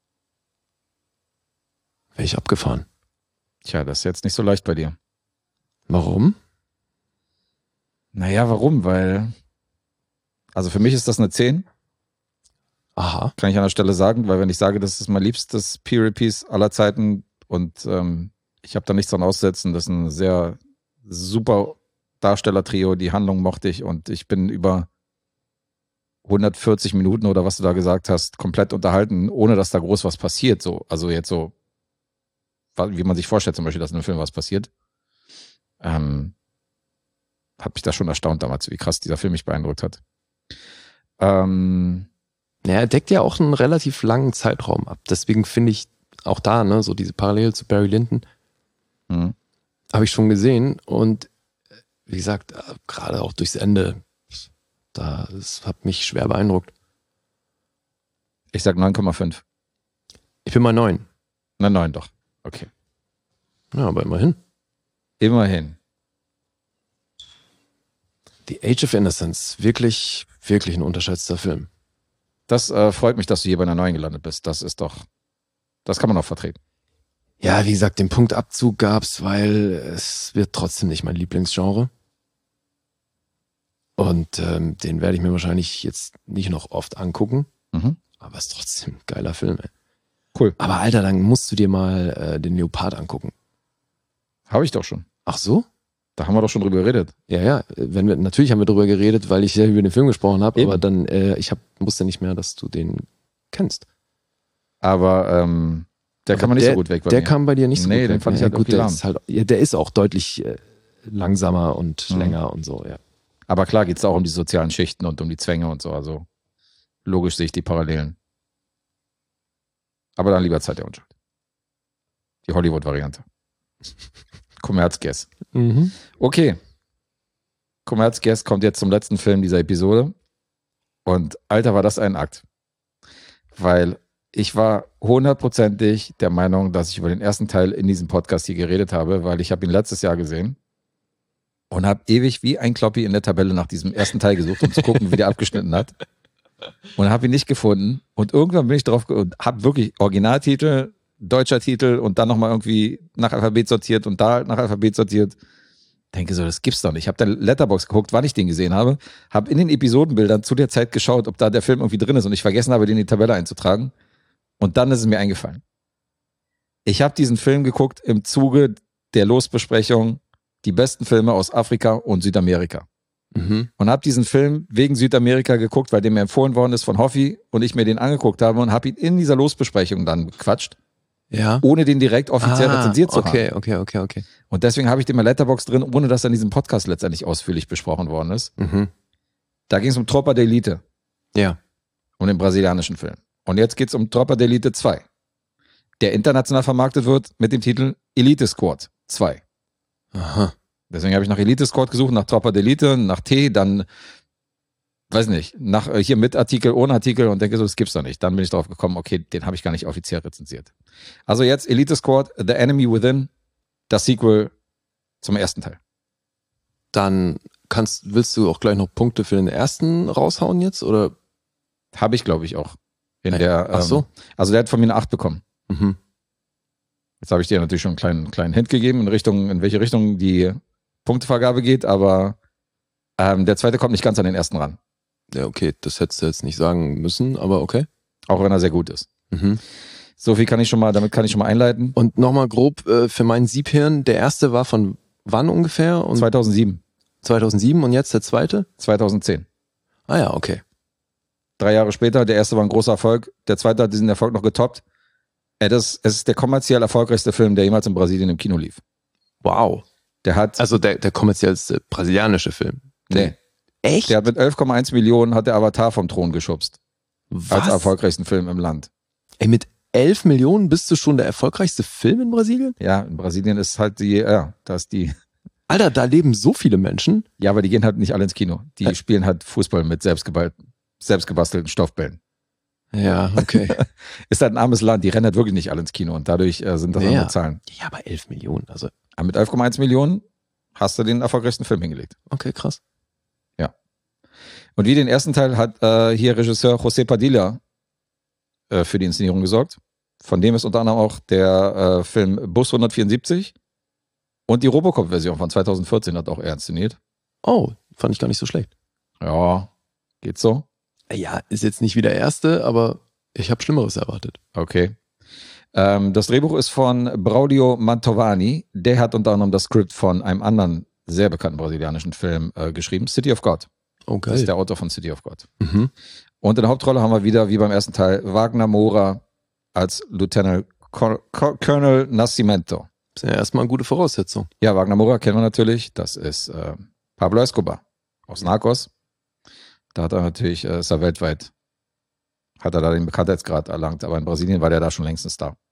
Wäre ich abgefahren. Tja, das ist jetzt nicht so leicht bei dir. Warum? Naja, warum? Weil, also für mich ist das eine zehn. Aha. Kann ich an der Stelle sagen, weil wenn ich sage, das ist mein liebstes Period-Piece aller Zeiten und ähm, ich habe da nichts dran auszusetzen, das ist ein sehr super Darstellertrio, die Handlung mochte ich und ich bin über hundertvierzig Minuten oder was du da gesagt hast, komplett unterhalten, ohne dass da groß was passiert. So. Also jetzt so, wie man sich vorstellt zum Beispiel, dass in einem Film was passiert. Ähm, hat mich da schon erstaunt damals, wie krass dieser Film mich beeindruckt hat. Ähm, Ja, er deckt ja auch einen relativ langen Zeitraum ab. Deswegen finde ich auch da, ne, so diese Parallele zu Barry Lyndon, mhm. habe ich schon gesehen. Und wie gesagt, gerade auch durchs Ende, da, das hat mich schwer beeindruckt. Ich sag neun Komma fünf. Ich bin mal neun. Na, neun doch. Okay. Ja, aber immerhin. Immerhin. The Age of Innocence, wirklich, wirklich ein unterschätzter Film. Das äh, freut mich, dass du hier bei einer neuen gelandet bist. Das ist doch, das kann man auch vertreten. Ja, wie gesagt, den Punktabzug gab's, weil es wird trotzdem nicht mein Lieblingsgenre. Und ähm, den werde ich mir wahrscheinlich jetzt nicht noch oft angucken. Mhm. Aber es ist trotzdem ein geiler Film, ey. Cool. Aber Alter, dann musst du dir mal äh, den Leopard angucken. Habe ich doch schon. Ach so? Da haben wir doch schon drüber geredet. Ja, ja. Wenn wir, natürlich haben wir drüber geredet, weil ich ja über den Film gesprochen habe, Eben. aber dann, äh, ich hab, wusste nicht mehr, dass du den kennst. Aber ähm, der aber kam nicht der, so gut weg bei der mir. Der kam bei dir nicht so nee, gut weg. Nee, den fand ich ja, halt gut, irgendwie der lahm. ist halt, ja, der ist auch deutlich äh, langsamer und Mhm. länger und so, ja. Aber klar geht es auch um die sozialen Schichten und um die Zwänge und so. Also logisch sehe ich die Parallelen. Aber dann lieber Zeit der Unschuld. Die Hollywood-Variante. Kommerzguess. Mhm. Okay. Kommerzguess kommt jetzt zum letzten Film dieser Episode. Und Alter, war das ein Akt. Weil ich war hundertprozentig der Meinung, dass ich über den ersten Teil in diesem Podcast hier geredet habe, weil ich habe ihn letztes Jahr gesehen und habe ewig wie ein Kloppi in der Tabelle nach diesem ersten Teil gesucht, um zu gucken, wie der abgeschnitten hat. Und habe ihn nicht gefunden. Und irgendwann bin ich drauf ge- und habe wirklich Originaltitel, deutscher Titel und dann nochmal irgendwie nach Alphabet sortiert und da nach Alphabet sortiert. Denke so, das gibt's doch nicht. Ich habe dann Letterboxd geguckt, wann ich den gesehen habe. Habe in den Episodenbildern zu der Zeit geschaut, ob da der Film irgendwie drin ist und ich vergessen habe, den in die Tabelle einzutragen. Und dann ist es mir eingefallen. Ich habe diesen Film geguckt im Zuge der Losbesprechung die besten Filme aus Afrika und Südamerika. Mhm. Und habe diesen Film wegen Südamerika geguckt, weil der mir empfohlen worden ist von Hoffi und ich mir den angeguckt habe und habe ihn in dieser Losbesprechung dann gequatscht, Ja. ohne den direkt offiziell ah, rezensiert zu okay, haben. Okay, okay, okay, Und deswegen habe ich den bei Letterboxd drin, ohne dass er in diesem Podcast letztendlich ausführlich besprochen worden ist. okay. Mhm. Da ging es um Tropa d'Elite. Ja. Um den brasilianischen Film. Und jetzt geht's um Tropa de Elite zwei. Der international vermarktet wird mit dem Titel Elite Squad zwei. Aha. Deswegen habe ich nach Elite Squad gesucht, nach Tropa de Elite, nach T, dann, weiß nicht, nach äh, hier mit Artikel, ohne Artikel und denke so, das gibt's doch nicht. Dann bin ich drauf gekommen, okay, den habe ich gar nicht offiziell rezensiert. Also jetzt Elite Squad, The Enemy Within, das Sequel zum ersten Teil. Dann kannst, willst du auch gleich noch Punkte für den ersten raushauen jetzt, oder? Habe ich, glaube ich, auch. In Nein. der, ähm, Ach so. Also der hat von mir eine acht bekommen. Mhm. Jetzt habe ich dir natürlich schon einen kleinen, kleinen Hint gegeben, in Richtung, in welche Richtung die Punktevergabe geht, aber ähm, der zweite kommt nicht ganz an den ersten ran. Ja, okay, das hättest du jetzt nicht sagen müssen, aber okay. Auch wenn er sehr gut ist. Mhm. So viel kann ich schon mal, damit kann ich schon mal einleiten. Und nochmal grob äh, für mein Siebhirn, der erste war von wann ungefähr? Und zweitausendsieben. zweitausendsieben und jetzt der zweite? zweitausendzehn. Ah ja, okay. Drei Jahre später, der erste war ein großer Erfolg, der zweite hat diesen Erfolg noch getoppt. Es ist, es ist der kommerziell erfolgreichste Film, der jemals in Brasilien im Kino lief. Wow. Der hat... Also der, der kommerziellste brasilianische Film. Nee. Echt? Der hat mit elf Komma eins Millionen hat der Avatar vom Thron geschubst. Was? Als erfolgreichsten Film im Land. Ey, mit elf Millionen bist du schon der erfolgreichste Film in Brasilien? Ja, in Brasilien ist halt die, ja, da ist die... Alter, da leben so viele Menschen. Ja, aber die gehen halt nicht alle ins Kino. Die Ä spielen halt Fußball mit selbstgeballten, selbstgebastelten Stoffbällen. Ja, okay. Ist halt ein armes Land, die rennen halt wirklich nicht alle ins Kino und dadurch äh, sind das Ja. andere Zahlen. Ja, aber elf Millionen, also. Aber mit elf Komma eins Millionen hast du den erfolgreichsten Film hingelegt. Okay, krass. Ja. Und wie den ersten Teil hat äh, hier Regisseur José Padilla äh, für die Inszenierung gesorgt. Von dem ist unter anderem auch der äh, Film Bus hundertvierundsiebzig und die Robocop-Version von zweitausendvierzehn hat auch er inszeniert. Oh, fand ich gar nicht so schlecht. Ja, geht so. Ja, ist jetzt nicht wie der erste, aber ich habe Schlimmeres erwartet. Okay. Ähm, das Drehbuch ist von Braulio Mantovani. Der hat unter anderem das Skript von einem anderen sehr bekannten brasilianischen Film äh, geschrieben, City of God. Oh, geil. Das ist der Autor von City of God. Mhm. Und in der Hauptrolle haben wir wieder, wie beim ersten Teil, Wagner Moura als Lieutenant Col- Col- Colonel Nascimento. Das ist ja erstmal eine gute Voraussetzung. Ja, Wagner Moura kennen wir natürlich. Das ist äh, Pablo Escobar aus Narcos. Da hat er natürlich, äh, ist er weltweit, hat er da den Bekanntheitsgrad erlangt, aber in Brasilien war der da schon längst ein Star.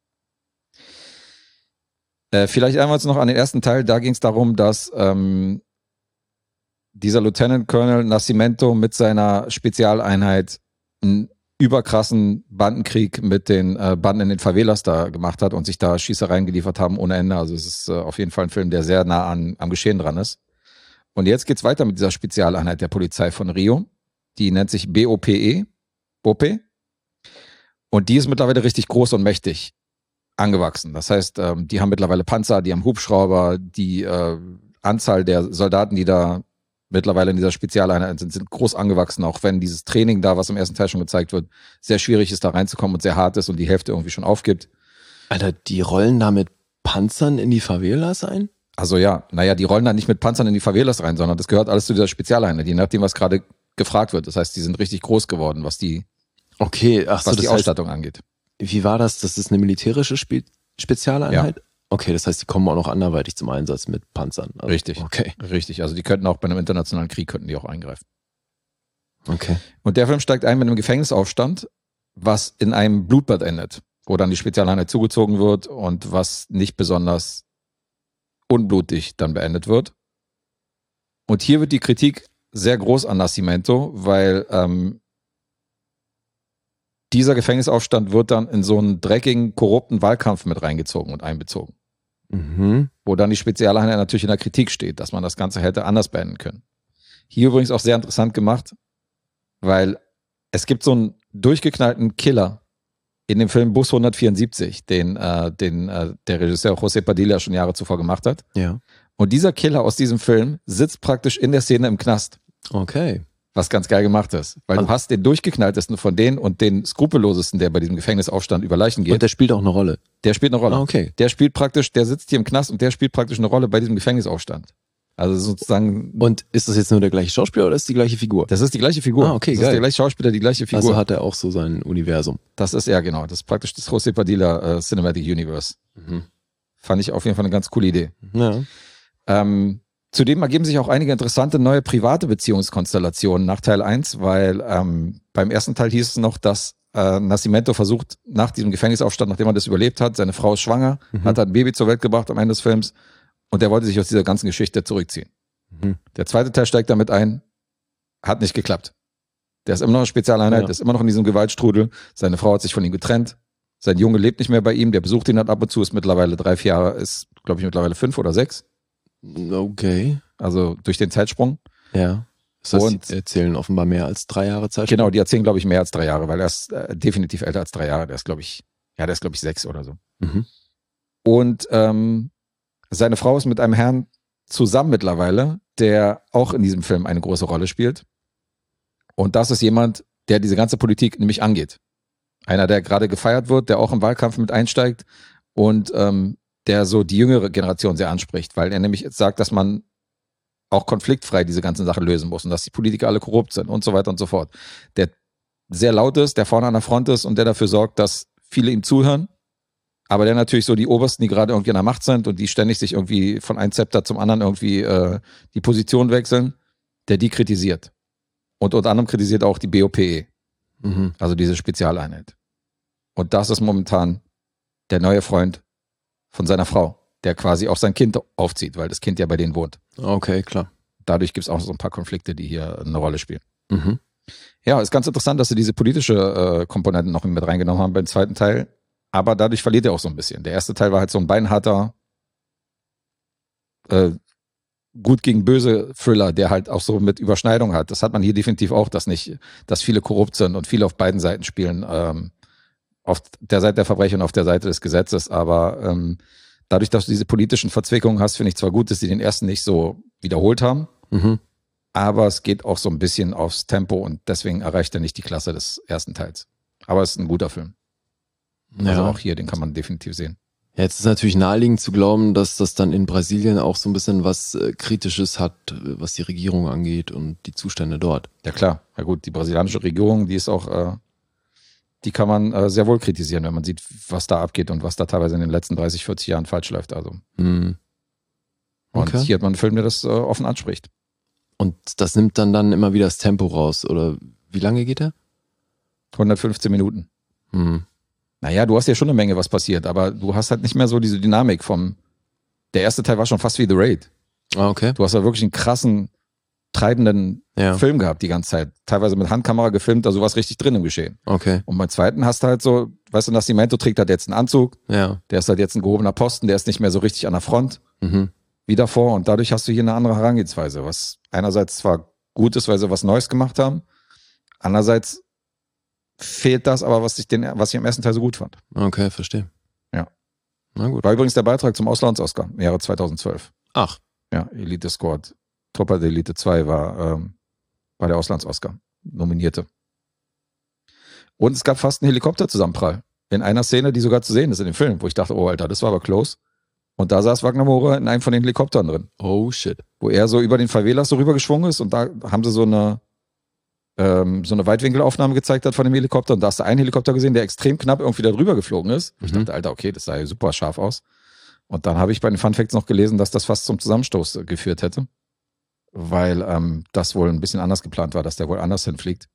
Äh, vielleicht einmal noch an den ersten Teil, da ging es darum, dass ähm, dieser Lieutenant Colonel Nascimento mit seiner Spezialeinheit einen überkrassen Bandenkrieg mit den äh, Banden in den Favelas da gemacht hat und sich da Schießereien geliefert haben ohne Ende. Also es ist äh, auf jeden Fall ein Film, der sehr nah an, am Geschehen dran ist. Und jetzt geht's weiter mit dieser Spezialeinheit der Polizei von Rio. Die nennt sich B O P E. B O P E. Und die ist mittlerweile richtig groß und mächtig angewachsen. Das heißt, ähm, die haben mittlerweile Panzer, die haben Hubschrauber, die äh, Anzahl der Soldaten, die da mittlerweile in dieser Spezialeinheit sind, sind groß angewachsen, auch wenn dieses Training da, was im ersten Teil schon gezeigt wird, sehr schwierig ist, da reinzukommen und sehr hart ist und die Hälfte irgendwie schon aufgibt. Alter, die rollen da mit Panzern in die Favelas ein? Also ja, naja, die rollen da nicht mit Panzern in die Favelas rein, sondern das gehört alles zu dieser Spezialeinheit, je nachdem, was gerade gefragt wird. Das heißt, die sind richtig groß geworden, was die, okay, ach so, was die das heißt, Ausstattung angeht. wie war das? Das ist eine militärische Spe Spezialeinheit? Ja. Okay, das heißt, die kommen auch noch anderweitig zum Einsatz mit Panzern. Also, richtig, okay. Richtig. Also die könnten auch bei einem internationalen Krieg, könnten die auch eingreifen. Okay. Und der Film steigt ein mit einem Gefängnisaufstand, was in einem Blutbad endet, wo dann die Spezialeinheit zugezogen wird und was nicht besonders unblutig dann beendet wird. Und hier wird die Kritik sehr groß an Nascimento, weil ähm, dieser Gefängnisaufstand wird dann in so einen dreckigen, korrupten Wahlkampf mit reingezogen und einbezogen. Mhm. Wo dann die Spezialeinheit natürlich in der Kritik steht, dass man das Ganze hätte anders beenden können. Hier übrigens auch sehr interessant gemacht, weil es gibt so einen durchgeknallten Killer in dem Film Bus hundertvierundsiebzig, den, äh, den äh, der Regisseur José Padilla schon Jahre zuvor gemacht hat. Ja. Und dieser Killer aus diesem Film sitzt praktisch in der Szene im Knast. Okay. Was ganz geil gemacht ist. Weil also, du hast den durchgeknalltesten von denen und den skrupellosesten, der bei diesem Gefängnisaufstand über Leichen geht. Und der spielt auch eine Rolle. Der spielt eine Rolle. Ah, okay. Der spielt praktisch, der sitzt hier im Knast und der spielt praktisch eine Rolle bei diesem Gefängnisaufstand. Also sozusagen. Und ist das jetzt nur der gleiche Schauspieler oder ist die gleiche Figur? Das ist die gleiche Figur. Ah, okay, das geil. ist der gleiche Schauspieler, die gleiche Figur. Also hat er auch so sein Universum. Das ist er, genau. Das ist praktisch das José Padilla äh, Cinematic Universe. Mhm. Fand ich auf jeden Fall eine ganz coole Idee. Ja. Ähm, zudem ergeben sich auch einige interessante neue private Beziehungskonstellationen nach Teil eins, weil ähm, beim ersten Teil hieß es noch, dass äh, Nascimento versucht, nach diesem Gefängnisaufstand, nachdem er das überlebt hat, seine Frau ist schwanger, mhm. hat ein Baby zur Welt gebracht am Ende des Films und der wollte sich aus dieser ganzen Geschichte zurückziehen. Mhm. Der zweite Teil steigt damit ein, hat nicht geklappt. Der ist immer noch eine Spezialeinheit, ja. ist immer noch in diesem Gewaltstrudel. Seine Frau hat sich von ihm getrennt. Sein Junge lebt nicht mehr bei ihm, der besucht ihn halt ab und zu, ist mittlerweile drei, vier Jahre, ist, glaube ich, mittlerweile fünf oder sechs. Okay. Also durch den Zeitsprung. Ja. Das heißt, und die erzählen offenbar mehr als drei Jahre Zeitsprung? Genau, die erzählen, glaube ich, mehr als drei Jahre, weil er ist äh, definitiv älter als drei Jahre. Der ist, glaube ich, ja, der ist, glaube ich, sechs oder so. Mhm. Und ähm, seine Frau ist mit einem Herrn zusammen mittlerweile, der auch in diesem Film eine große Rolle spielt. Und das ist jemand, der diese ganze Politik nämlich angeht. Einer, der gerade gefeiert wird, der auch im Wahlkampf mit einsteigt und ähm, der so die jüngere Generation sehr anspricht, weil er nämlich sagt, dass man auch konfliktfrei diese ganzen Sachen lösen muss und dass die Politiker alle korrupt sind und so weiter und so fort. Der sehr laut ist, der vorne an der Front ist und der dafür sorgt, dass viele ihm zuhören, aber der natürlich so die Obersten, die gerade irgendwie an der Macht sind und die ständig sich irgendwie von einem Zepter zum anderen irgendwie äh, die Position wechseln, der die kritisiert. Und unter anderem kritisiert auch die B O P E, mhm. also diese Spezialeinheit. Und das ist momentan der neue Freund von seiner Frau, der quasi auch sein Kind aufzieht, weil das Kind ja bei denen wohnt. Okay, klar. Dadurch gibt es auch so ein paar Konflikte, die hier eine Rolle spielen. Mhm. Ja, ist ganz interessant, dass sie diese politische äh, Komponente noch mit reingenommen haben beim zweiten Teil. Aber dadurch verliert er auch so ein bisschen. Der erste Teil war halt so ein beinharter äh, Gut gegen böse Thriller, der halt auch so mit Überschneidung hat. Das hat man hier definitiv auch, dass nicht, dass viele korrupt sind und viele auf beiden Seiten spielen. Ähm, auf der Seite der Verbrecher und auf der Seite des Gesetzes. Aber ähm, dadurch, dass du diese politischen Verzwickungen hast, finde ich zwar gut, dass sie den ersten nicht so wiederholt haben, mhm. aber es geht auch so ein bisschen aufs Tempo und deswegen erreicht er nicht die Klasse des ersten Teils. Aber es ist ein guter Film. Ja. Also auch hier, den kann man definitiv sehen. Ja, jetzt ist natürlich naheliegend zu glauben, dass das dann in Brasilien auch so ein bisschen was äh, Kritisches hat, was die Regierung angeht und die Zustände dort. Ja klar, ja gut, die brasilianische Regierung, die ist auch, äh, die kann man äh, sehr wohl kritisieren, wenn man sieht, was da abgeht und was da teilweise in den letzten dreißig, vierzig Jahren falsch läuft. Also. Mhm. Okay. Und hier hat man einen Film, der das äh, offen anspricht. Und das nimmt dann dann immer wieder das Tempo raus, oder wie lange geht der? hundertfünfzehn Minuten. Mhm. Naja, du hast ja schon eine Menge, was passiert, aber du hast halt nicht mehr so diese Dynamik vom, der erste Teil war schon fast wie The Raid. Ah, okay. Du hast ja wirklich einen krassen, treibenden ja. Film gehabt die ganze Zeit. Teilweise mit Handkamera gefilmt, also was richtig drin im Geschehen. Okay. Und beim zweiten hast du halt so, weißt du, Nascimento trägt halt jetzt einen Anzug, ja. der ist halt jetzt ein gehobener Posten, der ist nicht mehr so richtig an der Front mhm. wie davor und dadurch hast du hier eine andere Herangehensweise, was einerseits zwar gut ist, weil sie was Neues gemacht haben, andererseits fehlt das, aber was ich, den, was ich im ersten Teil so gut fand. Okay, verstehe. Ja. Na gut. War übrigens der Beitrag zum Auslands-Oscar im Jahre zweitausendzwölf. Ach. Ja, Elite Squad. Topper der Elite zwei war, ähm, war der Auslands-Oscar. Nominierte. Und es gab fast einen Helikopterzusammenprall. In einer Szene, die sogar zu sehen ist in dem Film, wo ich dachte, oh Alter, das war aber close. Und da saß Wagner Moura in einem von den Helikoptern drin. Oh shit. Wo er so über den Favelas so rübergeschwungen ist und da haben sie so eine ähm, so eine Weitwinkelaufnahme gezeigt hat von dem Helikopter und da hast du einen Helikopter gesehen, der extrem knapp irgendwie da drüber geflogen ist. Mhm. Ich dachte, Alter, okay, das sah ja super scharf aus. Und dann habe ich bei den Fun Facts noch gelesen, dass das fast zum Zusammenstoß äh, geführt hätte. Weil ähm, das wohl ein bisschen anders geplant war, dass der wohl anders hinfliegt.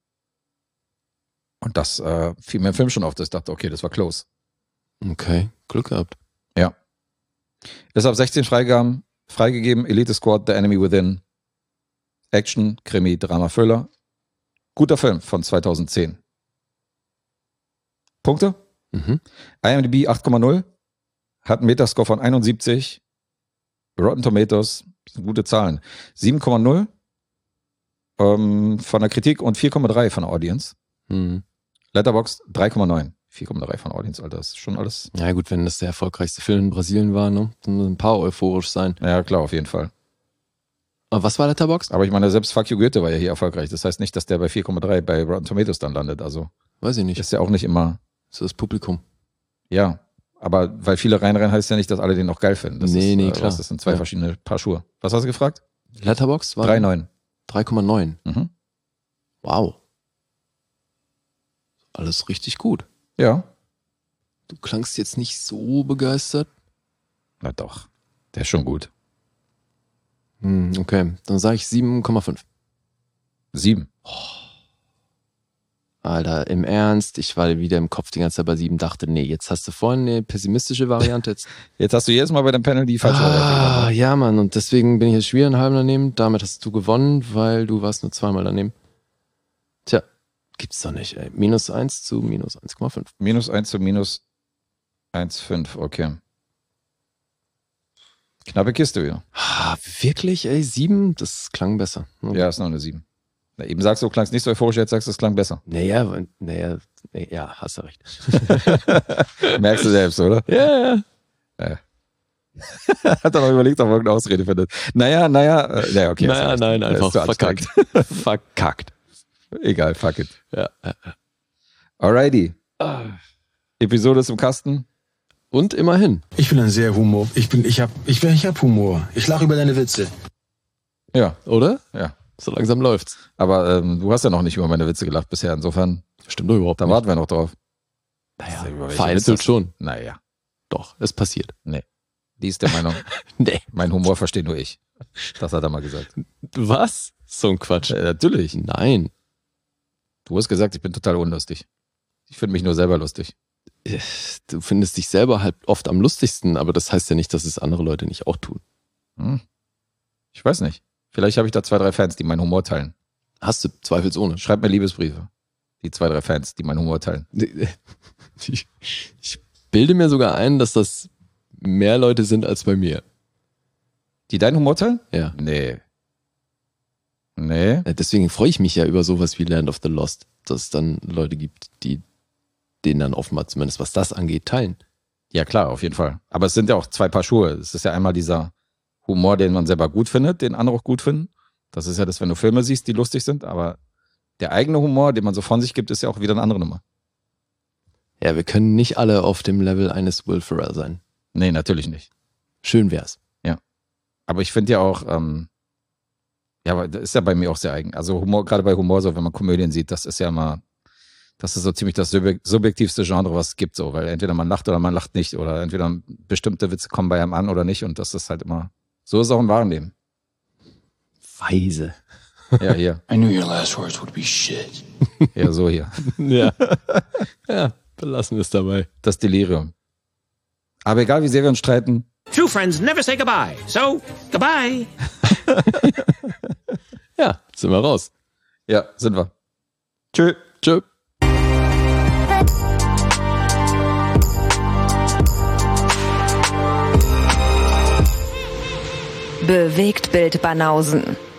Und das äh, fiel mir im Film schon auf, dass ich dachte, okay, das war close. Okay, Glück gehabt. Ja. Ist ab sechzehn Freigaben, freigegeben, Elite Squad, The Enemy Within. Action, Krimi, Drama, Thriller. Guter Film von zweitausendzehn. Punkte? Mhm. IMDb acht Komma null. Hat einen Metascore von einundsiebzig. Rotten Tomatoes, das sind gute Zahlen. sieben Komma null ähm, von der Kritik und vier Komma drei von der Audience. Mhm. Letterboxd drei Komma neun. vier Komma drei von der Audience, Alter, das ist schon alles. Ja gut, wenn das der erfolgreichste Film in Brasilien war, ne? Dann müssen ein paar euphorisch sein. Ja klar, auf jeden Fall. Aber was war Letterboxd? Aber ich meine, selbst Fuck You Goethe war ja hier erfolgreich. Das heißt nicht, dass der bei vier Komma drei bei Rotten Tomatoes dann landet. Also weiß ich nicht. Ist ja auch nicht immer. Das ist das Publikum. Ja, aber weil viele reinrennen, heißt ja nicht, dass alle den noch geil finden. Das nee, ist, nee, äh, klar. Was, das sind zwei ja. verschiedene Paar Schuhe. Was hast du gefragt? Letterboxd war drei Komma neun. drei Komma neun. Mhm. Wow. Alles richtig gut. Ja. Du klangst jetzt nicht so begeistert. Na doch, der ist schon gut. Hm, okay, dann sage ich sieben Komma fünf. sieben. Alter, im Ernst, ich war wieder im Kopf die ganze Zeit bei sieben, dachte, nee, jetzt hast du vorhin eine pessimistische Variante. Jetzt, jetzt hast du jedes Mal bei dem Panel die falsche ah, Variante. Ja, Mann, und deswegen bin ich jetzt schwer einen halben daneben. Damit hast du gewonnen, weil du warst nur zweimal daneben. Tja, gibt's doch nicht, ey. Minus eins zu minus eins Komma fünf. Minus eins zu minus eins Komma fünf, okay. Knappe Kiste wieder. Ah, wirklich, ey, sieben? Das klang besser. Okay. Ja, ist noch eine sieben. Na, eben sagst du, klang es nicht so euphorisch, jetzt sagst du, es klang besser. Naja, naja, ja, hast du recht. Merkst du selbst, oder? Ja, ja. ja. Hat er noch überlegt, ob er irgendeine Ausrede findet. Naja, naja, äh, naja, okay. Naja, nein, einfach verkackt. Verkackt. Egal, fuck it. Ja, ja, ja. Alrighty. Ah. Episode ist im Kasten. Und immerhin. Ich bin ein sehr Humor. Ich bin, ich hab, ich bin, ich hab Humor. Ich lache über deine Witze. Ja. Oder? Ja. So langsam läuft's. Aber ähm, du hast ja noch nicht über meine Witze gelacht bisher. Insofern. Stimmt doch überhaupt da nicht. Da warten wir noch drauf. Naja, vereinzelt schon. Naja. Doch, es passiert. Nee. Die ist der Meinung. Nee. Mein Humor verstehe nur ich. Das hat er mal gesagt. Was? So ein Quatsch. Äh, natürlich. Nein. Du hast gesagt, ich bin total unlustig. Ich finde mich nur selber lustig. Du findest dich selber halt oft am lustigsten, aber das heißt ja nicht, dass es andere Leute nicht auch tun. Hm. Ich weiß nicht. Vielleicht habe ich da zwei, drei Fans, die meinen Humor teilen. Hast du, zweifelsohne. Schreib mir Liebesbriefe. Die zwei, drei Fans, die meinen Humor teilen. Ich, ich bilde mir sogar ein, dass das mehr Leute sind als bei mir. Die deinen Humor teilen? Ja. Nee. Nee. Deswegen freue ich mich ja über sowas wie Land of the Lost, dass es dann Leute gibt, die den dann offenbar zumindest, was das angeht, teilen. Ja klar, auf jeden Fall. Aber es sind ja auch zwei Paar Schuhe. Es ist ja einmal dieser Humor, den man selber gut findet, den andere auch gut finden. Das ist ja das, wenn du Filme siehst, die lustig sind. Aber der eigene Humor, den man so von sich gibt, ist ja auch wieder eine andere Nummer. Ja, wir können nicht alle auf dem Level eines Will Ferrell sein. Nee, natürlich nicht. Schön wär's. Ja. Aber ich finde ja auch, ähm, ja, aber das ist ja bei mir auch sehr eigen. Also Humor, gerade bei Humor, so wenn man Komödien sieht, das ist ja immer, das ist so ziemlich das subjektivste Genre, was es gibt, so, weil entweder man lacht oder man lacht nicht oder entweder bestimmte Witze kommen bei einem an oder nicht und das ist halt immer, so ist auch im wahren Leben. Weise. Ja, hier. I knew your last words would be shit. Ja, so hier. Ja. Ja, belassen wir es dabei. Das Delirium. Aber egal, wie sehr wir uns streiten. True friends never say goodbye, so goodbye. Ja, sind wir raus. Ja, sind wir. Tschö. Tschö. Bewegt Bild Banausen.